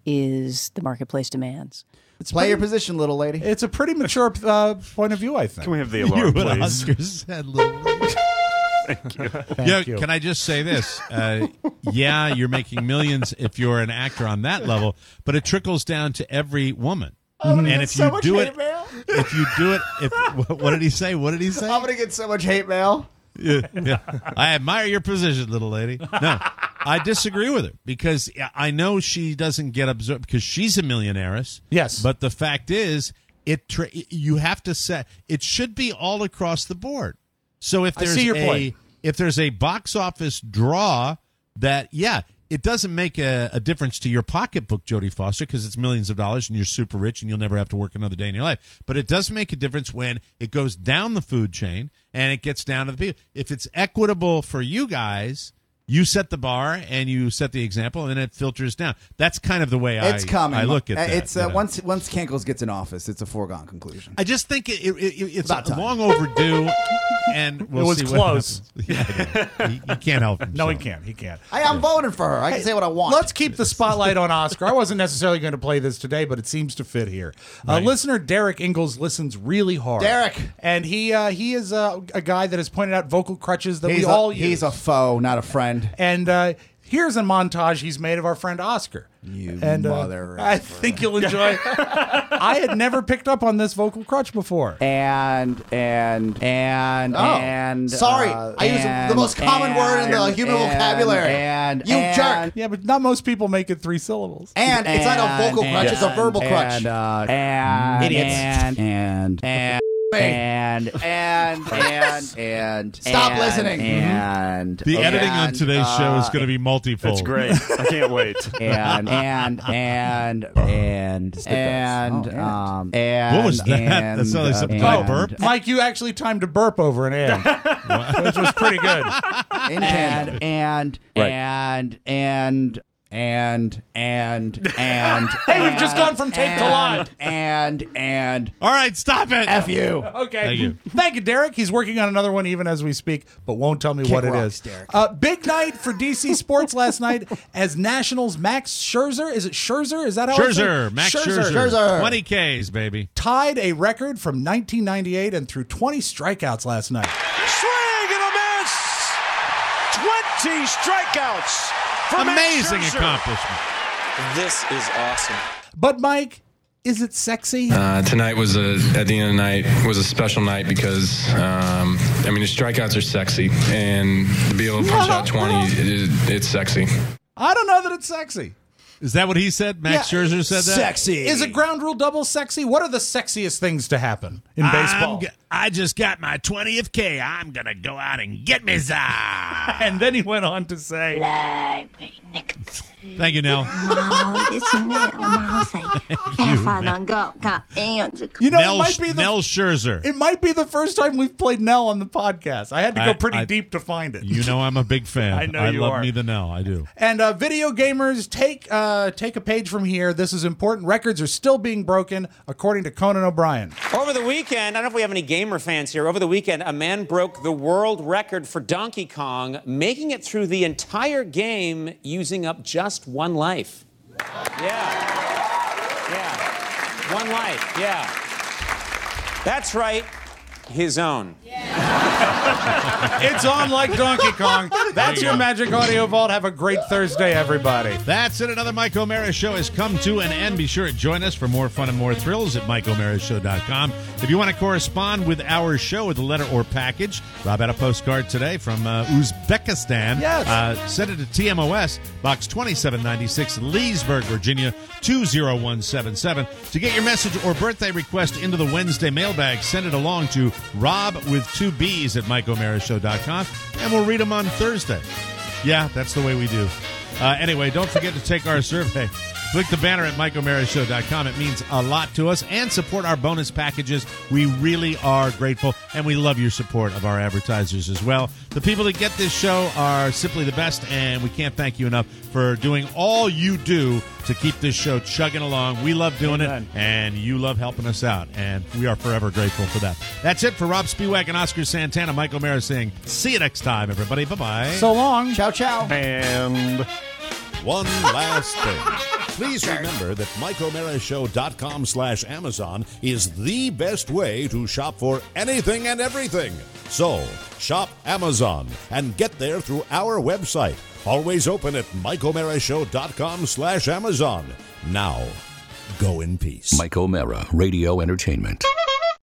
Speaker 8: is the marketplace demands.
Speaker 4: It's
Speaker 5: Play
Speaker 4: pretty-
Speaker 5: your position, little lady.
Speaker 4: It's a pretty mature uh, point of view, I think.
Speaker 18: Can we have the
Speaker 3: You
Speaker 18: alarm,
Speaker 3: and
Speaker 18: please?
Speaker 3: Oscar said little lady.
Speaker 18: Thank you.
Speaker 4: Thank
Speaker 3: yeah,
Speaker 4: you.
Speaker 3: Can I just say this? Uh, yeah, you're making millions if you're an actor on that level, but it trickles down to every woman.
Speaker 5: I'm gonna
Speaker 3: And
Speaker 5: get
Speaker 3: if
Speaker 5: so
Speaker 3: you
Speaker 5: much
Speaker 3: do
Speaker 5: hate
Speaker 3: it,
Speaker 5: mail.
Speaker 3: if you do it, if what did he say? What did he say?
Speaker 5: I'm gonna get so much hate mail.
Speaker 3: Yeah, yeah. I admire your position, little lady. No, I disagree with her because I know she doesn't get absorbed because she's a millionairess.
Speaker 4: Yes.
Speaker 3: But the fact is, it tra- you have to set. It should be all across the board. So if
Speaker 4: I
Speaker 3: there's
Speaker 4: see your
Speaker 3: a
Speaker 4: point.
Speaker 3: if there's a box office draw that yeah. It doesn't make a, a difference to your pocketbook, Jodie Foster, because it's millions of dollars and you're super rich and you'll never have to work another day in your life. But it does make a difference when it goes down the food chain and it gets down to the people. If it's equitable for you guys, you set the bar and you set the example, and then it filters down. That's kind of the way
Speaker 5: It's
Speaker 3: I,
Speaker 5: coming.
Speaker 3: I look at that.
Speaker 5: It's uh,
Speaker 3: you know.
Speaker 5: once once Kankles gets in office, it's a foregone conclusion.
Speaker 3: I just think it, it, it, it's
Speaker 5: About time.
Speaker 3: long overdue, and we'll
Speaker 4: It was
Speaker 3: see
Speaker 4: close.
Speaker 3: What happens. Yeah, he, he can't help himself.
Speaker 4: No, he can't. He can't.
Speaker 5: Hey, I'm voting for her. I can say what I want.
Speaker 4: Let's keep the spotlight on Oscar. I wasn't necessarily going to play this today, but it seems to fit here. Uh,
Speaker 3: Right.
Speaker 4: Listener Derek Ingalls listens really hard.
Speaker 5: Derek.
Speaker 4: And he uh, he is uh, a guy that has pointed out vocal crutches that
Speaker 5: he's
Speaker 4: we
Speaker 5: a,
Speaker 4: all use.
Speaker 5: He's a foe, not a friend.
Speaker 4: And uh, here's a montage he's made of our friend Oscar.
Speaker 5: You
Speaker 4: and uh,
Speaker 5: mother.
Speaker 4: I think you'll enjoy. I had never picked up on this vocal crutch before.
Speaker 5: And and and
Speaker 4: Oh.
Speaker 5: and
Speaker 4: Sorry,
Speaker 5: uh,
Speaker 4: I use
Speaker 5: and-
Speaker 4: the most common word in the
Speaker 5: and-
Speaker 4: human
Speaker 5: and-
Speaker 4: vocabulary.
Speaker 5: And
Speaker 4: You
Speaker 5: and,
Speaker 4: jerk. Yeah, but not most people make it three syllables.
Speaker 5: And, it's not a vocal crutch; it's a verbal crutch.
Speaker 4: And, uh,
Speaker 5: and
Speaker 4: idiots.
Speaker 5: and and and and and and and
Speaker 4: Stop
Speaker 5: and,
Speaker 4: listening.
Speaker 5: And
Speaker 3: The editing on
Speaker 5: and,
Speaker 3: today's show is
Speaker 5: uh,
Speaker 3: going to be multifold.
Speaker 18: That's great. I can't wait.
Speaker 5: and and and and and
Speaker 4: Oh,
Speaker 5: um and
Speaker 3: What was that?
Speaker 5: And,
Speaker 3: That sounded like
Speaker 5: uh,
Speaker 3: something
Speaker 4: Oh,
Speaker 3: like burp.
Speaker 4: Mike, you actually timed a burp over an and, which was pretty good.
Speaker 5: In and and
Speaker 4: Right.
Speaker 5: and and and and and
Speaker 4: Hey, we've just gone from tape to live.
Speaker 5: And and
Speaker 3: All right, stop it.
Speaker 5: F you.
Speaker 4: Okay.
Speaker 3: Thank you.
Speaker 4: Thank you, Derek. He's working on another one even as we speak, but won't tell me
Speaker 5: Kick
Speaker 4: what it
Speaker 5: rocks,
Speaker 4: is.
Speaker 5: Derek.
Speaker 4: Uh, big night for D C Sports last night as Nationals Max Scherzer. Is it Scherzer? Is that how it's
Speaker 3: Scherzer, Max Scherzer,
Speaker 5: Scherzer.
Speaker 3: twenty Ks, baby.
Speaker 4: tied a record from nineteen ninety-eight and threw twenty strikeouts last night.
Speaker 10: Swing and a miss! twenty strikeouts for Max
Speaker 3: Amazing
Speaker 10: Scherzer.
Speaker 3: accomplishment.
Speaker 10: This is awesome.
Speaker 4: But Mike, is it sexy?
Speaker 24: Uh, tonight was a at the end of the night was a special night because um, I mean the strikeouts are sexy and to be able to punch out twenty, it, it's sexy.
Speaker 4: I don't know that it's sexy.
Speaker 3: Is that what he said? Max
Speaker 4: Yeah,
Speaker 3: Scherzer said that?
Speaker 5: Sexy.
Speaker 4: Is a ground rule double sexy? What are the sexiest things to happen in baseball?
Speaker 3: I'm g- I just got my twentieth K. I'm going to go out and get me some.
Speaker 4: And then he went on to say,
Speaker 3: Thank you, Nell.
Speaker 7: 毛的是那毛仔，黑发能够看样子。
Speaker 4: You know,
Speaker 3: Nell,
Speaker 4: it might be the,
Speaker 3: Nell Scherzer.
Speaker 4: It might be the first time we've played Nell on the podcast. I had to go
Speaker 3: I-
Speaker 4: pretty
Speaker 3: I-
Speaker 4: deep to find it.
Speaker 3: You know I'm a big fan.
Speaker 4: I know
Speaker 3: I
Speaker 4: you
Speaker 3: love
Speaker 4: are.
Speaker 3: me the Nell. I do.
Speaker 4: And uh, video gamers, take uh, take a page from here. This is important. Records are still being broken, according to Conan O'Brien.
Speaker 9: Over the weekend, I don't know if we have any gamer fans here. Over the weekend, a man broke the world record for Donkey Kong, making it through the entire game using up just one life. Yeah. Yeah. One life. Yeah. That's right. His own.
Speaker 4: It's on like Donkey Kong. That's
Speaker 3: you
Speaker 4: your
Speaker 3: go.
Speaker 4: Magic Audio Vault. Have a great Thursday, everybody.
Speaker 3: That's it. Another Mike O'Mara Show has come to an end. Be sure to join us for more fun and more thrills at Mike O'Mara Show dot com. If you want to correspond with our show with a letter or package, Rob had a postcard today from uh, Uzbekistan.
Speaker 4: Yes.
Speaker 3: Uh, send it to T M O S, Box twenty-seven ninety-six, Leesburg, Virginia, two zero one seven seven. To get your message or birthday request into the Wednesday mailbag, send it along to Rob with two B's at Mike O'Mara Show dot com, and we'll read them on Thursday. Yeah, that's the way we do. Uh, anyway, don't forget to take our survey. Click the banner at Mike O'Mara Show dot com. It means a lot to us, and support our bonus packages. We really are grateful, and we love your support of our advertisers as well. The people that get this show are simply the best, and we can't thank you enough for doing all you do to keep this show chugging along. We love doing
Speaker 4: Amen.
Speaker 3: it, and you love helping us out, and we are forever grateful for that. That's it for Rob Spiewak and Oscar Santana. Mike O'Mara saying, see you next time, everybody. Bye-bye.
Speaker 4: So long.
Speaker 5: Ciao, ciao.
Speaker 18: And
Speaker 2: One last thing. Please remember that Mike O'Mara Show dot com slash Amazon is the best way to shop for anything and everything. So, shop Amazon and get there through our website. Always open at Mike O'Mara Show dot com slash Amazon. Now, go in peace.
Speaker 1: Mike O'Mara, Radio Entertainment.